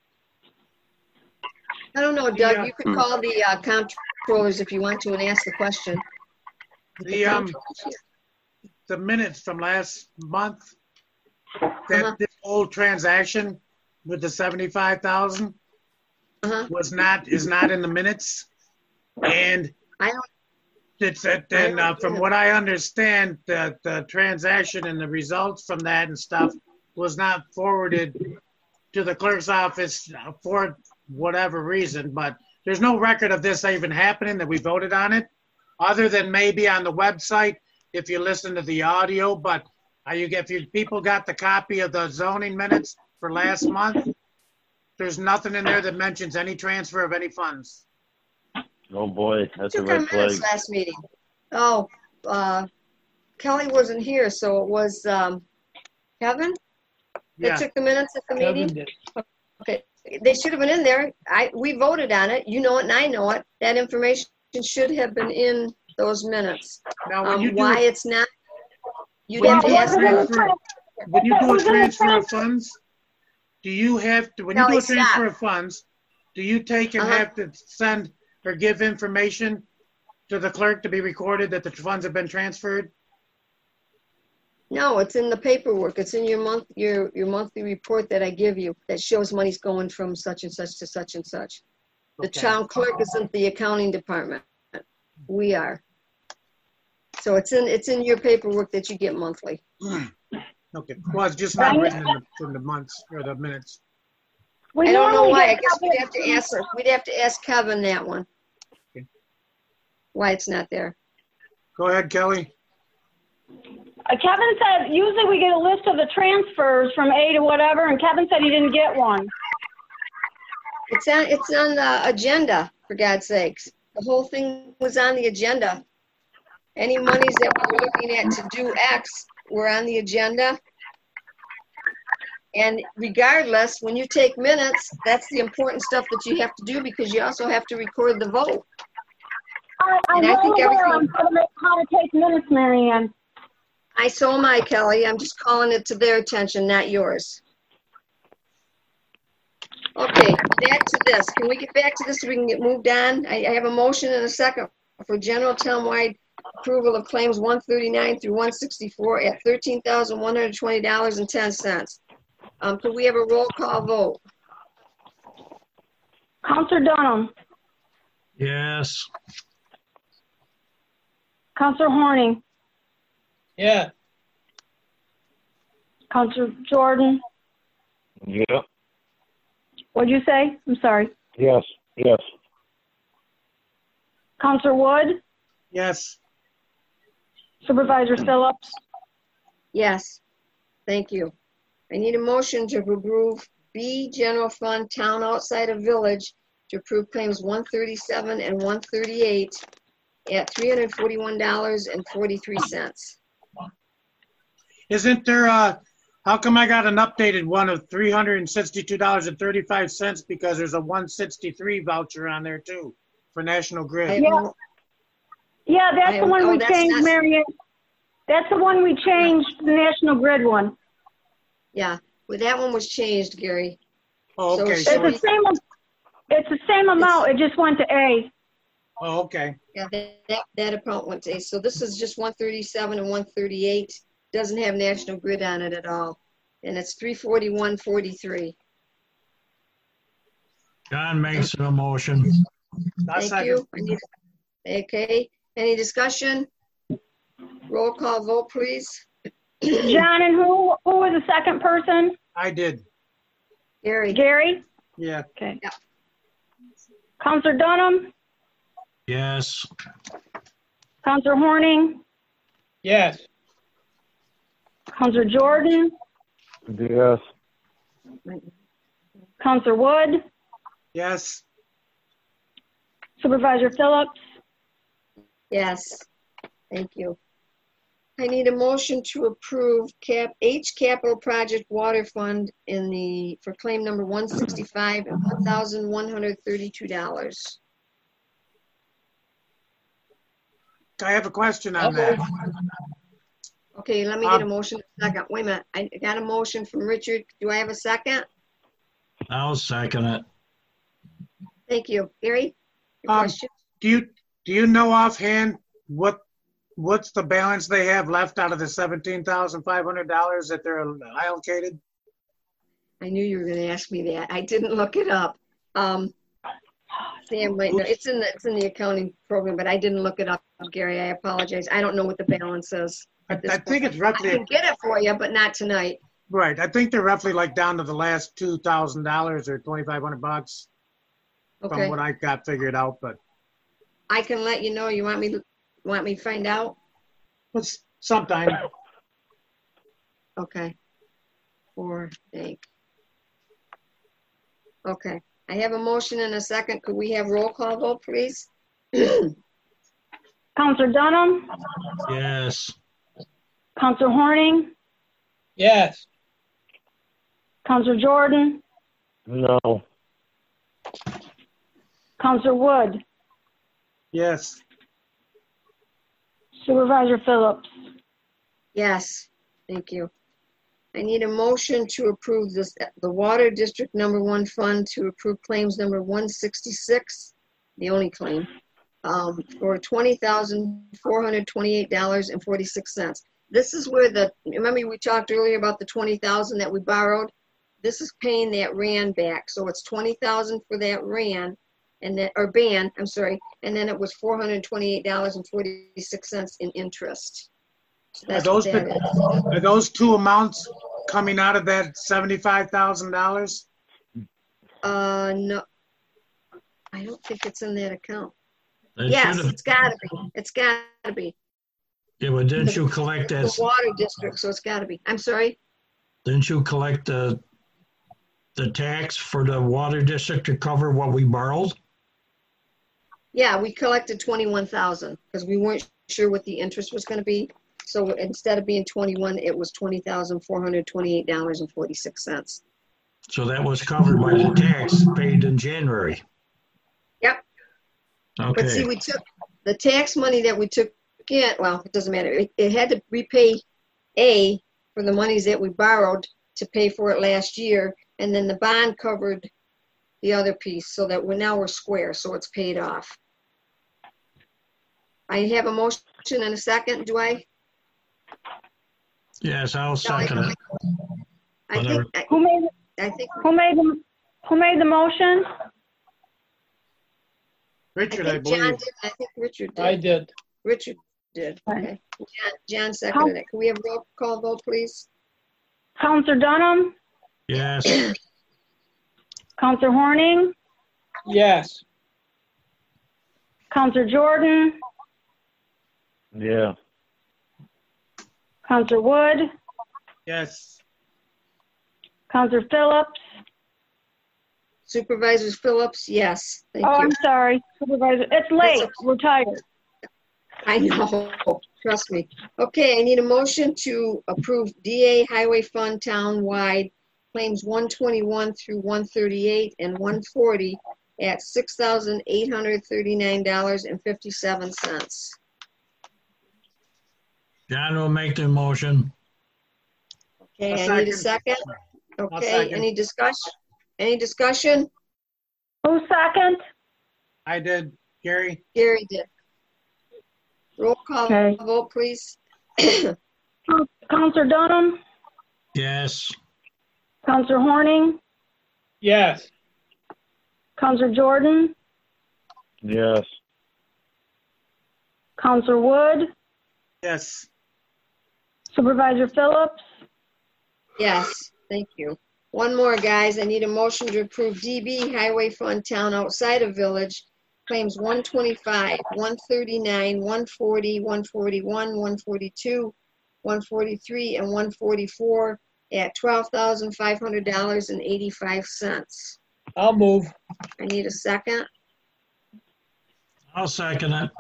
I don't know, Yeah. Doug. You could call the uh, comptrollers if you want to and ask the question. The, um, comptroller's here. the minutes from last month, that Uh-huh. this whole transaction with the seventy-five thousand Uh-huh. was not, is not in the minutes. And I don't, it's, that- and uh, from what I understand, the, the transaction and the results from that and stuff was not forwarded to the clerk's office for whatever reason, but there's no record of this even happening, that we voted on it, other than maybe on the website if you listen to the audio. But are you get, if you people got the copy of the zoning minutes for last month, there's nothing in there that mentions any transfer of any funds. Oh boy, that's a took our red minutes flag. last meeting. Oh, uh, Kelly wasn't here, so it was um, Kevin that Yeah. took the minutes at the Kevin meeting? did. Okay, they should have been in there. I, we voted on it. You know it and I know it. That information should have been in those minutes. Now, when Um, you do, why a- it's not, you'd when have you to do a ask them. transfer, when you do a Who's in the transfer of funds, do you have to, when you do a Kelly, stop. transfer of funds, do you take and Uh-huh. have to send or give information to the clerk to be recorded that the funds have been transferred? No, it's in the paperwork. It's in your month, your, your monthly report that I give you that shows money's going from such and such to such and such. The Okay. town clerk isn't the accounting department. We are. So it's in, it's in your paperwork that you get monthly. Okay, well, it's just not written in the, in the months or the minutes. We I don't know normally why. I get guess we'd copies have to of- ask, we'd have to ask Kevin that one. Okay. Why it's not there. Go ahead, Kelly. Uh, Kevin said, usually we get a list of the transfers from A to whatever, and Kevin said he didn't get one. It's on, it's on the agenda, for God's sakes. The whole thing was on the agenda. Any monies that we were looking at to do X were on the agenda. And regardless, when you take minutes, that's the important stuff that you have to do because you also have to record the vote. I, I'm And I well think aware on everything- how to, make, how to take minutes, Mary Ann. I so am I, Kelly. I'm just calling it to their attention, not yours. Okay, back to this. Can we get back to this so we can get moved on? I, I have a motion and a second for general townwide approval of claims one thirty-nine through one sixty-four at thirteen thousand one hundred twenty dollars and ten cents. Um, could we have a roll call vote? Counselor Dunham, Yes. Counselor Horning, Yeah, Counselor Jordan. Yeah. What'd you say? I'm sorry. Yes. Yes. Counselor Wood, Yes. Supervisor Phillips. Yes, thank you. I need a motion to approve B General Fund Town Outside of Village to approve claims one thirty-seven and one thirty-eight at three hundred forty-one dollars and forty-three cents. Isn't there, uh, how come I got an updated one of three hundred sixty-two dollars and thirty-five cents because there's a one sixty-three voucher on there too for National Grid? Yeah. Yeah, that's I- the one oh, we that's changed, not- Mary Ann. That's the one we changed, the National Grid one. Yeah, well, that one was changed, Gary. Oh, So okay. it It's So the it's, same, it's the same amount, it just went to A. Oh, okay. Yeah, that, that, that account went to Ace. So this is just one thirty-seven and one thirty-eight. Doesn't have National Grid on it at all. And it's three forty-one forty-three. John makes a motion. Thank you. I need- Okay, any discussion? Roll call vote, please. John, and who, who was the second person? I did. Gary. Gary? Yeah. Okay. Yeah. Counselor Dunham? Yes. Counselor Horning? Yes. Counselor Jordan? Yes. Counselor Wood? Yes. Supervisor Phillips? Yes, thank you. I need a motion to approve cap, H Capital Project Water Fund in the, for claim number one sixty-five and one thousand one hundred thirty-two dollars. I have a question on that. Okay, let me get a Um, motion in a second. Wait a minute, I got a motion from Richard. Do I have a second? I'll second it. Thank you. Gary? Your Um, question? do you, do you know offhand what, what's the balance they have left out of the seventeen thousand five hundred dollars that they're allocated? I knew you were gonna ask me that. I didn't look it up. Um, Sam might know. It's in the, it's in the accounting program, but I didn't look it up, Gary. I apologize. I don't know what the balance is. I, at this I think point. it's roughly, I can get it for you, but not tonight. right, I think they're roughly like down to the last two thousand dollars or twenty-five hundred bucks from Okay. what I got figured out, but I can let you know. You want me to, want me to find out? it's sometime. Okay. For Hank. Okay. I have a motion and a second. Could we have roll call vote, please? Counselor Dunham? Yes. Counselor Horning? Yes. Counselor Jordan? No. Counselor Wood? Yes. Supervisor Phillips? Yes. Thank you. I need a motion to approve this, the Water District Number One Fund to approve claims number one sixty-six, the only claim, um, for twenty thousand four hundred twenty-eight dollars and forty-six cents. This is where the, remember we talked earlier about the twenty thousand that we borrowed? This is paying that R A N back. So it's twenty thousand for that R A N and then, or ban, I'm sorry, and then it was four hundred twenty-eight dollars and forty-six cents in interest. So Are that's those, what that is. are those two amounts coming out of that seventy-five thousand dollars? Uh, no. I don't think it's in that account. It Yes, should've- it's gotta be. It's gotta be. Yeah, but didn't you collect The that, water district, so it's gotta be. I'm sorry? didn't you collect the, the tax for the water district to cover what we borrowed? Yeah, we collected twenty-one thousand because we weren't sure what the interest was gonna be. So instead of being twenty-one, it was twenty thousand four hundred twenty-eight dollars and forty-six cents. So that was covered by the tax paid in January. Yep. But see, Okay, we took the tax money that we took in, well, it doesn't matter. It, it had to repay A for the monies that we borrowed to pay for it last year. And then the bond covered the other piece so that we're now we're square. So it's paid off. I have a motion and a second. Do I? yes, I'll second it. I think, Whatever. I, Who made, I think, who made the, who made the motion? I Richard, I think John believe. did. I think Richard did. I did. Richard did. Okay. John, John seconded it. Can we have roll call vote, please? Counselor Dunham? Yes, Counselor Horning? Yes. Counselor Jordan? Yeah. Counselor Wood? Yes. Counselor Phillips? Supervisors Phillips, yes. Thank Oh, you. I'm sorry, Supervisor. It's late. We're tired. I know, trust me. Okay, I need a motion to approve D A Highway Fund Town-wide claims one twenty-one through one thirty-eight and one forty at six thousand eight hundred thirty-nine dollars and fifty-seven cents. John will make the motion. Okay, A I need a second. second. Okay, second. any discussion? Any discussion? Who second? I did. Gary? Gary did. Roll call Okay. vote, please. Counselor Dunham, Yes. Counselor Horning, Yes. Counselor Jordan, Yes. Counselor Wood, Yes. Supervisor Phillips, Yes, thank you. One more, guys. I need a motion to approve D B Highway Fund Town Outside of Village claims one twenty-five, one thirty-nine, one forty, one forty-one, one forty-two, one forty-three, and one forty-four at twelve thousand five hundred dollars and eighty-five cents. I'll move. I need a second. I'll second it.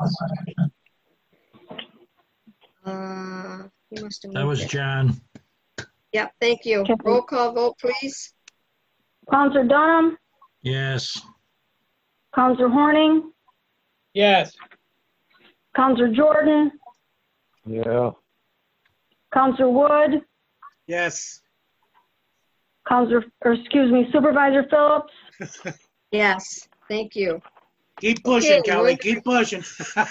Uh, you must have That moved was it. John. Yep, thank you. Okay. Roll call vote, please. Counselor Dunham, Yes. Counselor Horning, Yes. Counselor Jordan, Yeah. Counselor Wood, Yes. Counselor, or excuse me, Supervisor Phillips, Yes, thank you. Keep pushing, Okay, Kelly. we're- Keep pushing.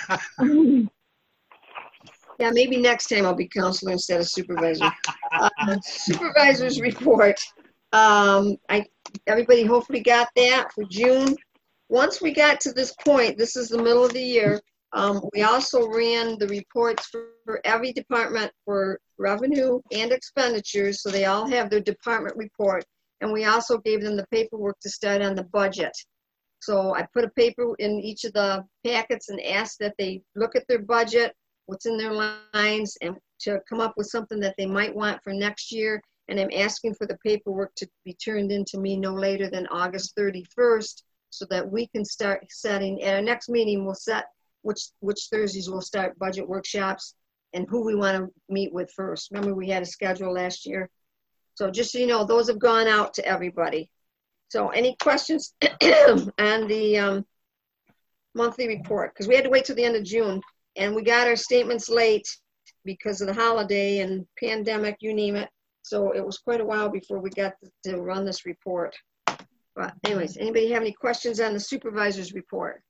Yeah, maybe next time I'll be counselor instead of supervisor. Uh, Supervisor's report. Um, I, everybody hopefully got that for June. Once we got to this point, this is the middle of the year, um, we also ran the reports for, for every department for revenue and expenditures, so they all have their department report. And we also gave them the paperwork to start on the budget. So I put a paper in each of the packets and asked that they look at their budget, what's in their lines, and to come up with something that they might want for next year. And I'm asking for the paperwork to be turned into me no later than August thirty-first, so that we can start setting, at our next meeting, we'll set which, which Thursdays we'll start budget workshops and who we want to meet with first. Remember, we had a schedule last year. So just so you know, those have gone out to everybody. So any questions on the um, monthly report? Because we had to wait till the end of June, and we got our statements late because of the holiday and pandemic, you name it. So it was quite a while before we got to run this report. But anyways, anybody have any questions on the supervisor's report?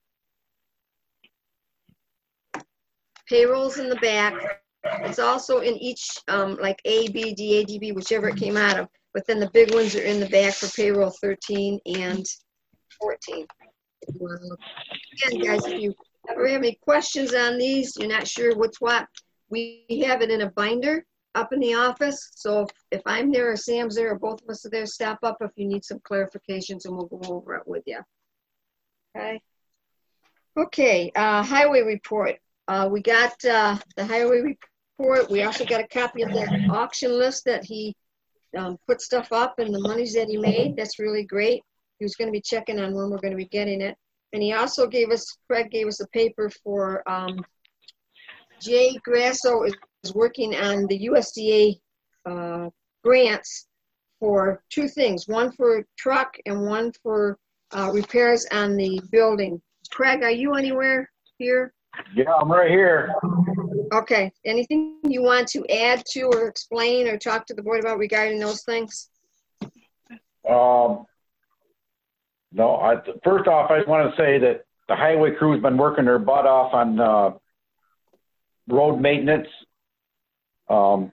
Payrolls in the back. It's also in each, um, like A, B, D, A, D, B, whichever it came out of. But then the big ones are in the back for payroll thirteen and fourteen. If you want to look. Again, guys, if you ever have any questions on these, you're not sure what's what, we have it in a binder up in the office. So if, if I'm there or Sam's there or both of us are there, stop up if you need some clarifications and we'll go over it with you. Okay. Okay, uh, highway report. Uh, we got uh, the highway report. We also got a copy of the auction list that he um, put stuff up and the monies that he made. That's really great. He was going to be checking on when we're going to be getting it. And he also gave us, Craig gave us a paper for um, Jay Grasso is, is working on the U S D A uh, grants for two things, one for truck and one for uh, repairs on the building. Craig, are you anywhere here? Yeah, I'm right here. Okay, anything you want to add to or explain or talk to the board about regarding those things? Um, no, I, first off, I just want to say that the highway crew's been working their butt off on uh, road maintenance. Um,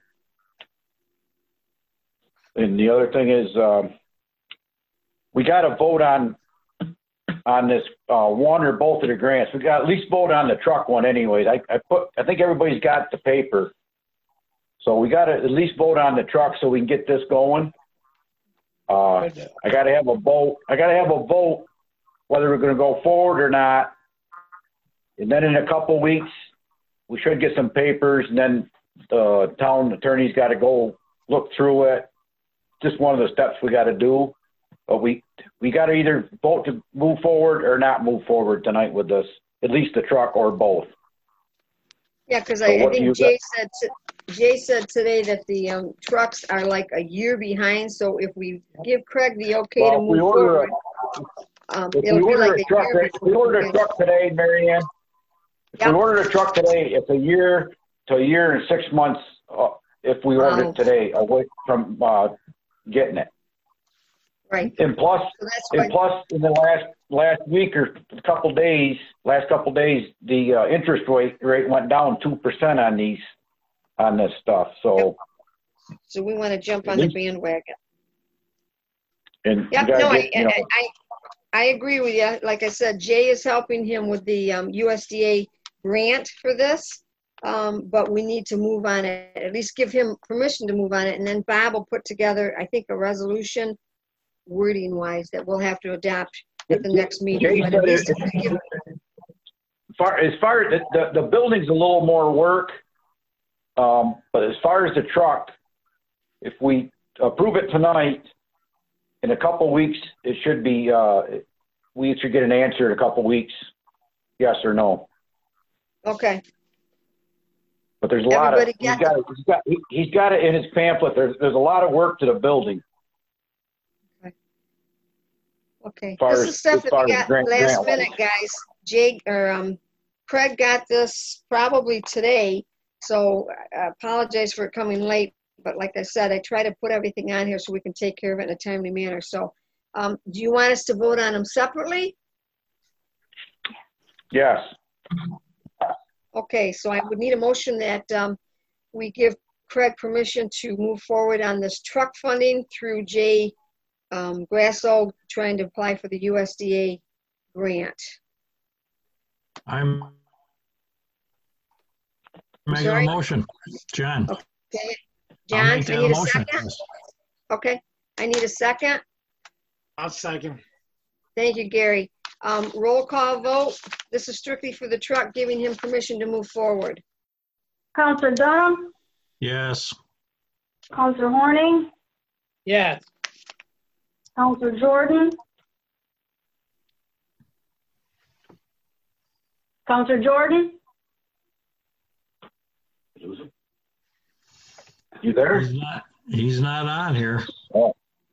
and the other thing is, um, we got to vote on on this uh, one or both of the grants. We got at least vote on the truck one, anyways. I, I put, I think everybody's got the paper, so we got to at least vote on the truck so we can get this going. Uh, I got to have a vote. I got to have a vote whether we're going to go forward or not. And then in a couple weeks, we should get some papers, and then the town attorney's got to go look through it. Just one of the steps we got to do. But we we got to either vote to move forward or not move forward tonight with this, at least the truck or both. Yeah, because So I, I what do you think Jay got? said to, Jay said today that the um, trucks are like a year behind. So if we give Craig the okay Well, to if move we order forward, a, um, if we it'll be order like a a truck, year if we before order we a get- truck today, Mary Ann, if Yep. we order a truck today, it's a year to a year and six months uh, if we order Wow. it today away from uh, getting it. Right. And plus, So that's and why, plus, in the last last week or a couple days, last couple days, the uh, interest rate rate went down two percent on these on this stuff. So, so we want to jump on the bandwagon. and Yep, you gotta no, get, I, you know, I, I, I agree with you. Like I said, Jay is helping him with the um, U S D A grant for this, um, but we need to move on it, at least give him permission to move on it, and then Bob will put together, I think, a resolution wording wise that we'll have to adopt at the next meeting. Jay But said at least it- if we give, far, as far as the, the, the building's a little more work, um, but as far as the truck, if we approve it tonight, in a couple weeks, it should be, uh, we should get an answer in a couple weeks, yes or no. okay, But there's a lot of, Everybody he's get got, it- he's got, he- he's got it in his pamphlet. There's, there's a lot of work to the building. okay. far This as- is stuff as that far we as got grant- last grant minute, guys. Jake, or um, Craig got this probably today, so I apologize for it coming late. But like I said, I try to put everything on here so we can take care of it in a timely manner. So um, do you want us to vote on them separately? Yes. Okay, so I would need a motion that um, we give Craig permission to move forward on this truck funding through Jay um, Grasso trying to apply for the U S D A grant. I'm making a sorry? motion. John. Okay, I'll John, I make that need a motion. second. Okay, I need a second. I'll second. Thank you, Gary. Um, roll call vote. This is strictly for the truck, giving him permission to move forward. Counselor Dunham, Yes. Counselor Horning, Yes. Counselor Jordan, Counselor Jordan, You there? He's not, he's not on here. Oh.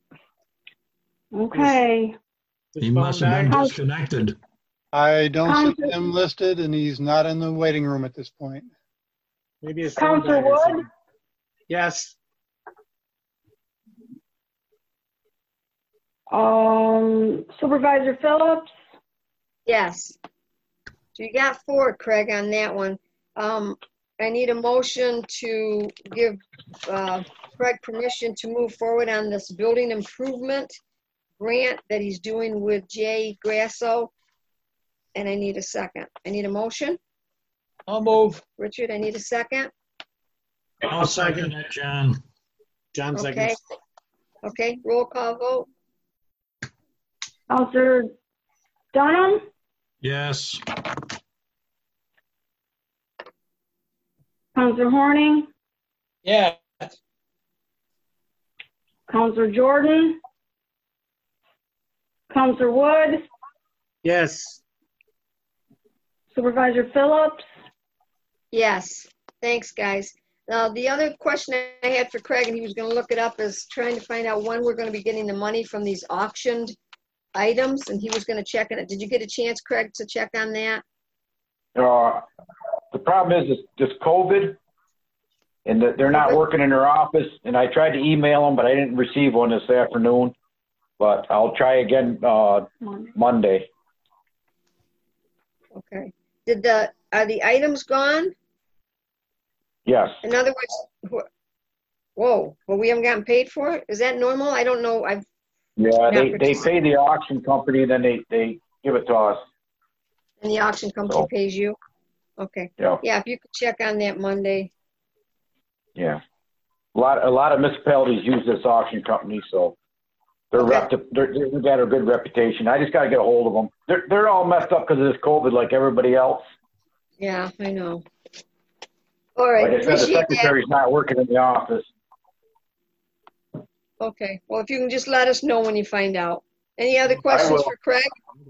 okay. He must have been disconnected. I don't see Counselor- him listed, and he's not in the waiting room at this point. Maybe it's. Counselor Wood, Yes. um, Supervisor Phillips, Yes. So you got four, Craig, on that one. Um, I need a motion to give uh, Craig permission to move forward on this building improvement grant that he's doing with Jay Grasso. And I need a second. I need a motion. I'll move. Richard, I need a second. I'll second it, John. John Okay. seconds. Okay, roll call vote. Counselor Dunham, Yes. Counselor Horning, Yes. Counselor Jordan, Counselor Wood, Yes. Supervisor Phillips, Yes, thanks, guys. Now, the other question I had for Craig, and he was gonna look it up, is trying to find out when we're gonna be getting the money from these auctioned items, and he was gonna check on it. Did you get a chance, Craig, to check on that? Uh, the problem is this, this COVID, and that they're not working in their office. And I tried to email them, but I didn't receive one this afternoon. But I'll try again uh, Monday. Okay. Did the, are the items gone? Yes. In other words, wh- whoa, well, we haven't gotten paid for it? Is that normal? I don't know. I've, Yeah, Not they, they participating. pay the auction company, then they, they give it to us. and the auction company So- pays you? Okay. Yeah. Yeah, if you could check on that Monday. Yeah. A lot, a lot of municipalities use this auction company, so they're, rep, they're, they've got a good reputation. I just got to get a hold of them. They're, they're all messed up because of this COVID like everybody else. Yeah, I know. All right, Like I said, the appreciate that. secretary's not working in the office. Okay, well, if you can just let us know when you find out. Any other questions will. for Craig?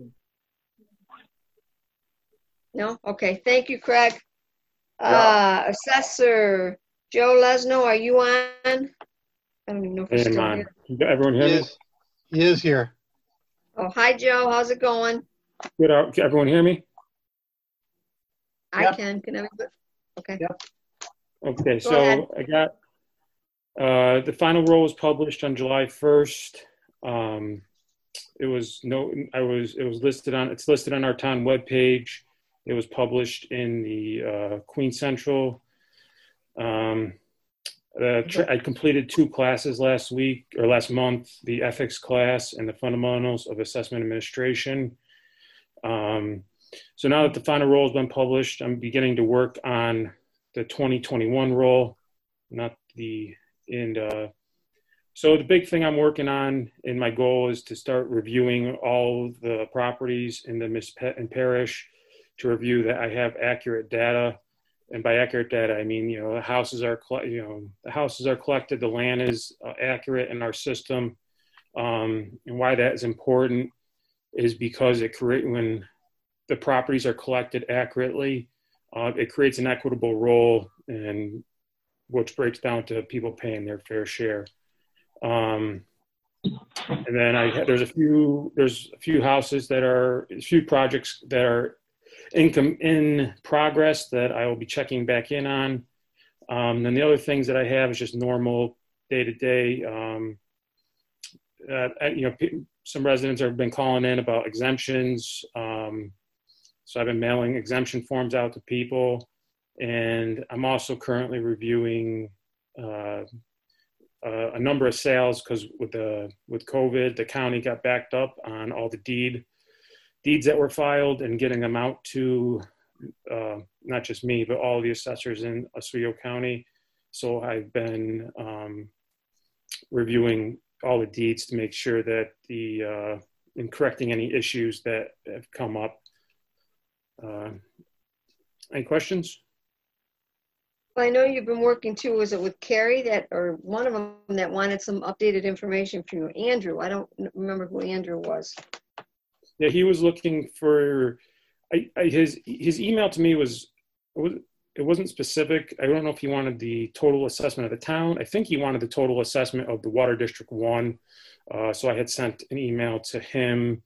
No? Okay, thank you, Craig. Uh, Assessor Joe Lesno, are you on? I don't even know if he's Am still on. here. Can everyone hear He me? is, he is here. Oh, hi, Joe, how's it going? Good. uh, Can everyone hear me? I Yep. can, can everybody? Okay. Okay, Go so ahead. I got, uh, the final roll was published on July first. Um, it was no, I was, it was listed on, it's listed on our town webpage. It was published in the uh, Queen Central. Um, uh, tra- I completed two classes last week or last month, the ethics class and the fundamentals of assessment administration. Um, so now that the final roll has been published, I'm beginning to work on the twenty twenty-one roll, not the, and uh, so the big thing I'm working on and my goal is to start reviewing all the properties in the Miss and Parish to review that I have accurate data. And by accurate data, I mean, you know, the houses are, you know, the houses are collected, the land is uh, accurate in our system. Um, and why that is important is because it create when the properties are collected accurately, uh, it creates an equitable role, and which breaks down to people paying their fair share. Um, and then I there's a few there's a few houses that are a few projects that are income in progress that I will be checking back in on. Um, and the other things that I have is just normal day to day. Um, uh, you know, some residents have been calling in about exemptions. Um, so I've been mailing exemption forms out to people, and I'm also currently reviewing uh, uh, a number of sales because with the with COVID, the county got backed up on all the deed deeds that were filed and getting them out to uh, not just me, but all the assessors in Oswego County. So I've been um, reviewing all the deeds to make sure that the, uh, in correcting any issues that have come up. Uh, any questions? Well, I know you've been working too, was it with Carrie that, or one of them that wanted some updated information from you? Andrew, I don't remember who Andrew was. Yeah, he was looking for, I, I, his his email to me was, it wasn't specific. I don't know if he wanted the total assessment of the town. I think he wanted the total assessment of the Water District One. Uh, so I had sent an email to him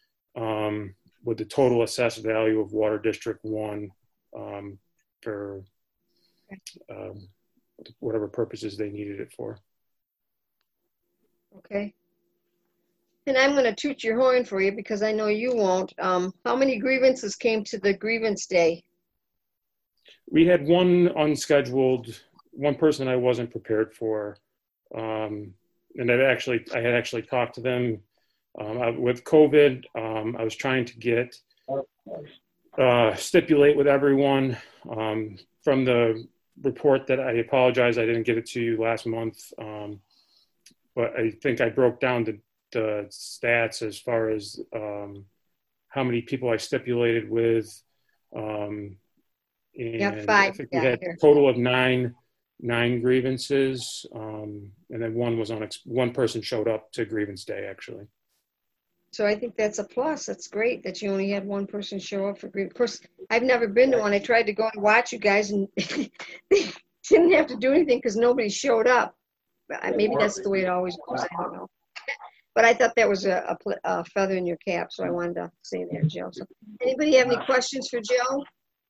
um, with the total assessed value of Water District One um, for um, whatever purposes they needed it for. Okay. And I'm going to toot your horn for you because I know you won't. Um, how many grievances came to the grievance day? We had one unscheduled, one person I wasn't prepared for. Um, and I actually, I had actually talked to them um, I, with COVID. Um, I was trying to get, uh, stipulate with everyone um, from the report that I apologize, I didn't get it to you last month. Um, but I think I broke down the, the stats as far as um, how many people I stipulated with. Um, and yeah, five. I think yeah, we had here. a total of nine, nine grievances. Um, and then one was on, one person showed up to grievance day actually. So I think that's a plus. That's great that you only had one person show up for grievance. Of course, I've never been to one. I tried to go and watch you guys and they didn't have to do anything because nobody showed up. Maybe that's the way it always goes. I don't know. But I thought that was a, a, a feather in your cap, so I wanted to say that, Joe. So, anybody have any questions for Joe?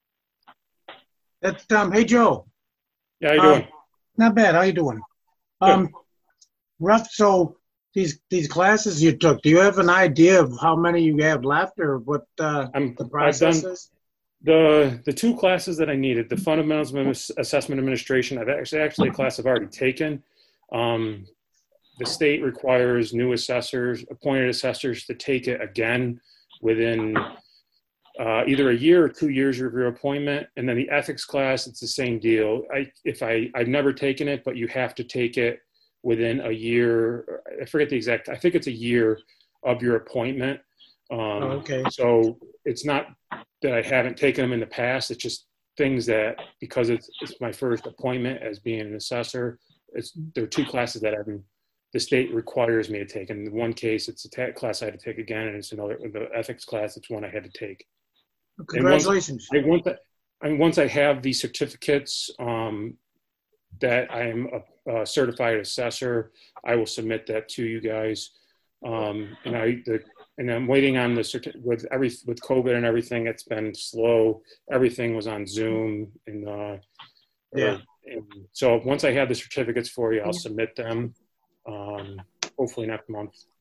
That's um. Hey, Joe. Yeah, how you um, doing? Not bad. How you doing? Good. Um, rough. So these these classes you took, do you have an idea of how many you have left, or what uh, I'm, the process I've done is? the the two classes that I needed, the fundamentals of assessment administration. I've actually actually a class I've already taken. Um, the state requires new assessors, appointed assessors, to take it again within uh, either a year or two years of your appointment. And then the ethics class, it's the same deal. I, if I, I've never taken it, but you have to take it within a year. I forget the exact, I think it's a year of your appointment. Um, Oh, okay. So it's not that I haven't taken them in the past. It's just things that, because it's, it's my first appointment as being an assessor, it's, there are two classes that I've been, the state requires me to take. In one case, it's a ta- class I had to take again, and it's another, the ethics class, it's one I had to take. Congratulations. And once, I, once, I, and once I have these certificates um, that I am a, a certified assessor, I will submit that to you guys. Um, and I, the, and I'm waiting on the certi- with every with COVID and everything. It's been slow. Everything was on Zoom, and uh, Yeah. And so once I have the certificates for you, I'll submit them. Um, hopefully next month.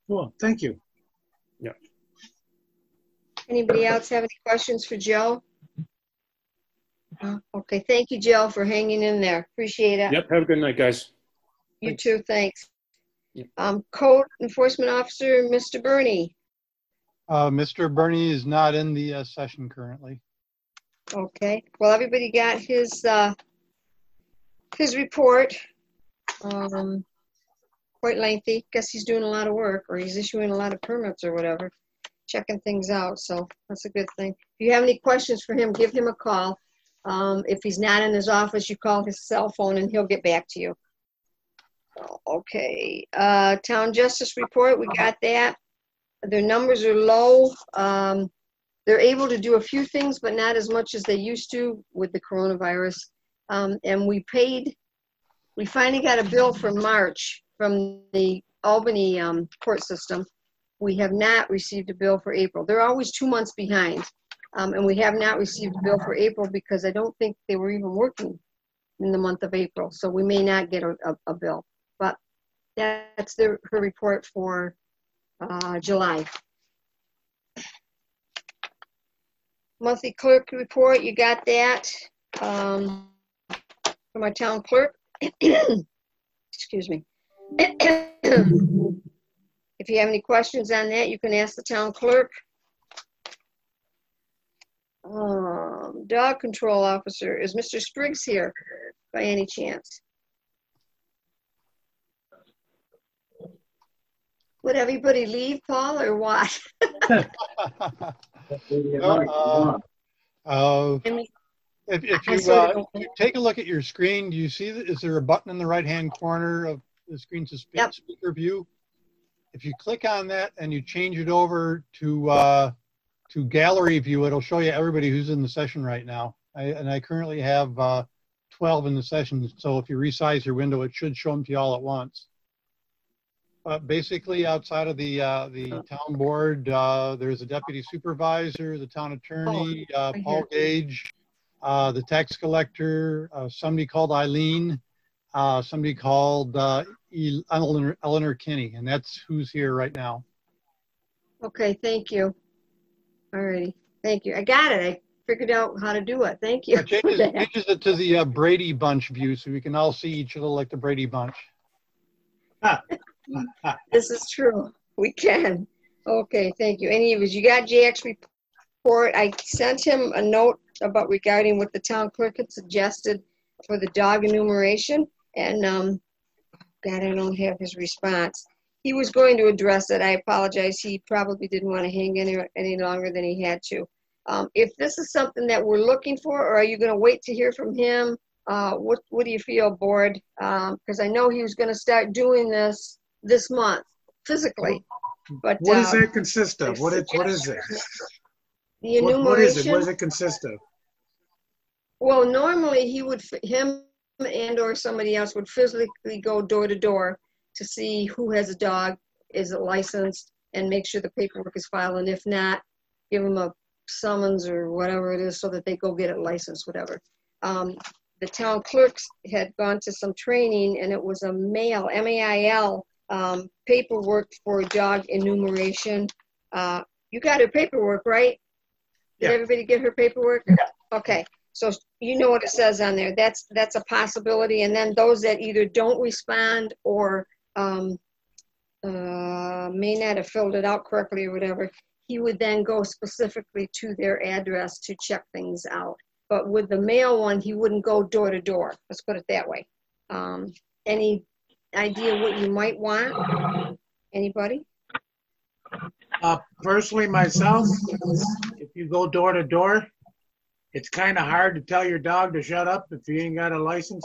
Cool, thank you. Yeah. Anybody else have any questions for Joe? Uh, Okay, thank you, Joe, for hanging in there. Appreciate it. Yep. Have a good night, guys. You too, thanks. Um, Code Enforcement Officer, Mister Bernie. Uh, Mister Bernie is not in the uh, session currently. Okay, well, everybody got his, uh, his report. Um, quite lengthy. Guess he's doing a lot of work, or he's issuing a lot of permits or whatever, checking things out, so that's a good thing. If you have any questions for him, give him a call. Um, if he's not in his office, you call his cell phone and he'll get back to you. Okay, uh, Town Justice Report, we got that. Their numbers are low. Um, they're able to do a few things, but not as much as they used to with the coronavirus. Um, and we paid, we finally got a bill for March from the Albany um, court system. We have not received a bill for April. They're always two months behind. Um, and we have not received a bill for April because I don't think they were even working in the month of April. So we may not get a, a, a bill. But that's their, her report for uh, July. Monthly clerk report, you got that um, from our town clerk. Excuse me. If you have any questions on that, you can ask the town clerk. Um, dog control officer, is Mister Spriggs here by any chance? Would everybody leave, Paul, or what? No, uh, uh, if, if you uh, take a look at your screen, do you see that? Is there a button in the right-hand corner of the screen to speak, yep. Speaker view? If you click on that and you change it over to uh, to gallery view, it'll show you everybody who's in the session right now. I, and I currently have uh, twelve in the session, so if you resize your window, it should show them to you all at once. But basically, outside of the uh, the town board, uh, there's a deputy supervisor, the town attorney, uh, Paul Gage, uh, the tax collector, uh, somebody called Eileen, uh, somebody called uh, Eleanor, Eleanor Kinney, and that's who's here right now. Okay, thank you. All righty, thank you. I got it. I figured out how to do it. Thank you. It changes, changes it to the uh, Brady Bunch view, so we can all see each other like the Brady Bunch. This is true. We can. Okay, thank you. Any of you, you got Jack's report. I sent him a note about regarding what the town clerk had suggested for the dog enumeration. And um, God, I don't have his response. He was going to address it. I apologize. He probably didn't want to hang any, any longer than he had to. Um, if this is something that we're looking for, or are you going to wait to hear from him? Uh, what, what do you feel, board? Because um, I know he was going to start doing this this month physically. But what does uh, that consist of? What is, what is it? The what, enumeration. What is it? What does it consist of? Well, normally he would, him and or somebody else would physically go door to door to see who has a dog, is it licensed, and make sure the paperwork is filed. And if not, give them a summons or whatever it is so that they go get it licensed, whatever. Um, the town clerks had gone to some training, and it was a mail, M A I L, um, paperwork for dog enumeration. Uh, you got her paperwork, right? Did yeah. everybody get her paperwork? Yeah. Okay. So you know what it says on there. That's that's a possibility. And then those that either don't respond or um, uh, may not have filled it out correctly or whatever, he would then go specifically to their address to check things out. But with the mail one, he wouldn't go door to door. Let's put it that way. Um, any idea what you might want? Anybody? Uh, personally, myself, if you go door to door, it's kind of hard to tell your dog to shut up if you ain't got a license.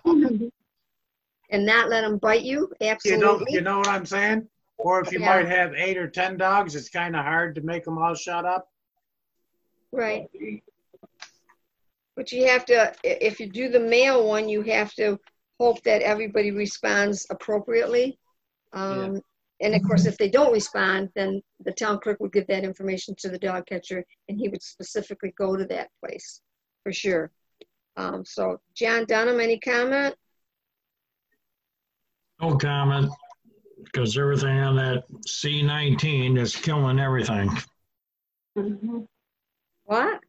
And not let him bite you? Absolutely. You know, you know what I'm saying? Or if you yeah. might have eight or ten dogs, it's kind of hard to make them all shut up. Right. But you have to, if you do the mail one, you have to hope that everybody responds appropriately. Um, yeah. And of course, if they don't respond, then the town clerk would give that information to the dog catcher, and he would specifically go to that place for sure. Um, so, John Dunham, any comment? No comment. because everything on that C nineteen is killing everything. Mm-hmm. What?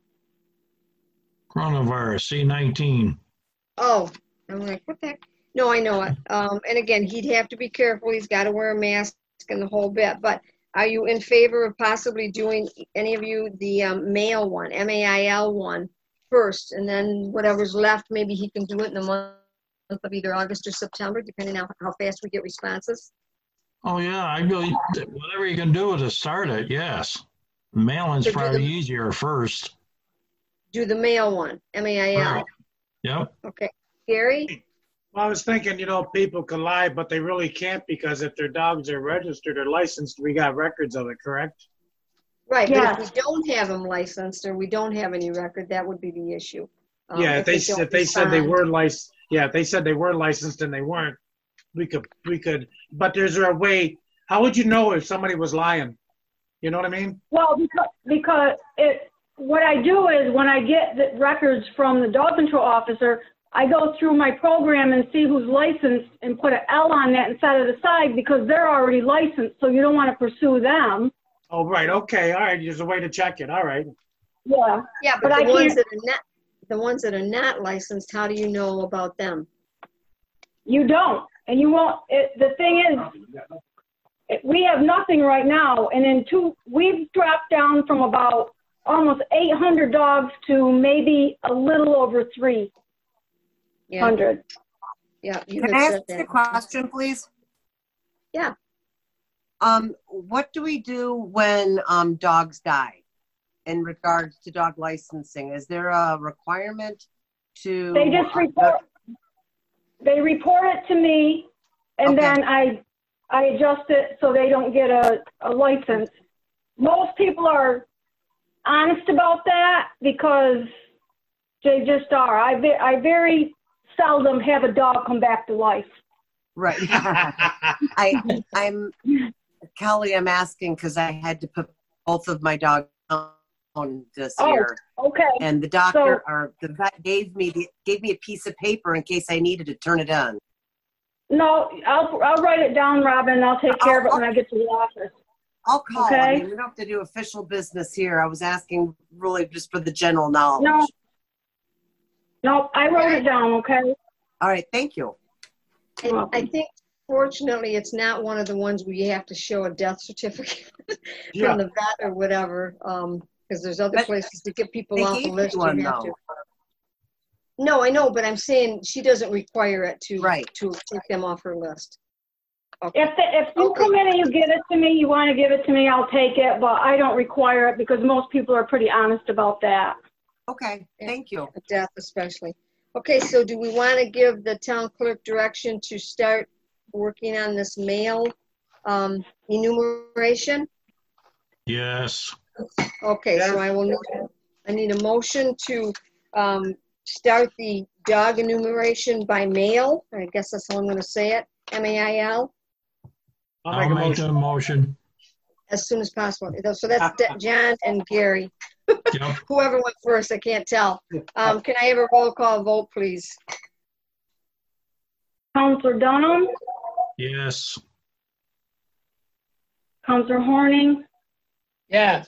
Coronavirus, C nineteen. Oh, I'm like, what the heck? No, I know it. Um, and again, he'd have to be careful. He's got to wear a mask and the whole bit. But are you in favor of possibly doing, any of you, the um, mail one, M A I L one first, and then whatever's left, maybe he can do it in the month of either August or September, depending on how fast we get responses? Oh, yeah, I really, whatever you can do to start it, yes. Mailing's So do probably the- easier first. Do the mail one, M A I L. Right. Yep. Okay. Gary? Well, I was thinking, you know, people can lie, but they really can't because if their dogs are registered or licensed, we got records of it, correct? Right, but Yes. if we don't have them licensed or we don't have any record, that would be the issue. Um, Yeah, if they, don't if they said they respond. were licensed, yeah, if they said they were licensed and they weren't, we could, we could, but there's a way, how would you know if somebody was lying? You know what I mean? Well, because, because it, what I do is when I get the records from the dog control officer, I go through my program and see who's licensed and put an L on that and set it aside because they're already licensed, so you don't want to pursue them. Oh, right, okay, all right, there's a way to check it, all right. Yeah. Yeah, but, But I the ones can't- that are not, the ones that are not licensed, how do you know about them? You don't, and you won't. It, the thing is, it, we have nothing right now, and in two, we've dropped down from about almost eight hundred dogs to maybe a little over three hundred. Yeah, you Can had I ask said you a that. question, please? Yeah. Um, what do we do when um, dogs die in regards to dog licensing? Is there a requirement to? They just uh, report. They report it to me, and Okay. then I, I adjust it so they don't get a, a license. Most people are honest about that because they just are. I, ve- I very seldom have a dog come back to life. Right. I, I'm, Kelly, I'm asking because I had to put both of my dogs on this Oh, year. okay. And the doctor So- or the vet gave me the, gave me a piece of paper in case I needed to turn it in. No, I'll, I'll write it down, Robin, and I'll take care of it when I get to the office. I'll call. I Okay. mean, we don't have to do official business here. I was asking really just for the general knowledge. No. No, I wrote it down, okay? All right. Thank you. And I think fortunately, it's not one of the ones where you have to show a death certificate Yeah. from the vet or whatever, um, because there's other But places to get people they off the gave list. you You one, have though. to. No, I know, but I'm saying she doesn't require it to, Right. to take them off her list. Okay. If, the, if you Okay. come in and you give it to me, you want to give it to me, I'll take it, but I don't require it because most people are pretty honest about that. Okay. Thank you. A death especially. Okay, so do we want to give the town clerk direction to start working on this mail um, enumeration? Yes. Okay, so I will need, I need a motion to um, start the dog enumeration by mail. I guess that's how I'm going to say it, M A I L, I'll I'll make a make motion. the motion. as soon as possible. So that's De- John and Gary. Yep. Whoever went first, I can't tell. Um, Can I have a roll call vote, please? Counselor Dunham, Yes. Counselor Horning, Yes.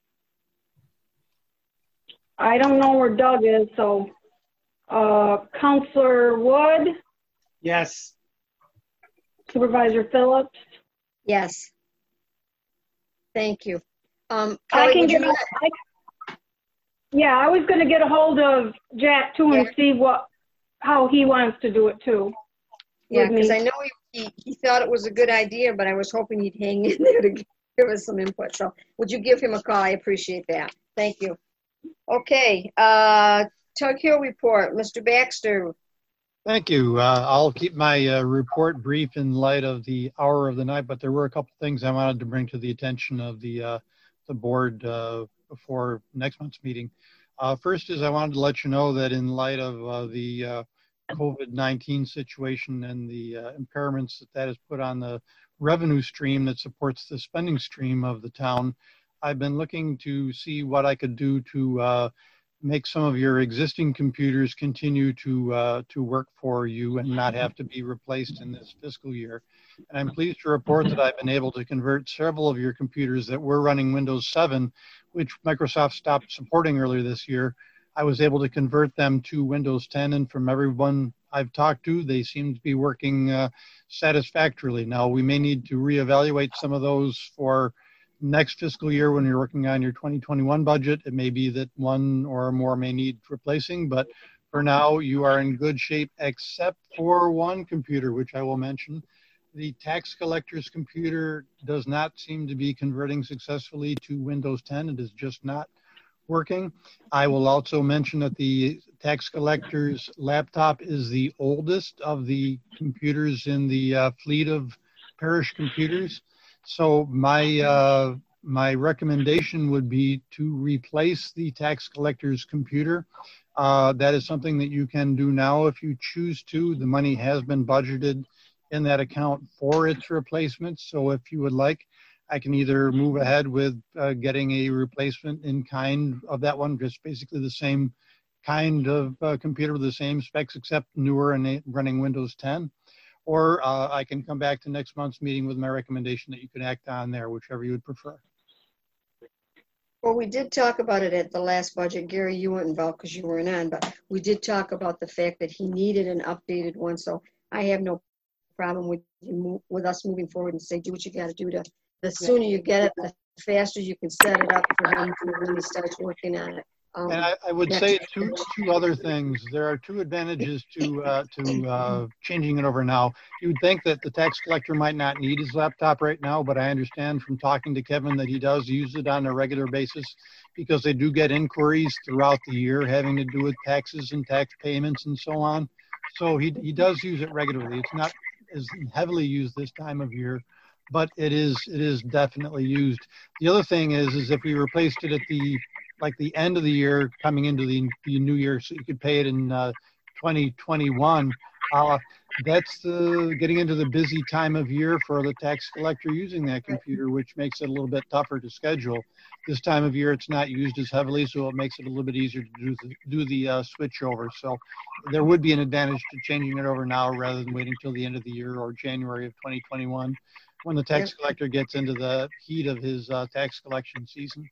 I don't know where Doug is, so, uh, Counselor Wood, Yes. Supervisor Phillips. Yes. Thank you. Um, I Kelly, can would get, you like- I, yeah, I was gonna get a hold of Jack too and see what, how he wants to do it too. Yeah, with me. because I know he, he, he thought it was a good idea, but I was hoping he'd hang in there to give us some input. So would you give him a call? I appreciate that. Thank you. Okay, uh, Tug Hill report, Mister Baxter. Thank you. Uh, I'll keep my uh, report brief in light of the hour of the night, but there were a couple things I wanted to bring to the attention of the uh, the board uh, before next month's meeting. Uh, first is I wanted to let you know that in light of uh, the uh, COVID nineteen situation and the uh, impairments that that has put on the revenue stream that supports the spending stream of the town, I've been looking to see what I could do to uh, make some of your existing computers continue to uh, to work for you and not have to be replaced in this fiscal year. And I'm pleased to report that I've been able to convert several of your computers that were running Windows seven, which Microsoft stopped supporting earlier this year. I was able to convert them to Windows ten, and from everyone I've talked to, they seem to be working uh, satisfactorily. Now, we may need to reevaluate some of those for next fiscal year when you're working on your twenty twenty-one budget. It may be that one or more may need replacing, but for now, you are in good shape except for one computer, which I will mention. The tax collector's computer does not seem to be converting successfully to Windows ten. It is just not working. I will also mention that the tax collector's laptop is the oldest of the computers in the uh, fleet of parish computers. So my uh, my recommendation would be to replace the tax collector's computer. Uh, that is something that you can do now if you choose to. The money has been budgeted in that account for its replacement. So if you would like, I can either move ahead with uh, getting a replacement in kind of that one, just basically the same kind of uh, computer with the same specs except newer and running Windows ten. Or uh, I can come back to next month's meeting with my recommendation that you can act on there, whichever you would prefer. Well, we did talk about it at the last budget. Gary, you weren't involved because you weren't on, but we did talk about the fact that he needed an updated one. So I have no problem with you move, with us moving forward and say, do what you got to do to. The sooner you get it, the faster you can set it up for him to when he starts working on it. Um, and I, I would next say two two other things. There are two advantages to uh, to uh, changing it over now. You would think that the tax collector might not need his laptop right now, but I understand from talking to Kevin that he does use it on a regular basis because they do get inquiries throughout the year having to do with taxes and tax payments and so on. So he he does use it regularly. It's not as heavily used this time of year, but it is it is definitely used. The other thing is is if we replaced it at the like the end of the year coming into the, the new year, so you could pay it in uh, twenty twenty-one. Uh, that's the getting into the busy time of year for the tax collector using that computer, which makes it a little bit tougher to schedule. This time of year, it's not used as heavily, so it makes it a little bit easier to do the, do the uh, switch over. So there would be an advantage to changing it over now rather than waiting till the end of the year or January of twenty twenty-one when the tax collector gets into the heat of his uh, tax collection season.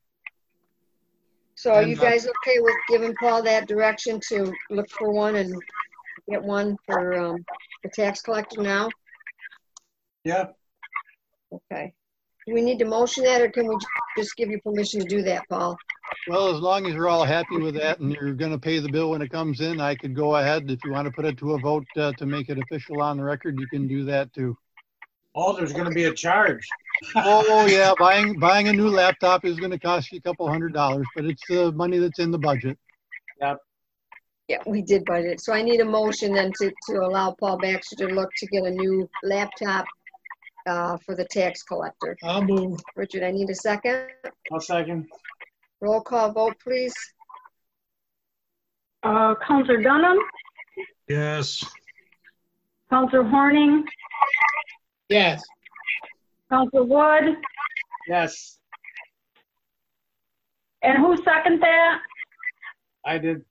So are And, you uh, guys okay with giving Paul that direction to look for one and get one for um, the tax collector now? Yeah. Okay. Do we need to motion that, or can we just give you permission to do that, Paul? Well, as long as you're all happy with that and you're going to pay the bill when it comes in, I could go ahead. If you want to put it to a vote uh, to make it official on the record, you can do that too. Oh, there's going to be a charge. Oh yeah, buying buying a new laptop is going to cost you a couple hundred dollars, but it's the money that's in the budget. Yep. Yeah, we did budget. So I need a motion then to, to allow Paul Baxter to look to get a new laptop uh, for the tax collector. I'll move. Richard, I need a second. I'll second. Roll call vote, please. Uh, Counselor Dunham, Yes. Counselor Horning, Yes. Counselor Wood, Yes. and who seconded that? I did.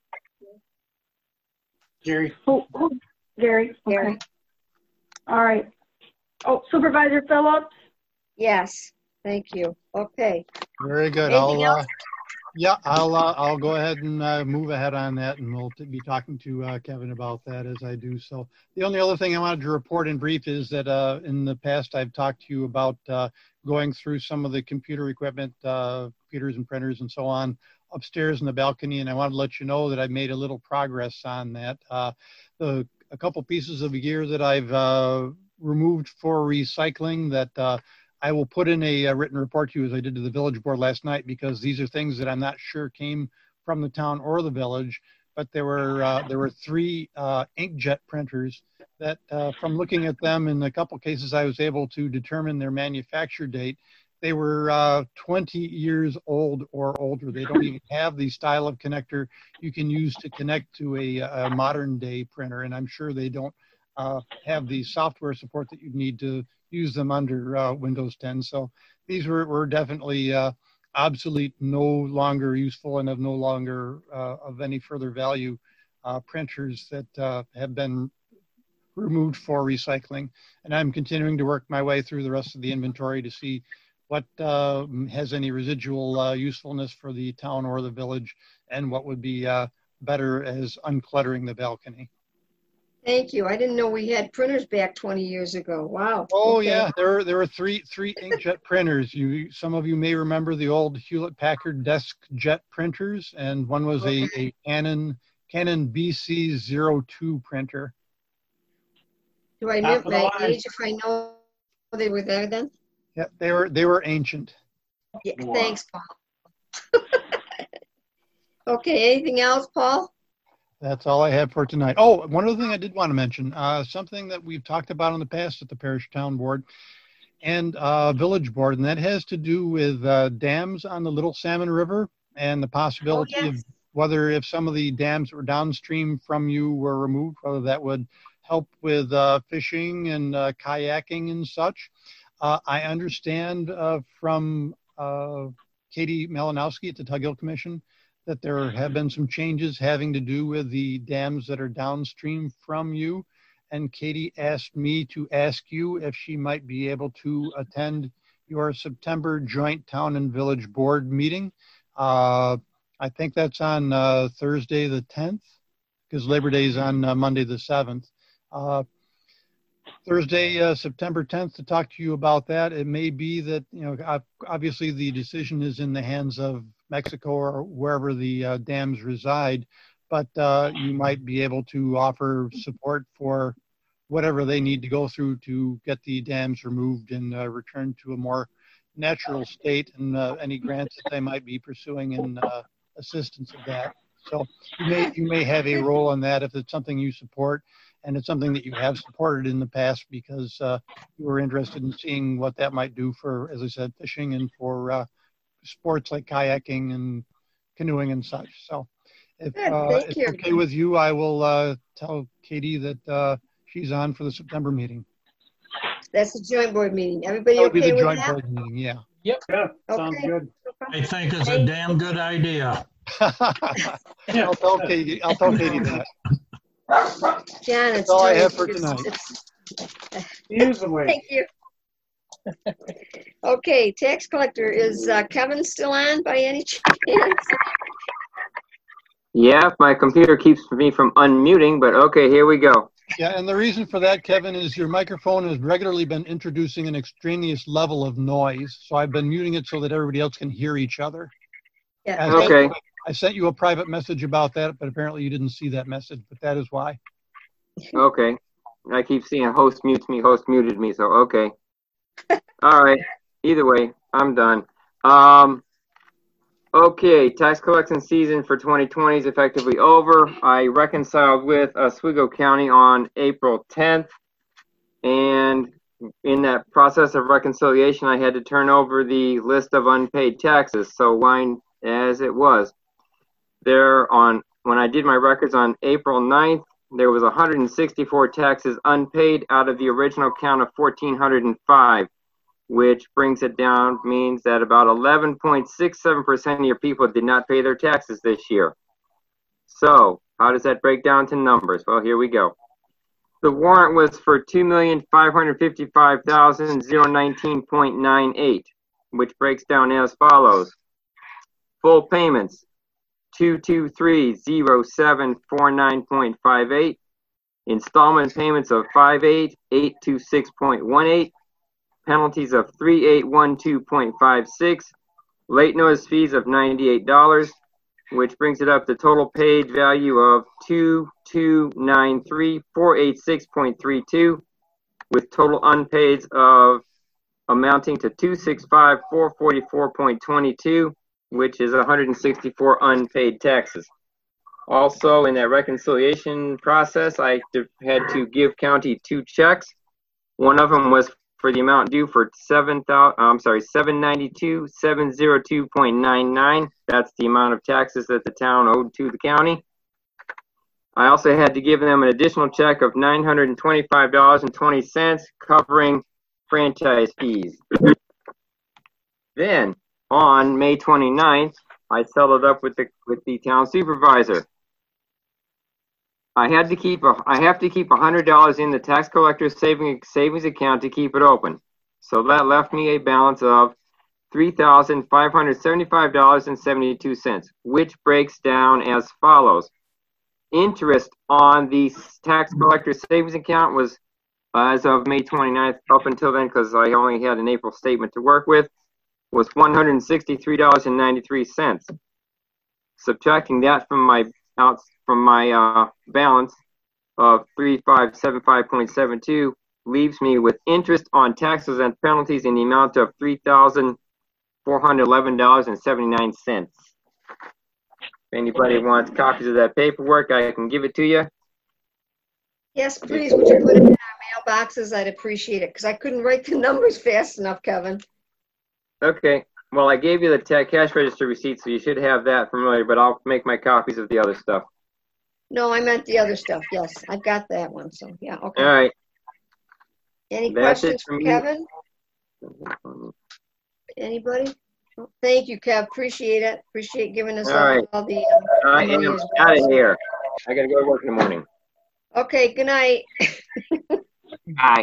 Gary. Who, who? Gary. Okay. Gary. All right. Oh, Supervisor Phillips? Yes, thank you. Okay. Very good. Anything I'll, uh, else? yeah, I'll uh, I'll go ahead and uh, move ahead on that, and we'll t- be talking to uh, Kevin about that as I do so. The only other thing I wanted to report in brief is that uh, in the past I've talked to you about uh, going through some of the computer equipment, uh, computers and printers and so on upstairs in the balcony, and I wanted to let you know that I've made a little progress on that. Uh, the a couple pieces of gear that I've uh, removed for recycling that uh, I will put in a, a written report to you as I did to the village board last night, because these are things that I'm not sure came from the town or the village, but there were uh, there were three uh, inkjet printers that uh, from looking at them in a couple cases I was able to determine their manufacture date. They were uh, twenty years old or older. They don't even have the style of connector you can use to connect to a, a modern day printer, and I'm sure they don't uh, have the software support that you need to use them under uh, Windows ten. So these were, were definitely uh, obsolete, no longer useful, and of no longer uh, of any further value uh, printers that uh, have been removed for recycling. And I'm continuing to work my way through the rest of the inventory to see what uh, has any residual uh, usefulness for the town or the village, and what would be uh, better as uncluttering the balcony. Thank you. I didn't know we had printers back twenty years ago. Wow. Oh Okay. yeah, there were, there were three three inkjet printers. You some of you may remember the old Hewlett Packard desk jet printers, and one was a, a Canon Canon B C zero two printer. Do I Top know of the my line. age if I know they were there then? Yeah, they were they were ancient. Yeah, thanks, Paul. Okay, anything else, Paul? That's all I have for tonight. Oh, one other thing I did want to mention, uh, something that we've talked about in the past at the Parish Town Board and uh, Village Board, and that has to do with uh, dams on the Little Salmon River and the possibility Oh, yes. of whether if some of the dams that were downstream from you were removed, whether that would help with uh, fishing and uh, kayaking and such. Uh, I understand uh, from uh, Katie Malinowski at the Tug Hill Commission that there have been some changes having to do with the dams that are downstream from you. And Katie asked me to ask you if she might be able to attend your September joint town and village board meeting. Uh, I think that's on uh, Thursday the tenth, because Labor Day is on uh, Monday the seventh. Uh, Thursday, uh, September tenth, to talk to you about that. It may be that, you know, ob- obviously the decision is in the hands of Mexico or wherever the uh, dams reside, but uh, you might be able to offer support for whatever they need to go through to get the dams removed and uh, returned to a more natural state, and uh, any grants that they might be pursuing in uh, assistance of that. So you may, you may have a role in that if it's something you support, and it's something that you have supported in the past because uh, you were interested in seeing what that might do for, as I said, fishing and for uh, sports like kayaking and canoeing and such. So if Good, uh, thank it's you. okay with you, I will uh, tell Katie that uh, she's on for the September meeting. That's the joint board meeting. Everybody That would be okay the with joint that? board meeting, yeah. Yep. Yeah, sounds Okay. good. I think it's a damn good idea. I'll tell Katie, I'll tell Katie that. John, That's it's all I really- have for it's- tonight. it's- Use the way. Thank you. Okay, tax collector, is uh, Kevin still on by any chance? Yeah, my computer keeps me from unmuting, but okay, here we go. Yeah, and the reason for that, Kevin, is your microphone has regularly been introducing an extraneous level of noise. So I've been muting it so that everybody else can hear each other. Yeah. I sent- Okay. I sent you a private message about that, but apparently you didn't see that message, but that is why. Okay. I keep seeing host mutes me, host muted me, so okay. All right. Either way, I'm done. Um, okay, tax collection season for twenty twenty is effectively over. I reconciled with Oswego County on April tenth, and in that process of reconciliation, I had to turn over the list of unpaid taxes, so line as it was. There on, when I did my records on April ninth, there was one hundred sixty-four taxes unpaid out of the original count of one thousand four hundred five, which brings it down, means that about eleven point six seven percent of your people did not pay their taxes this year. So how does that break down to numbers? Well, here we go. The warrant was for two million five hundred fifty-five thousand nineteen point nine eight, which breaks down as follows. Full payments, two two three zero seven four nine point five eight. Installment payments of five eight eight two six point one eight. Penalties of three eight one two point five six. Late notice fees of ninety-eight dollars, which brings it up to total paid value of two two nine three four eight six point three two, with total unpaids of amounting to two six five four forty-four point two two, which is one hundred sixty-four unpaid taxes. Also, in that reconciliation process, I had to give county two checks. One of them was for the amount due for seven thousand. I'm sorry, seven ninety-two seven oh two point nine nine. That's the amount of taxes that the town owed to the county. I also had to give them an additional check of nine hundred twenty-five dollars and twenty cents covering franchise fees. Then on May twenty-ninth, I settled up with the with the town supervisor. I had to keep a I have to keep a hundred dollars in the tax collector's saving savings account to keep it open. So that left me a balance of three thousand five hundred seventy-five dollars and seventy-two cents, which breaks down as follows. Interest on the tax collector's savings account was, uh, as of May twenty-ninth, up until then, because I only had an April statement to work with, was one hundred sixty-three dollars and ninety-three cents. Subtracting that from my out from my uh, balance of three thousand five hundred seventy-five point seven two leaves me with interest on taxes and penalties in the amount of three thousand four hundred eleven dollars and seventy-nine cents. If anybody wants copies of that paperwork, I can give it to you. Yes, please, would you put it in our mailboxes? I'd appreciate it, because I couldn't write the numbers fast enough, Kevin. Okay. Well, I gave you the ta- cash register receipt, so you should have that familiar, but I'll make my copies of the other stuff. No, I meant the other stuff. Yes, I've got that one, so yeah, okay. All right. Any That's questions it for for me. Kevin? Anybody? Thank you, Kev. Appreciate it. Appreciate giving us All all, right. all the. Uh, I am numbers. out of here. I got to go to work in the morning. Okay, good night. Bye.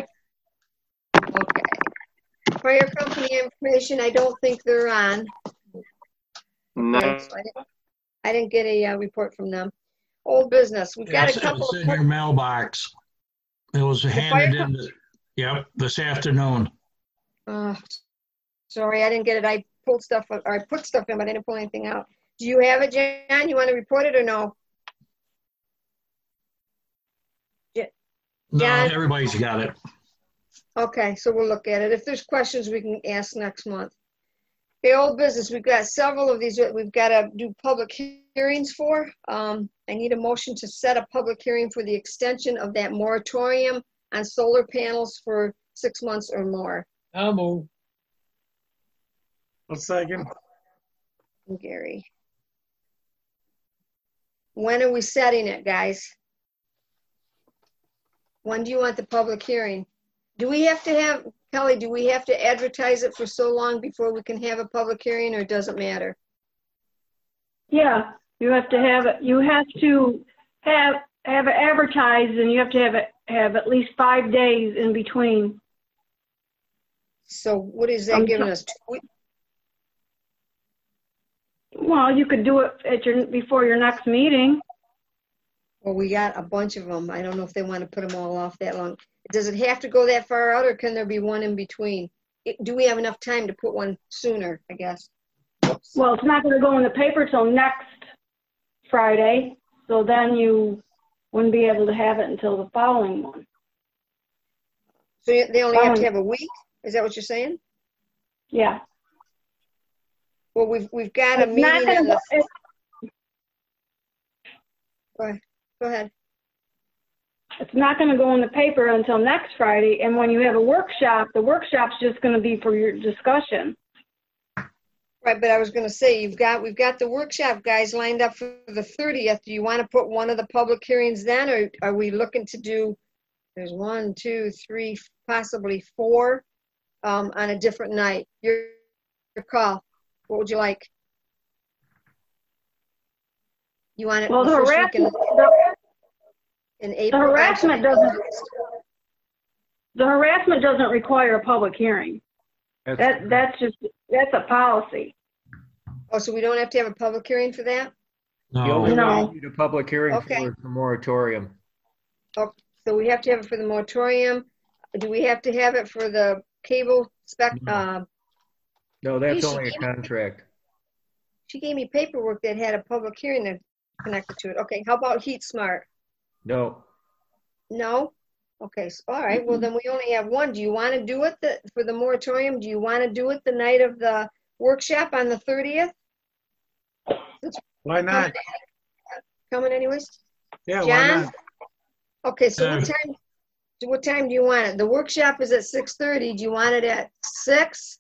Okay. Fire company information, I don't think they're on. No. Okay, so I, didn't, I didn't get a uh, report from them. Old business. We've got Yes, a it couple was of. in your mailbox. It was handed in, the- yep, this afternoon. Uh, sorry, I didn't get it. I pulled stuff, or I put stuff in, but I didn't pull anything out. Do you have it, Jan? You want to report it or no? No, John? everybody's got it. Okay, so we'll look at it. If there's questions, we can ask next month. Okay, old business. We've got several of these that we've got to do public hearings for. Um, I need a motion to set a public hearing for the extension of that moratorium on solar panels for six months or more. I'll move. A second. Gary. When are we setting it, guys? When do you want the public hearing? Do we have to have, Kelly, do we have to advertise it for so long before we can have a public hearing, or does it matter? Yeah, you have to have it, you have to have, have it advertised, and you have to have it, have at least five days in between. So what is that Um, giving us? Two weeks? Well, you could do it at your, before your next meeting. Well, we got a bunch of them. I don't know if they want to put them all off that long. Does it have to go that far out, or can there be one in between? It, do we have enough time to put one sooner, I guess? Well, it's not gonna go in the paper till next Friday, so then you wouldn't be able to have it until the following one. So you- they only have to Um, have a week? Is that what you're saying? Yeah. Well, we've, we've got a It's not meeting gonna on go- the, it's- go ahead. Go ahead. It's not gonna go in the paper until next Friday, and when you have a workshop, the workshop's just gonna be for your discussion. Right, but I was gonna say, you've got, we've got the workshop guys lined up for the thirtieth. Do you want to put one of the public hearings then, or are we looking to do, there's one, two, three, possibly four, um, on a different night? Your, your call. What would you like? You want it Well, the the first week in, harassment, the, in the April? harassment I'm sorry, doesn't, the harassment doesn't require a public hearing. That, that's just, that's a policy. Oh, so we don't have to have a public hearing for that? The only No. way you need a public hearing Okay. for is the moratorium. Oh, so we have to have it for the moratorium. Do we have to have it for the cable spec? Uh, No, that's Geez, only a she- contract. she gave me paperwork that had a public hearing that connected to it. Okay, how about Heat Smart? No. No? Okay, so, all right, well then we only have one. Do you want to do it the, for the moratorium? Do you want to do it the night of the workshop on the thirtieth? Why not? Coming anyways? Yeah, why John? not? Okay, so what Yeah. time, what time do you want it? The workshop is at six thirty. Do you want it at six?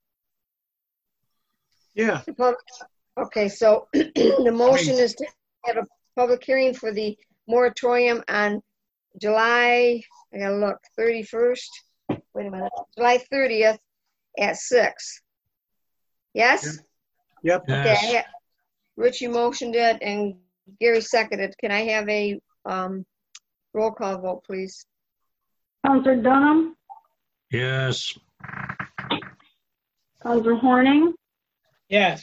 Yeah. The public- Okay, so the motion is to have a public hearing for the moratorium on July, I gotta look, thirty-first, wait a minute, July thirtieth at six. Yes? Yep. Okay, I ha- Richie motioned it and Gary seconded. Can I have a um, roll call vote, please? Counselor Dunham, Yes. Counselor Horning, Yes.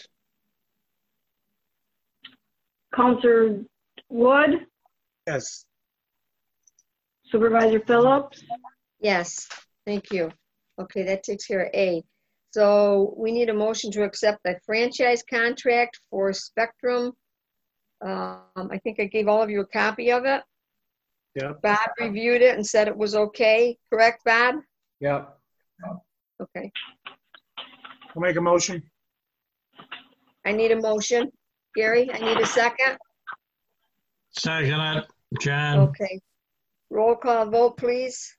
Counselor Wood, Yes. Supervisor Phillips, Yes, thank you. Okay, that takes care of A. So we need a motion to accept the franchise contract for Spectrum. Um, I think I gave all of you a copy of it. Yeah. Bob reviewed it and said it was okay. Correct, Bob? Yep. Okay. I'll make a motion. I need a motion. Gary, I need a second. Second it, John. Okay. Roll call vote, please.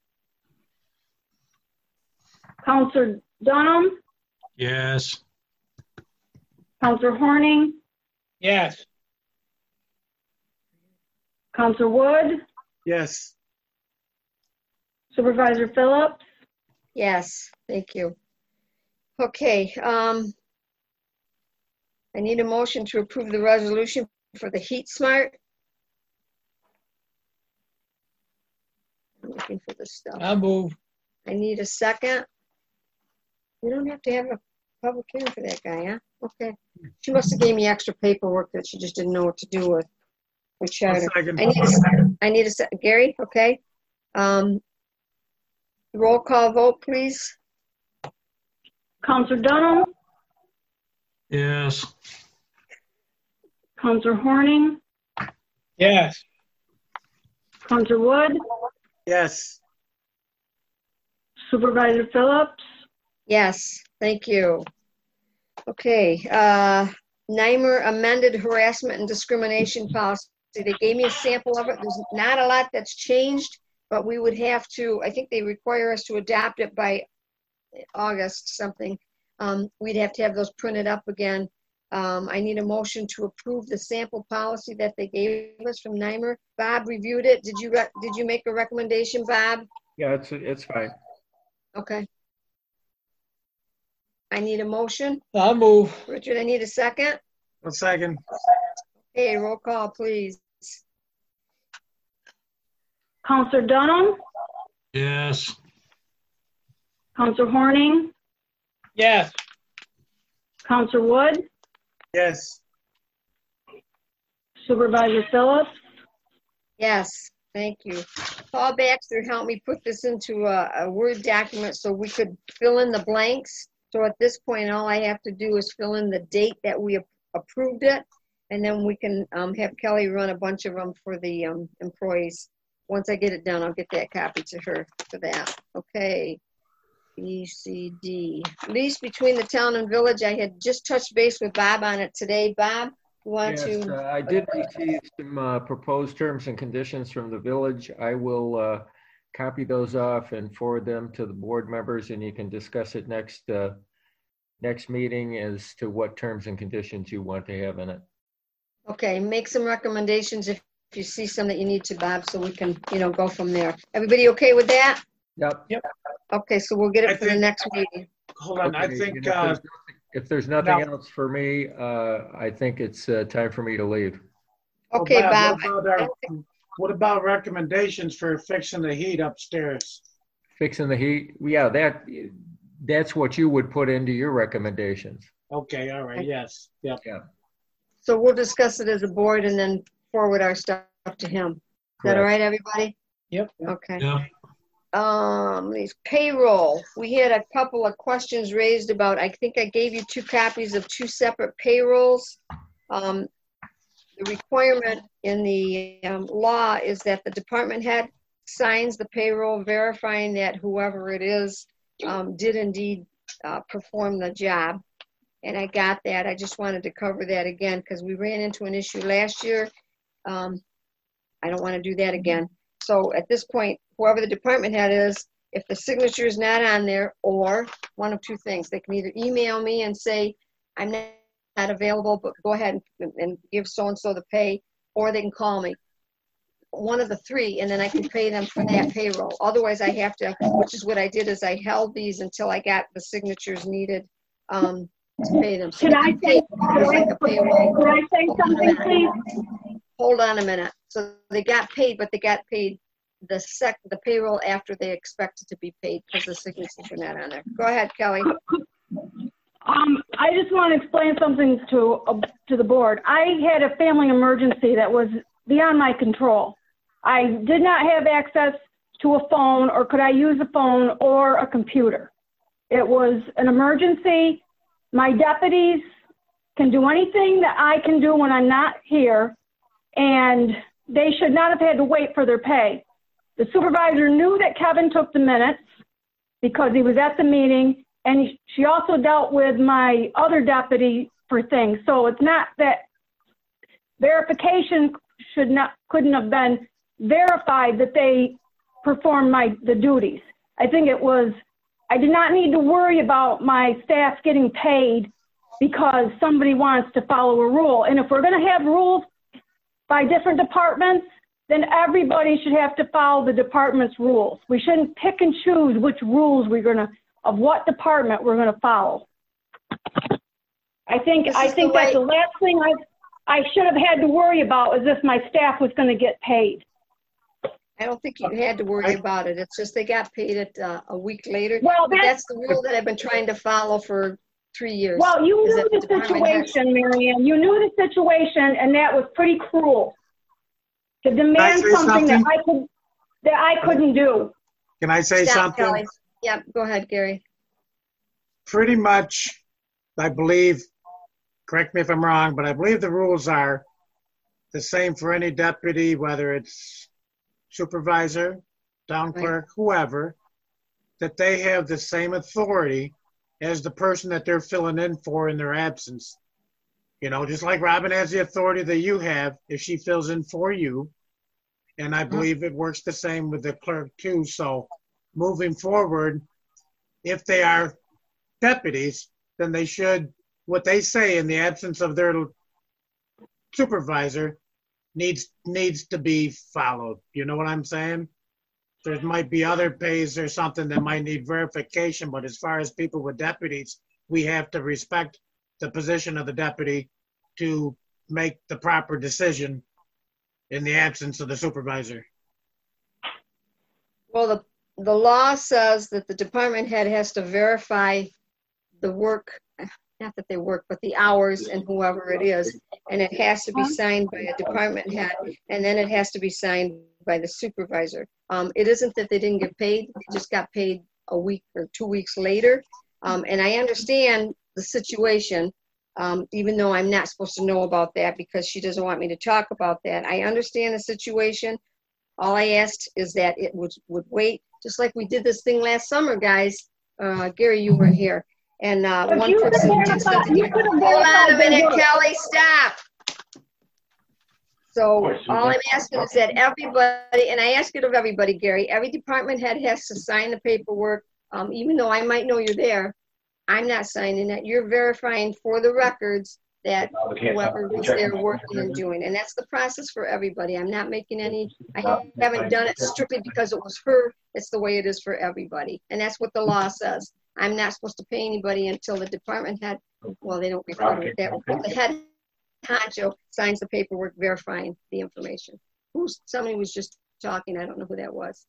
Counselor Dunham, Yes. Counselor Horning, Yes. Counselor Wood, Yes. Supervisor Phillips, Yes, thank you. Okay, um, I need a motion to approve the resolution for the Heat Smart. I'm looking for this stuff. I'll move. I need a second. You don't have to have a public hearing for that guy, huh? Okay. She must have gave me extra paperwork that she just didn't know what to do with. With charter. I second. need a second. I need a second. Gary, okay. Um, roll call vote, please. Counselor Dunham, Yes. Counselor Horning, Yes. Counselor Wood, Yes. Supervisor Phillips, Yes, thank you. Okay, uh, NYMER amended harassment and discrimination policy. They gave me a sample of it. There's not a lot that's changed, but we would have to, I think they require us to adapt it by August something. Um, we'd have to have those printed up again. Um, I need a motion to approve the sample policy that they gave us from NYMER. Bob reviewed it. Did you, re- did you make a recommendation, Bob? Yeah, it's, it's fine. Okay. I need a motion. I'll move. Richard, I need a second. A second. Hey, roll call, please. Counselor Dunham, Yes. Counselor Horning, Yes. Counselor Wood, Yes. Supervisor Phillips, Yes, thank you. Paul Baxter helped me put this into a, a Word document so we could fill in the blanks. So at this point, all I have to do is fill in the date that we ap- approved it, and then we can um, have Kelly run a bunch of them for the um, employees. Once I get it done, I'll get that copy to her for that. Okay. B, C, D. Lease between the town and village. I had just touched base with Bob on it today. Bob, you want Yes, to? uh, I did receive some uh, proposed terms and conditions from the village. I will uh, copy those off and forward them to the board members, and you can discuss it next uh, next meeting as to what terms and conditions you want to have in it. Okay, make some recommendations if, if you see some that you need to, Bob, so we can, you know, go from there. Everybody okay with that? Yep. Yep. Okay, so we'll get it I for the think- next meeting. Hold on, I Okay, think, and if uh, there's nothing- if there's nothing no. else for me, uh, I think it's uh, time for me to leave. Okay, well, Bob. What about, our, what about recommendations for fixing the heat upstairs? Fixing the heat, yeah, that that's what you would put into your recommendations. Okay, all right, yes, yep. Yeah. So we'll discuss it as a board and then forward our stuff to him. Is that all right, everybody? Yep. Okay. Yeah. Um, these payroll, we had a couple of questions raised about, I think I gave you two copies of two separate payrolls. Um, the requirement in the um, law is that the department head signs the payroll verifying that whoever it is um, did indeed uh, perform the job. And I got that. I just wanted to cover that again because we ran into an issue last year. Um, I don't want to do that again. So at this point, whoever the department head is, if the signature is not on there, or one of two things, they can either email me and say, I'm not not available, but go ahead and, and give so-and-so the pay, or they can call me. One of the three, and then I can pay them for that payroll. Otherwise, I have to, which is what I did, is I held these until I got the signatures needed um, to pay them. So Can they I got say, paid can just I, like a payroll. can I say Hold on a something, minute. please? Hold on a minute. So they got paid, but they got paid the sec, the payroll after they expected to be paid because the signatures are not on there. Go ahead, Kelly. Um, I just want to explain something to, uh, to the board. I had a family emergency that was beyond my control. I did not have access to a phone, or could I use a phone or a computer. It was an emergency. My deputies can do anything that I can do when I'm not here, and they should not have had to wait for their pay. The supervisor knew that Kevin took the minutes because he was at the meeting, and she also dealt with my other deputy for things. So it's not that verification should not, couldn't have been verified that they performed my, the duties. I think it was, I did not need to worry about my staff getting paid because somebody wants to follow a rule. And if we're going to have rules by different departments, then everybody should have to follow the department's rules. We shouldn't pick and choose which rules we're going to, of what department we're going to follow. I think, This I is think the that's way- the last thing I, I should have had to worry about, is if my staff was going to get paid. I don't think you had to worry about it. It's just they got paid it uh, a week later. Well, But that's- that's the rule that I've been trying to follow for three years. Well, you is knew that the department heads- situation, Marianne. You knew the situation, and that was pretty cruel. To demand say something that something? I could, that I couldn't do. Can I say Stop, something? Kelly. Yeah, go ahead, Gary. Pretty much, I believe, correct me if I'm wrong, but I believe the rules are the same for any deputy, whether it's supervisor, town clerk, whoever, that they have the same authority as the person that they're filling in for in their absence. You know, just like Robin has the authority that you have if she fills in for you. And I believe it works the same with the clerk too. So moving forward, if they are deputies, then they should, what they say in the absence of their supervisor needs needs to be followed. You know what I'm saying? There might be other pays or something that might need verification, but as far as people with deputies, we have to respect the position of the deputy to make the proper decision in the absence of the supervisor. Well, the, the law says that the department head has to verify the work, not that they work, but the hours and whoever it is. And it has to be signed by a department head, and then it has to be signed by the supervisor. Um, it isn't that they didn't get paid, they just got paid a week or two weeks later. Um, and I understand the situation, um, even though I'm not supposed to know about that because she doesn't want me to talk about that. I understand the situation. All I asked is that it would, would wait, just like we did this thing last summer, guys. Uh, Gary, you weren't here. And uh, But one you could person have did verified- something. you could have Hold on a verified their minute, work. Kelly, stop. So all I'm asking is that everybody, and I ask it of everybody, Gary, every department head has to sign the paperwork. Um, even though I might know you're there, I'm not signing that. You're verifying for the records that whoever was there working and doing. And that's the process for everybody. I'm not making any, I haven't done it strictly because it was her. It's the way it is for everybody. And that's what the law says. I'm not supposed to pay anybody until the department head, well, they don't refer to it that way, but the head honcho signs the paperwork verifying the information. Who's, somebody was just talking, I don't know who that was.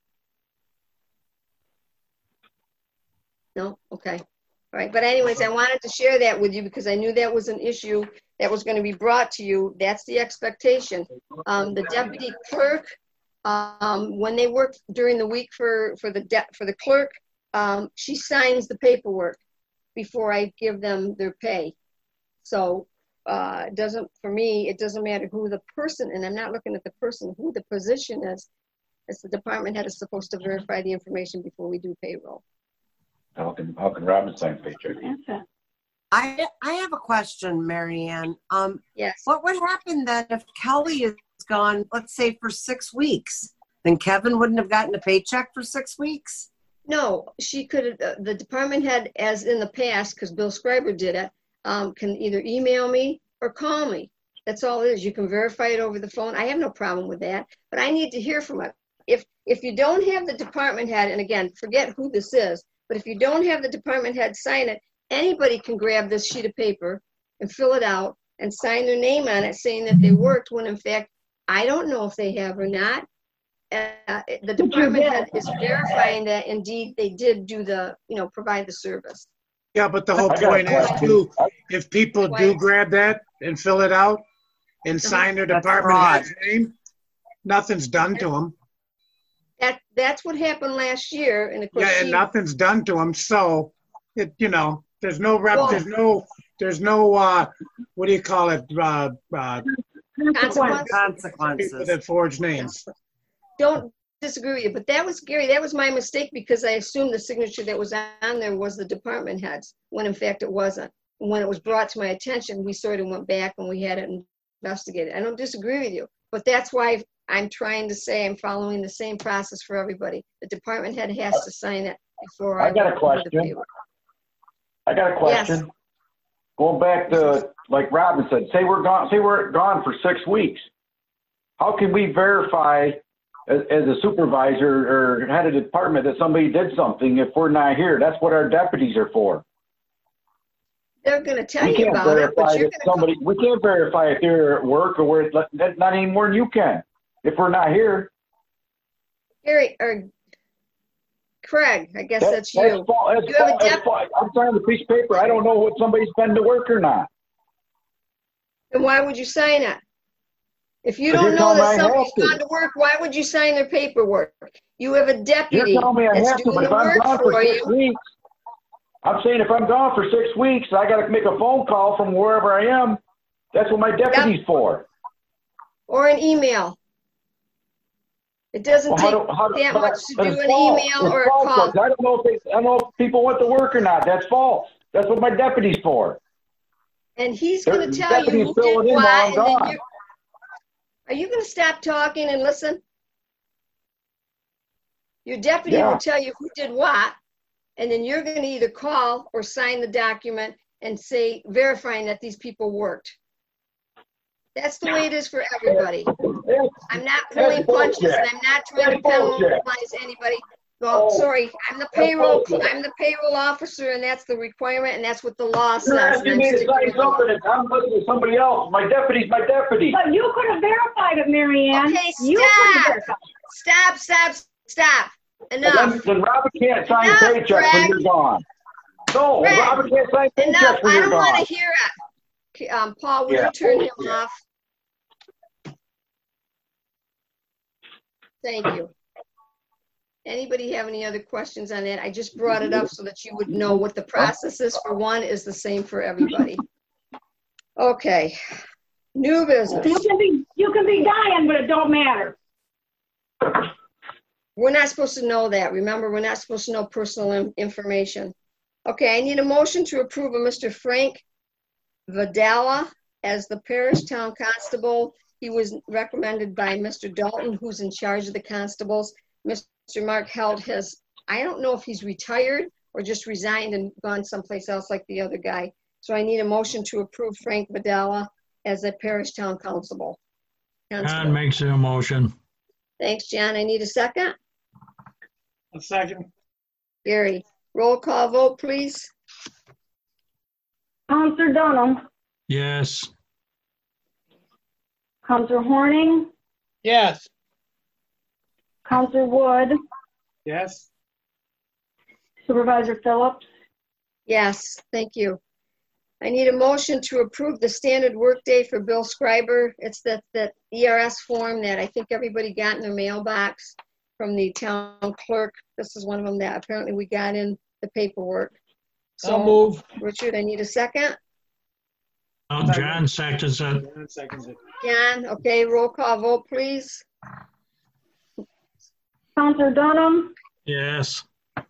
No? Okay. All right, but anyways, I wanted to share that with you because I knew that was an issue that was going to be brought to you. That's the expectation. Um, the deputy clerk, um, when they work during the week for, for the de- for the clerk, um, she signs the paperwork before I give them their pay. So uh, it doesn't, for me, it doesn't matter who the person, and I'm not looking at the person, who the position is. It's the department head is supposed to verify the information before we do payroll. How can, how can Robin sign paycheck? I I have a question, Marianne. Um, yes. What would happen then if Kelly is gone, let's say for six weeks? Then Kevin wouldn't have gotten a paycheck for six weeks? No, she could, uh, the department head, as in the past, because Bill Scriber did it, um, can either email me or call me. That's all it is. You can verify it over the phone. I have no problem with that, but I need to hear from it. If, if you don't have the department head, and again, forget who this is, but if you don't have the department head sign it, anybody can grab this sheet of paper and fill it out and sign their name on it saying that they worked, when in fact, I don't know if they have or not. Uh, the department head is verifying that indeed they did do the, you know, provide the service. Yeah, but the whole I got a point is question. too, if people do grab that and fill it out and sign their That's department fraud. head's name, nothing's done to them. That, that's what happened last year, and of course, Yeah, and she- nothing's done to them, so, it, you know, there's no rep, Well- there's no, there's no, uh, what do you call it, uh, uh, consequence. people Consequences. that forge names. Don't disagree with you, but that was, Gary, that was my mistake, because I assumed the signature that was on there was the department heads, when in fact it wasn't. When it was brought to my attention, we sort of went back and we had it investigated. I don't disagree with you, but that's why I'm trying to say I'm following the same process for everybody. The department head has to sign it before I. I got a look over the question. paper. I got a question. Going back to, like Robin said, say we're gone, say we're gone for six weeks. How can we verify as, as a supervisor or head of department that somebody did something if we're not here? That's what our deputies are for. They're gonna tell We you can't about it, verify but you're that gonna, somebody, we can't verify if they're at work or where, not not any more than you can, if we're not here. Gary, or Craig, I guess That- that's you. That's false. That's You have a false. That's dep- false. I'm signing a piece of paper. I don't know what somebody's been to work or not. Then why would you sign it? If you But don't you're know telling me that I somebody's have to. gone to work, why would you sign their paperwork? You have a You're deputy telling me I that's have to, doing but if the I'm work gone for for six you. weeks, I'm saying if I'm gone for six weeks, I got to make a phone call from wherever I am. That's what my deputy's for. Or an email. It doesn't Well, how take do- how do- that but much I- to but do it's an false. email It's or a false, call. folks. I don't know if they, I don't know if people went to work or not. That's false. That's what my deputy's for. And he's They're- gonna tell deputies you who fill did it in what, while I'm and then gone. you. Are you gonna stop talking and listen? Your deputy Yeah. will tell you who did what, and then you're gonna either call or sign the document and say, verifying that these people worked. That's the way it is for everybody. I'm not pulling punches, and I'm not trying to penalize anybody. Well, sorry, I'm the payroll, I'm the payroll officer, and that's the requirement, and that's what the law You're says. and asking I'm me to sticking sign with the law. something and I'm listening to somebody else. My deputy's my deputy. But you could have verified it, Mary Ann. Okay, You could have stop. verified. Stop, stop, stop. Then, Enough. then Robert can't sign Enough, paychecks when Greg. you're gone. No, Greg, Robert can't sign Enough. paychecks when I you're don't want gone. to hear it. Okay, Um, Paul, will Yeah. you turn him Yeah. off? Thank you. Anybody have any other questions on that? I just brought it up so that you would know what the process is for one is the same for everybody. Okay. New business. You can be, you can be dying, but it don't matter. We're not supposed to know that. Remember, we're not supposed to know personal in- information. Okay, I need a motion to approve of Mister Frank Vidala as the parish town constable. He was recommended by Mister Dalton, who's in charge of the constables. Mister Mark Held has, I don't know if he's retired or just resigned and gone someplace else like the other guy. So I need a motion to approve Frank Vidala as a parish town constable. John makes a motion. Thanks, John. I need a second. A second. Gary, roll call vote, please. Counselor Dunham, Yes. Counselor Horning, Yes. Counselor Wood, Yes. Supervisor Phillips, Yes, thank you. I need a motion to approve the standard workday for Bill Scriber. It's that, that E R S form that I think everybody got in their mailbox from the town clerk. This is one of them that apparently we got in the paperwork. So, I'll move. Richard, I need a second. Oh, John seconds it. John seconds it. John, okay, roll call vote, please. Counselor Dunham, Yes.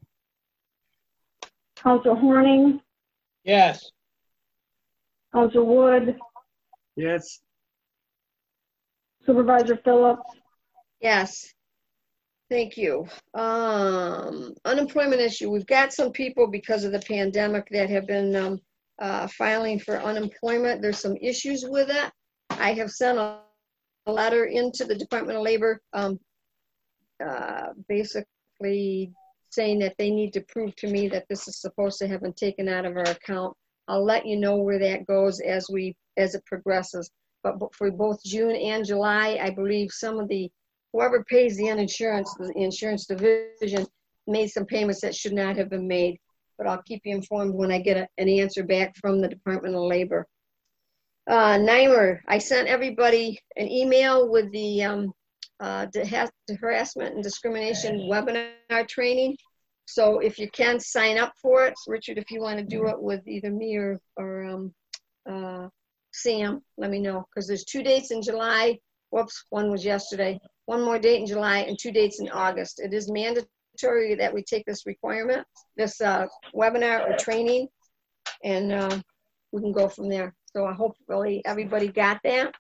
Counselor Horning, Yes. Counselor Wood, Yes. Supervisor Phillips, Yes. Thank you. Um, unemployment issue. We've got some people because of the pandemic that have been um, uh, filing for unemployment. There's some issues with it. I have sent a, a letter into the Department of Labor, um, uh, basically saying that they need to prove to me that this is supposed to have been taken out of our account. I'll let you know where that goes as we, as it progresses. But for both June and July, I believe some of the, whoever pays the insurance, the insurance division made some payments that should not have been made. But I'll keep you informed when I get a, an answer back from the Department of Labor. Uh, NYMER, I sent everybody an email with the um, uh, harassment and discrimination webinar training. So if you can sign up for it, Richard, if you want to do it with either me or, or um, uh, Sam, let me know. Because there's two dates in July. Whoops, one was yesterday. One more date in July and two dates in August. It is mandatory that we take this requirement, this uh, webinar or training, and uh, we can go from there. So I hope really everybody got that.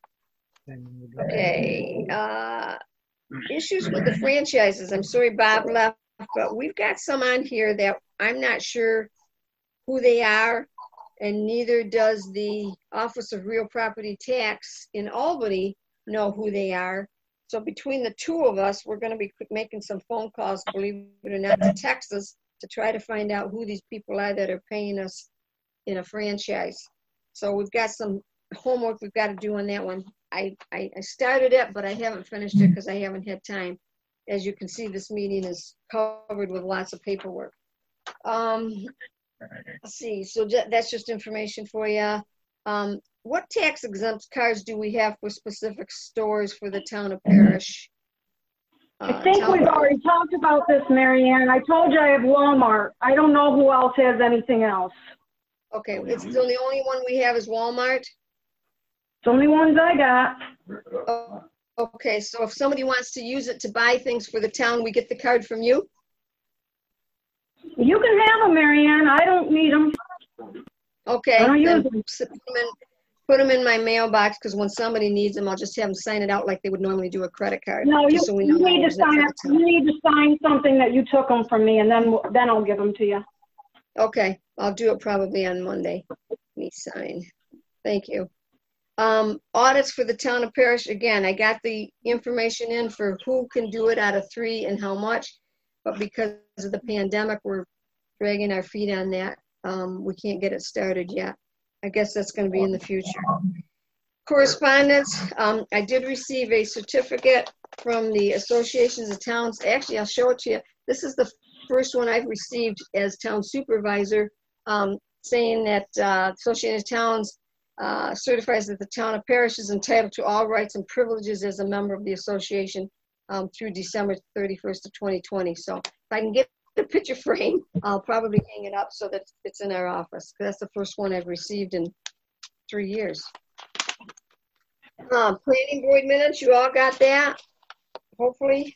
Okay. Uh, issues with the franchises. I'm sorry Bob left, but we've got some on here that I'm not sure who they are, and neither does the Office of Real Property Tax in Albany know who they are. So between the two of us, we're going to be making some phone calls, believe it or not, to Texas to try to find out who these people are that are paying us in a franchise. So we've got some homework we've got to do on that one. I, I, I started it, but I haven't finished it because I haven't had time. As you can see, this meeting is covered with lots of paperwork. Um, let's see, so that's just information for you. Um, what tax exempt cards do we have for specific stores for the town of Parrish? Uh, I think we've already talked about this, Mary Ann. I told you I have Walmart. I don't know who else has anything else. Okay, it's still the only one we have is Walmart? It's the only ones I got. Oh, okay, so if somebody wants to use it to buy things for the town, we get the card from you? You can have them, Mary Ann. I don't need them. Okay, I don't then use them. put them in, put them in my mailbox, because when somebody needs them, I'll just have them sign it out like they would normally do a credit card. No, you, just so we you know need to who's it for sign the up. town. You need to sign something that you took them from me, and then then I'll give them to you. Okay, I'll do it probably on Monday. Let me sign. Thank you. Um, audits for the town of Parrish. Again, I got the information in for who can do it out of three and how much, but because of the pandemic, we're dragging our feet on that. Um, we can't get it started yet. I guess that's going to be in the future. Correspondence. Um, I did receive a certificate from the Associations of Towns. Actually, I'll show it to you. This is the first one I've received as town supervisor, um, saying that uh, Associated Towns uh, certifies that the town of Parrish is entitled to all rights and privileges as a member of the association um, through December thirty-first of twenty twenty. So if I can get the picture frame, I'll probably hang it up so that it's in our office. That's the first one I've received in three years. Um, planning board minutes, you all got that, hopefully.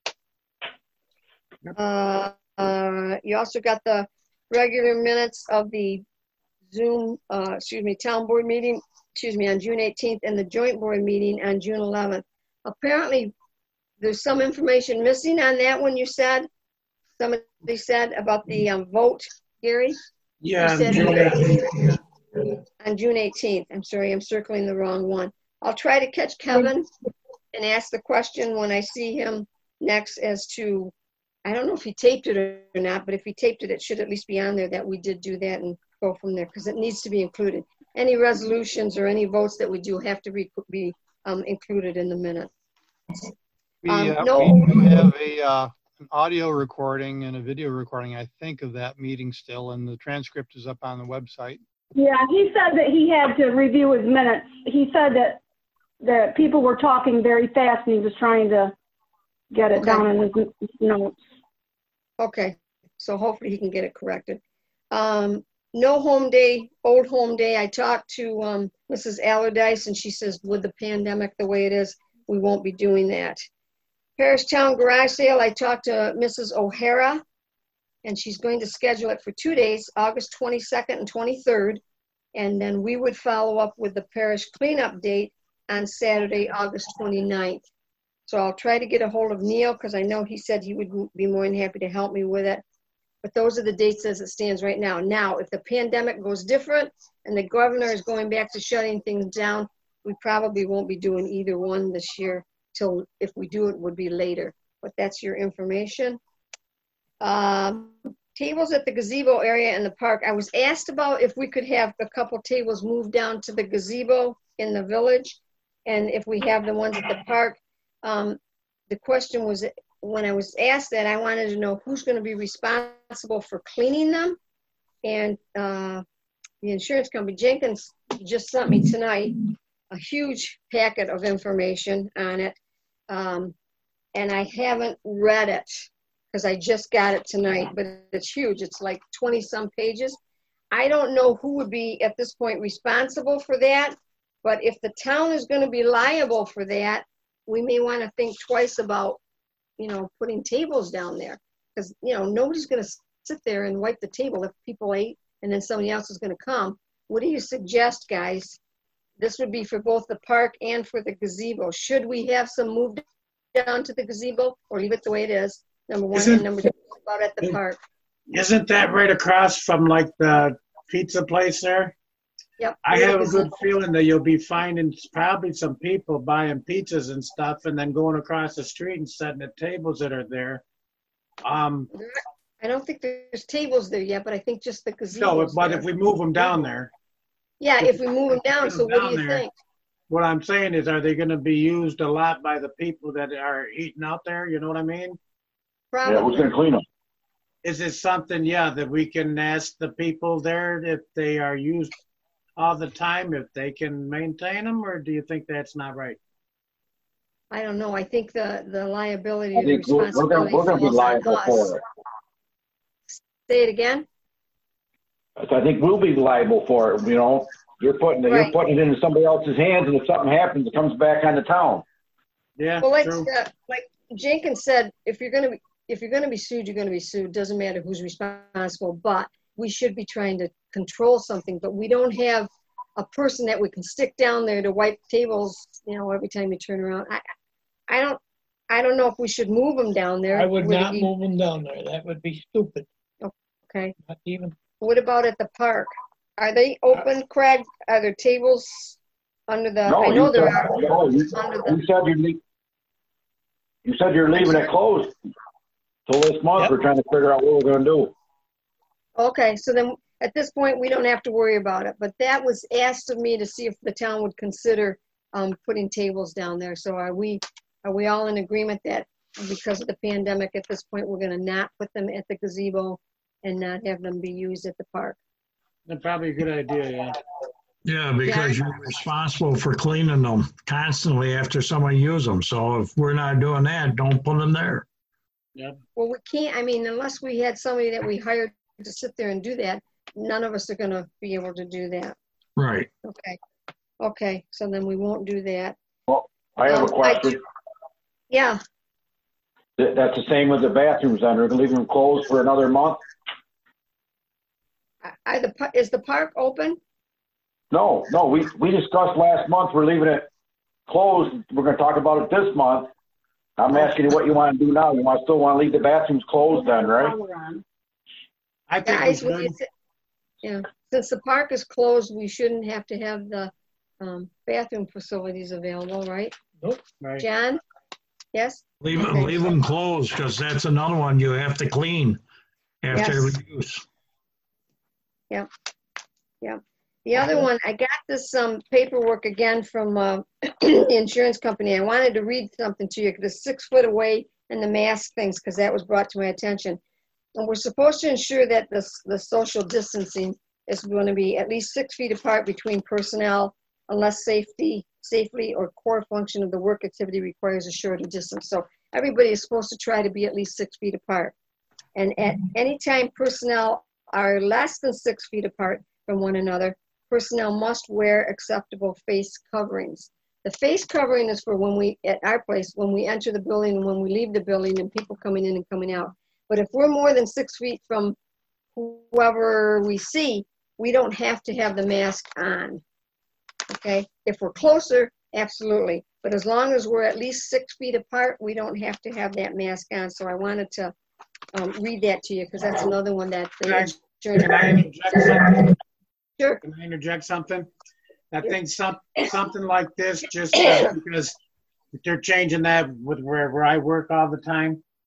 Uh, uh, you also got the regular minutes of the Zoom, uh, excuse me, town board meeting, excuse me, on June eighteenth, and the joint board meeting on June eleventh. Apparently, there's some information missing on that one, you said. Somebody said about the um, vote, Gary? Yeah, You on said- June eighteenth. On June eighteenth. I'm sorry, I'm circling the wrong one. I'll try to catch Kevin and ask the question when I see him next as to, I don't know if he taped it or not, but if he taped it, it should at least be on there that we did do that and go from there, because it needs to be included. Any resolutions or any votes that we do have to be, be um, included in the minutes. We, Um, uh, no- we do have a, uh, an audio recording and a video recording, I think, of that meeting still, and the transcript is up on the website. Yeah, he said that he had to review his minutes. He said that that people were talking very fast, and he was trying to get it Okay. down in his notes. Okay, so hopefully he can get it corrected. Um, no home day, old home day. I talked to um, Missus Allardyce, and she says with the pandemic the way it is, we won't be doing that. Parrish Town Garage Sale, I talked to Missus O'Hara, and she's going to schedule it for two days, August twenty-second and twenty-third, and then we would follow up with the Parrish cleanup date on Saturday, August twenty-ninth. So I'll try to get a hold of Neil, because I know he said he would be more than happy to help me with it. But those are the dates as it stands right now. Now, if the pandemic goes different and the governor is going back to shutting things down, we probably won't be doing either one this year. Till if we do it, would be later. But that's your information. Um, tables at the gazebo area in the park. I was asked about if we could have a couple tables moved down to the gazebo in the village, and if we have the ones at the park. Um, the question was, when I was asked that, I wanted to know who's going to be responsible for cleaning them. And uh, the insurance company, Jenkins, just sent me tonight a huge packet of information on it. Um, and I haven't read it because I just got it tonight, but it's huge. It's like twenty some pages. I don't know who would be at this point responsible for that, but if the town is going to be liable for that, we may want to think twice about, you know, putting tables down there, because, you know, nobody's going to sit there and wipe the table if people ate and then somebody else is going to come. What do you suggest, guys? This would be for both the park and for the gazebo. Should we have some moved down to the gazebo or leave it the way it is? Number one. Isn't, and number two, about at the park. Isn't that right across from like the pizza place there? Yep. I have a good feeling that you'll be finding probably some people buying pizzas and stuff and then going across the street and setting the tables that are there. Um, I don't think there's tables there yet, but I think just the gazebo. No, but if we move them down there. Yeah, if we move them down, so what do you there, think? What I'm saying is, are they going to be used a lot by the people that are eating out there? You know what I mean? Probably. Yeah, who's going to clean them? Is it something, yeah, that we can ask the people there if they are used all the time, if they can maintain them, or do you think that's not right? I don't know. I think the, the liability I and the think we're, we're going responsibility to be falls liable on for us. it. Say it again? So I think we'll be liable for it. You know, you're putting it, Right. you're putting it into somebody else's hands, and if something happens, it comes back on the town. Yeah, Well, like, true. uh, like Jenkins said, if you're going to be, if you're going to be sued, you're going to be sued. Doesn't matter who's responsible, but we should be trying to control something, but we don't have a person that we can stick down there to wipe tables, you know, every time you turn around. I, I don't, I don't know if we should move them down there. I would Would it not be- move them down there. That would be stupid. Okay. Not even. What about at the park? Are they open, Craig? Are there tables under the, No, I know you there said, are. no, you, under the, you said you're le- you said you're leaving it closed till this month. Yep. We're trying to figure out what we're going to do. Okay, so then at this point, we don't have to worry about it, but that was asked of me to see if the town would consider um, putting tables down there. So are we, are we all in agreement that because of the pandemic, at this point, we're gonna not put them at the gazebo and not have them be used at the park? That's probably a good idea, yeah. Yeah, because you're responsible for cleaning them constantly after somebody uses them. So if we're not doing that, don't put them there. Yep. Well, we can't, I mean, unless we had somebody that we hired to sit there and do that, none of us are gonna be able to do that. Right. Okay, okay, so then we won't do that. Well, I have a Um, I- question. Yeah, That- That's the same with the bathrooms. Then we're going to leave them closed for another month. are the, pa- is the park open? No, no, we, we discussed last month, we're leaving it closed. We're gonna talk about it this month. I'm asking you what you wanna do now. You want, still wanna leave the bathrooms closed then, right? I think we Guys, what do you should. thi- yeah, since the park is closed, we shouldn't have to have the um, bathroom facilities available, right? Nope. Right. John? Yes? Leave, Okay. leave them closed because that's another one you have to clean after Yes. every use. Yeah, yeah. The other one, I got this um, paperwork again from uh, the insurance company. I wanted to read something to you, the six foot away and the mask things, because that was brought to my attention. And we're supposed to ensure that the, the social distancing is going to be at least six feet apart between personnel unless safety, safely or core function of the work activity requires a shorter distance. So everybody is supposed to try to be at least six feet apart. And at any time personnel are less than six feet apart from one another, personnel must wear acceptable face coverings. The face covering is for when we, at our place, when we enter the building and when we leave the building and people coming in and coming out. But if we're more than six feet from whoever we see, we don't have to have the mask on, okay? If we're closer, absolutely. But as long as we're at least six feet apart, we don't have to have that mask on. So I wanted to um, read that to you because that's another one that the insurance Can I interject something? Sure. Can I interject something? I think some, something like this, just uh, because they're changing that with where, where I work all the time,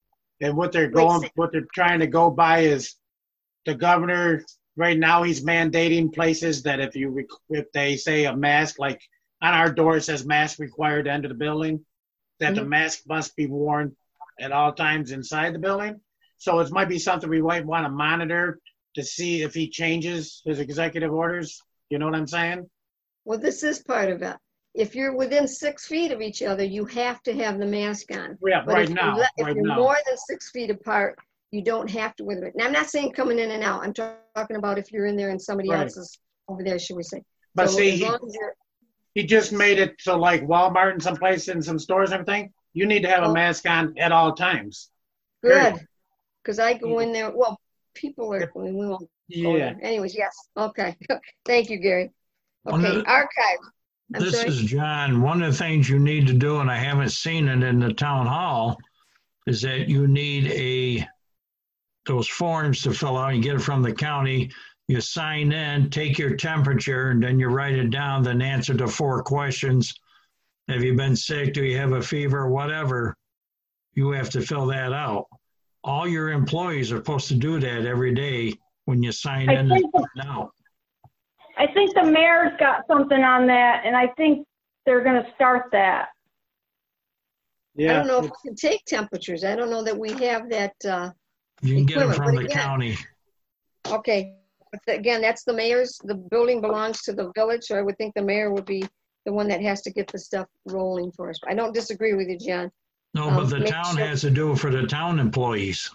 And what they're Wait, going, say- what they're trying to go by is the governor, right now, he's mandating places that if you, re- if they say a mask, like on our door, it says mask required to enter the building, that the Mhm. mask must be worn at all times inside the building. So it might be something we might want to monitor to see if he changes his executive orders. You know what I'm saying? Well, this is part of it. If you're within six feet of each other, you have to have the mask on. Yeah, But right if you're now, le- If right you're now. more than six feet apart, you don't have to wear it. Now, I'm not saying coming in and out. I'm ta- talking about if you're in there and somebody Right. else is over there, should we say. But So see, as he- long as you're- He just made it so like Walmart and some places and some stores and everything, you need to have a Oh. mask on at all times. Good, because I go in there, well, people are, we won't go Yeah. there. Anyways, yes, okay. Thank you, Gary. One Okay, of the- archive. I'm This sorry. is John. One of the things you need to do, and I haven't seen it in the town hall, is that you need a, those forms to fill out. You get it from the county. You sign in, take your temperature, and then you write it down, then answer the four questions. Have you been sick? Do you have a fever? Whatever. You have to fill that out. All your employees are supposed to do that every day when you sign I in think and sign out. I think the mayor's got something on that, and I think they're gonna start that. I don't know if we can take temperatures. I don't know that we have that, uh, You can get it equipment, from but the again- county. okay. But the- again, that's the mayor's, the building belongs to the village, so I would think the mayor would be the one that has to get the stuff rolling for us. I don't disagree with you, John. No, Um, but the make town sure- has to do it for the town employees.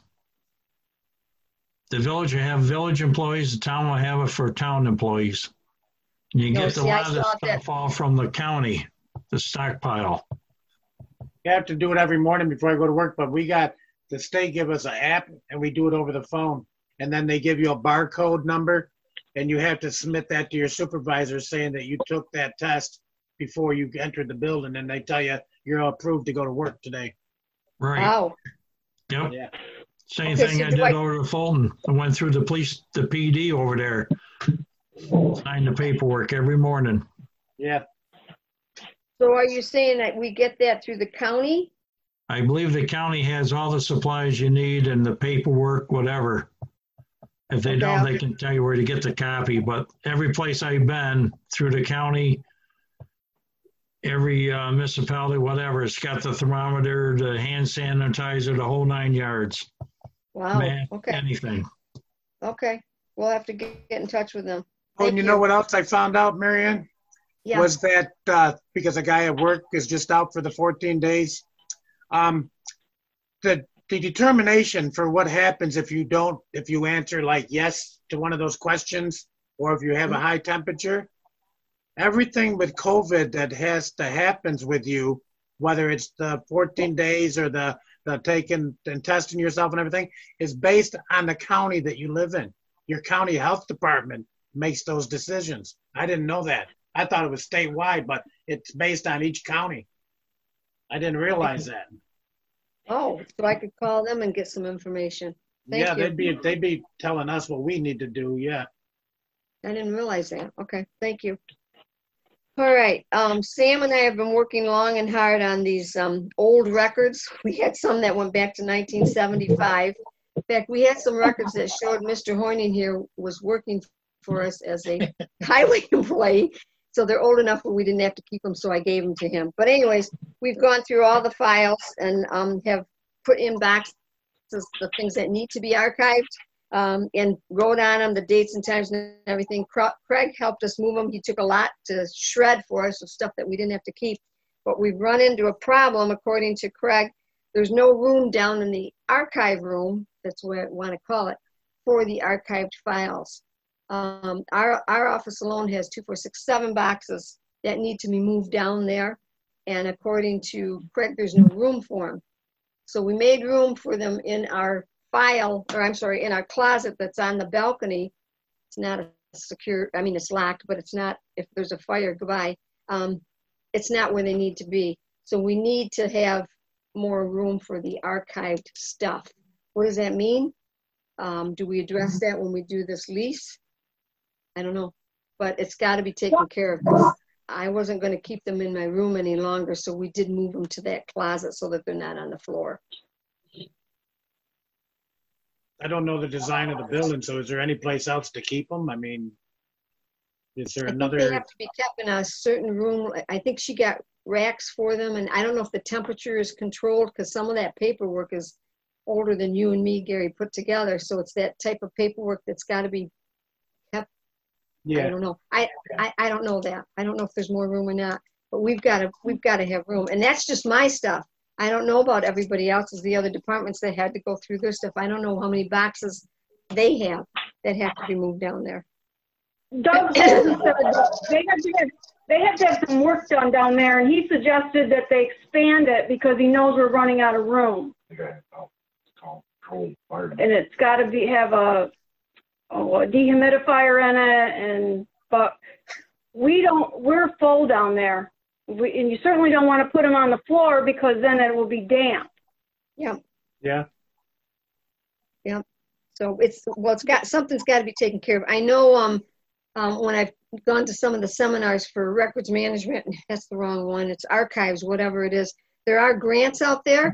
The village will have village employees, the town will have it for town employees. You No, get a see, I lot of the saw that- stuff all from the county, the stockpile. You have to do it every morning before I go to work, but we got, the state give us an app and we do it over the phone. And then they give you a barcode number and you have to submit that to your supervisor saying that you took that test before you entered the building, and they tell you you're approved to go to work today. Right. Wow. Yep. Yeah. Same Okay, thing so I do did I- over to Fulton. I went through the police, the P D over there. Signed the paperwork every morning. Yeah. So are you saying that we get that through the county? I believe the county has all the supplies you need and the paperwork, whatever. If they Okay, don't, I'll- they can tell you where to get the copy, but every place I've been through the county, every uh, municipality, whatever, it's got the thermometer, the hand sanitizer, the whole nine yards. Wow, Mask, okay, anything. okay. We'll have to get, get in touch with them. Oh, Thank and you know what else I found out, Marianne? Yeah. Was that uh, because a guy at work is just out for the fourteen days? Um, the the determination for what happens if you don't, if you answer like yes to one of those questions, or if you have a high temperature, everything with COVID that has to happens with you, whether it's the fourteen days or the the taking and testing yourself and everything, is based on the county that you live in. Your county health department makes those decisions. I didn't know that. I thought it was statewide, but it's based on each county. I didn't realize that. Oh, so I could call them and get some information. Thank Yeah, you. they'd be they'd be telling us what we need to do. Yeah. I didn't realize that. Okay, thank you. All right, um, Sam and I have been working long and hard on these, um, old records. We had some that went back to nineteen seventy-five. In fact, we had some records that showed Mister Horning here was working for us as a highway employee. So they're old enough where we didn't have to keep them, so I gave them to him. But anyways, we've gone through all the files and, um, have put in boxes the things that need to be archived. Um, and wrote on them the dates and times and everything. Cra- Craig helped us move them. He took a lot to shred for us of stuff that we didn't have to keep. But we've run into a problem, according to Craig. There's no room down in the archive room, that's what I want to call it, for the archived files. Um, our, our office alone has two, four, six, seven boxes that need to be moved down there. And according to Craig, there's no room for them. So we made room for them in our file, or I'm sorry, in our closet that's on the balcony. It's not a secure, I mean, it's locked, but it's not, if there's a fire, goodbye. Um, it's not where they need to be. So we need to have more room for the archived stuff. What does that mean? Um, do we address that when we do this lease? I don't know, but it's got to be taken care of. 'Cause I wasn't going to keep them in my room any longer, so we did move them to that closet so that they're not on the floor. I don't know the design of the building, so is there any place else to keep them? I mean, is there I think they another? have to be kept in a certain room. I think she got racks for them, and I don't know if the temperature is controlled, because some of that paperwork is older than you and me, Gary, put together. So it's that type of paperwork that's got to be kept. Yeah. I don't know. I, I I don't know that. I don't know if there's more room or not. But we've got to we've got to have room, and that's just my stuff. I don't know about everybody else's, the other departments that had to go through their stuff. I don't know how many boxes they have that have to be moved down there. Doug said that they have to have, they have to have some work done down there, and he suggested that they expand it because he knows we're running out of room. And it's got to be have a, oh, a dehumidifier in it, and but we don't. We're full down there. We, and you certainly don't want to put them on the floor because then it will be damp. Yeah. Yeah. Yeah. So it's, well, it's got, something's got to be taken care of. I know um, um, when I've gone to some of the seminars for records management, that's the wrong one, it's archives, whatever it is. There are grants out there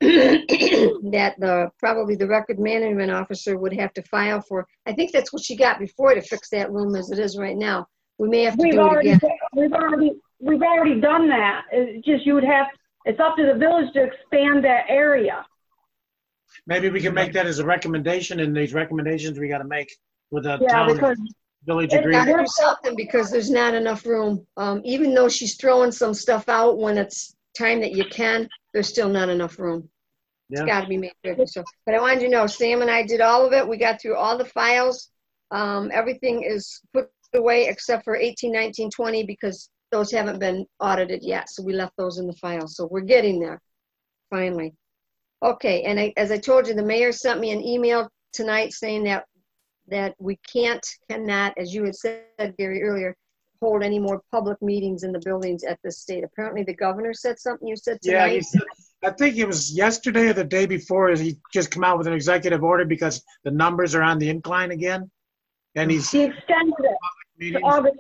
that the, probably the record management officer would have to file for. I think that's what she got before to fix that room as it is right now. We may have to We've do it already, again. we've already, we've already done that. It's just you would have, it's up to the village to expand that area. Maybe we can make that as a recommendation, and these recommendations we got to make with the Yeah, town because village Got to agreement. do something because there's not enough room. Um, even though she's throwing some stuff out when it's time that you can, there's still not enough room. It's Yeah. got to be made bigger. So, but I wanted you to know, Sam and I did all of it. We got through all the files. Um, everything is put away except for eighteen, nineteen, twenty because those haven't been audited yet. So we left those in the file. So we're getting there, finally. Okay, and I, as I told you, the mayor sent me an email tonight saying that that we can't, cannot, as you had said, Gary, earlier, hold any more public meetings in the buildings at this state. Apparently the governor said something you said Yeah, tonight. he said, I think it was yesterday or the day before, he just come out with an executive order because the numbers are on the incline again. And he's He extended it to meetings. August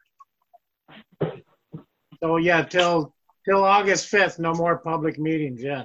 fifth. So yeah, till till August fifth, no more public meetings. Yes.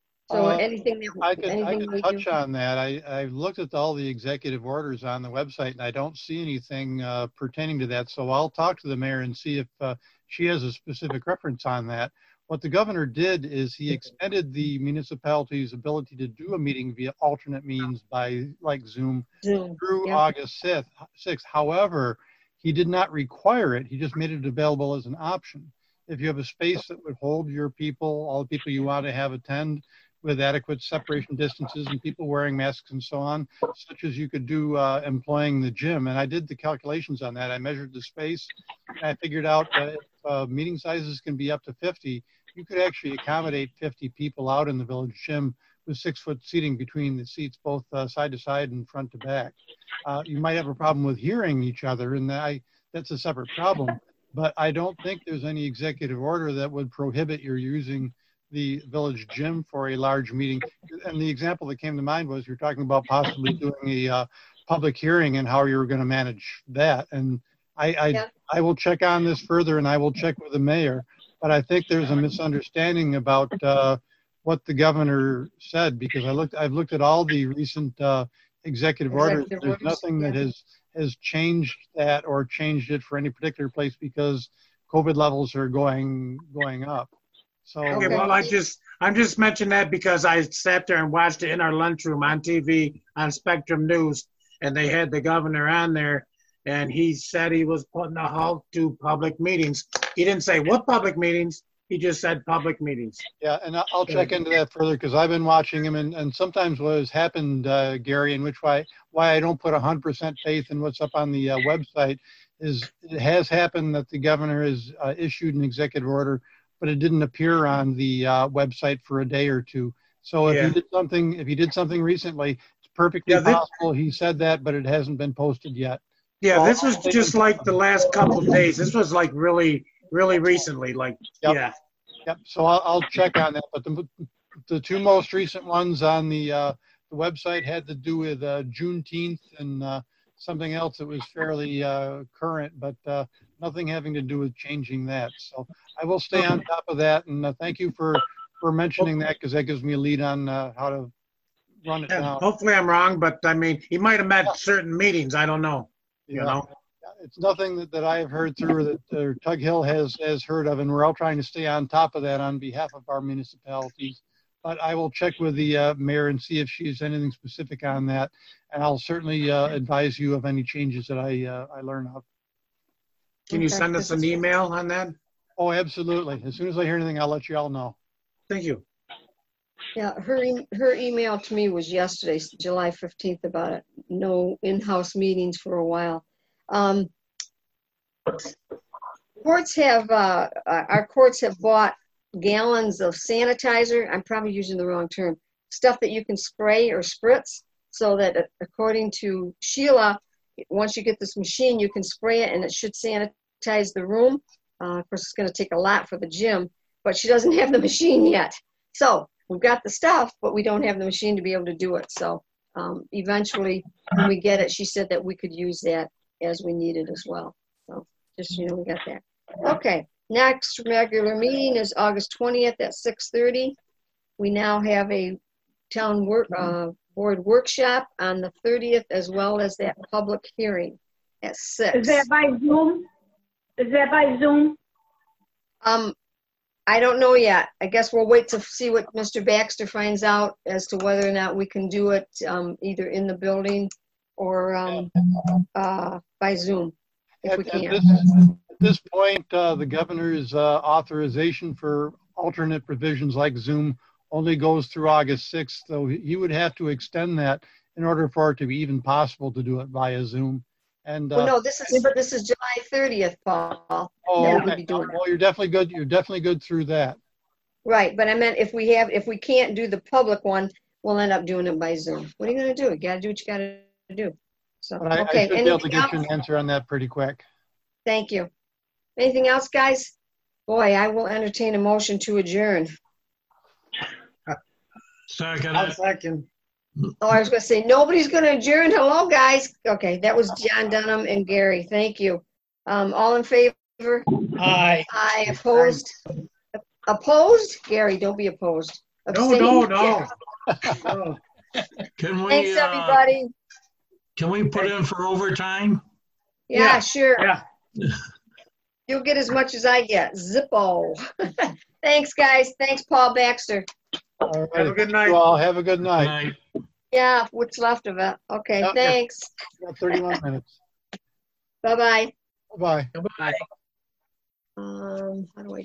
So Uh, anything that I could, I anything could we touch do. on that. I, I've looked at all the executive orders on the website and I don't see anything uh, pertaining to that. So I'll talk to the mayor and see if uh, she has a specific reference on that. What the governor did is he extended the municipality's ability to do a meeting via alternate means by like Zoom, Zoom. through Yeah. August sixth. However, he did not require it. He just made it available as an option. If you have a space that would hold your people, all the people you want to have attend, with adequate separation distances and people wearing masks and so on, such as you could do uh, employing the gym. And I did the calculations on that. I measured the space and I figured out that if uh, meeting sizes can be up to fifty, you could actually accommodate fifty people out in the village gym with six foot seating between the seats, both uh, side to side and front to back. Uh, you might have a problem with hearing each other, and I, that's a separate problem. But I don't think there's any executive order that would prohibit your using the village gym for a large meeting. And the example that came to mind was you're talking about possibly doing a uh, public hearing and how you were going to manage that. And I, I, Yeah. I will check on this further and I will check with the mayor. But I think there's a misunderstanding about uh, what the governor said, because I looked, I've looked at all the recent uh, executive, orders. Executive There's orders, nothing that yeah. has has changed that or changed it for any particular place because COVID levels are going going up. So Okay, well, I just, I'm just mentioning that because I sat there and watched it in our lunchroom on T V on Spectrum News, and they had the governor on there, and he said he was putting a halt to public meetings. He didn't say what public meetings, he just said public meetings. yeah, and I- I'll check into that further because I've been watching him, and, and sometimes what has happened, uh, Gary, and which why why I don't put one hundred percent faith in what's up on the uh, website is it has happened that the governor has uh, issued an executive order, but it didn't appear on the uh, website for a day or two. So if Yeah. he did something, if he did something recently, it's perfectly Yeah, that- possible he said that, but it hasn't been posted yet. Yeah, So this I'll was take just it- like the last couple of days. This was like really, really recently, like, Yep. yeah. Yep. So I'll, I'll check on that. But the, the two most recent ones on the, uh, the website had to do with uh, Juneteenth and uh, something else that was fairly uh, current, but uh, nothing having to do with changing that. So I will stay on top of that. And uh, thank you for, for mentioning that because that gives me a lead on uh, how to run it Yeah, down. hopefully I'm wrong, but I mean, he might have met certain meetings. I don't know. You Yeah. know? It's nothing that, that I have heard through or that or Tug Hill has, has heard of, and we're all trying to stay on top of that on behalf of our municipalities. But I will check with the uh, mayor and see if she has anything specific on that, and I'll certainly uh, advise you of any changes that I uh, I learn of. Can you Okay. send us an email on that? Oh, absolutely. As soon as I hear anything, I'll let you all know. Thank you. Yeah, her, e- her email to me was yesterday, July fifteenth, about it. No in-house meetings for a while. Um, courts have, uh, our courts have bought gallons of sanitizer. I'm probably using the wrong term. Stuff that you can spray or spritz, so that uh, according to Sheila, once you get this machine, you can spray it and it should sanitize the room. Uh, of course, it's going to take a lot for the gym, but she doesn't have the machine yet. So we've got the stuff, but we don't have the machine to be able to do it. So um, eventually, when we get it, she said that we could use that as we need it as well. So just, you know, we got that. Okay, next regular meeting is August twentieth at six thirty. We now have a town work uh, board workshop on the thirtieth, as well as that public hearing at six. Is that by Zoom? Is that by Zoom? Um, I don't know yet. I guess we'll wait to see what Mister Baxter finds out as to whether or not we can do it um, either in the building or um, uh, by Zoom, if At, we at can. this, at this point, uh, the governor's uh, authorization for alternate provisions like Zoom only goes through August sixth, so he would have to extend that in order for it to be even possible to do it via Zoom. And uh, Well, no, this is this is July thirtieth, Paul. oh, that we'll okay. be doing it. Well, you're definitely good. You're definitely good through that. Right, but I meant if we have, if we can't do the public one, we'll end up doing it by Zoom. What are you gonna do? You gotta do what you gotta do. So, But I, okay, I should be able to anything get you else? an answer on that pretty quick. Thank you. Anything else, guys? Boy, I will entertain a motion to adjourn. Second. I'll second. Oh, I was gonna say, nobody's gonna adjourn. Hello, guys. Okay, that was John Dunham and Gary. Thank you. Um, all in favor? Aye. Aye, opposed? Opposed? Gary, don't be opposed. No, no, Abstain? no. Yeah. No. Can we, Thanks, uh, everybody. can we put in for overtime? Yeah, Yeah, sure. Yeah. You'll get as much as I get. Zippo. Thanks, guys. Thanks, Paul Baxter. All right. Have a good Thank night. you all. Have a good night. Night. Yeah, what's left of it. Okay, Yeah, yeah. thanks. Got thirty-one minutes. Bye-bye. Bye-bye. Goodbye. Um, how do I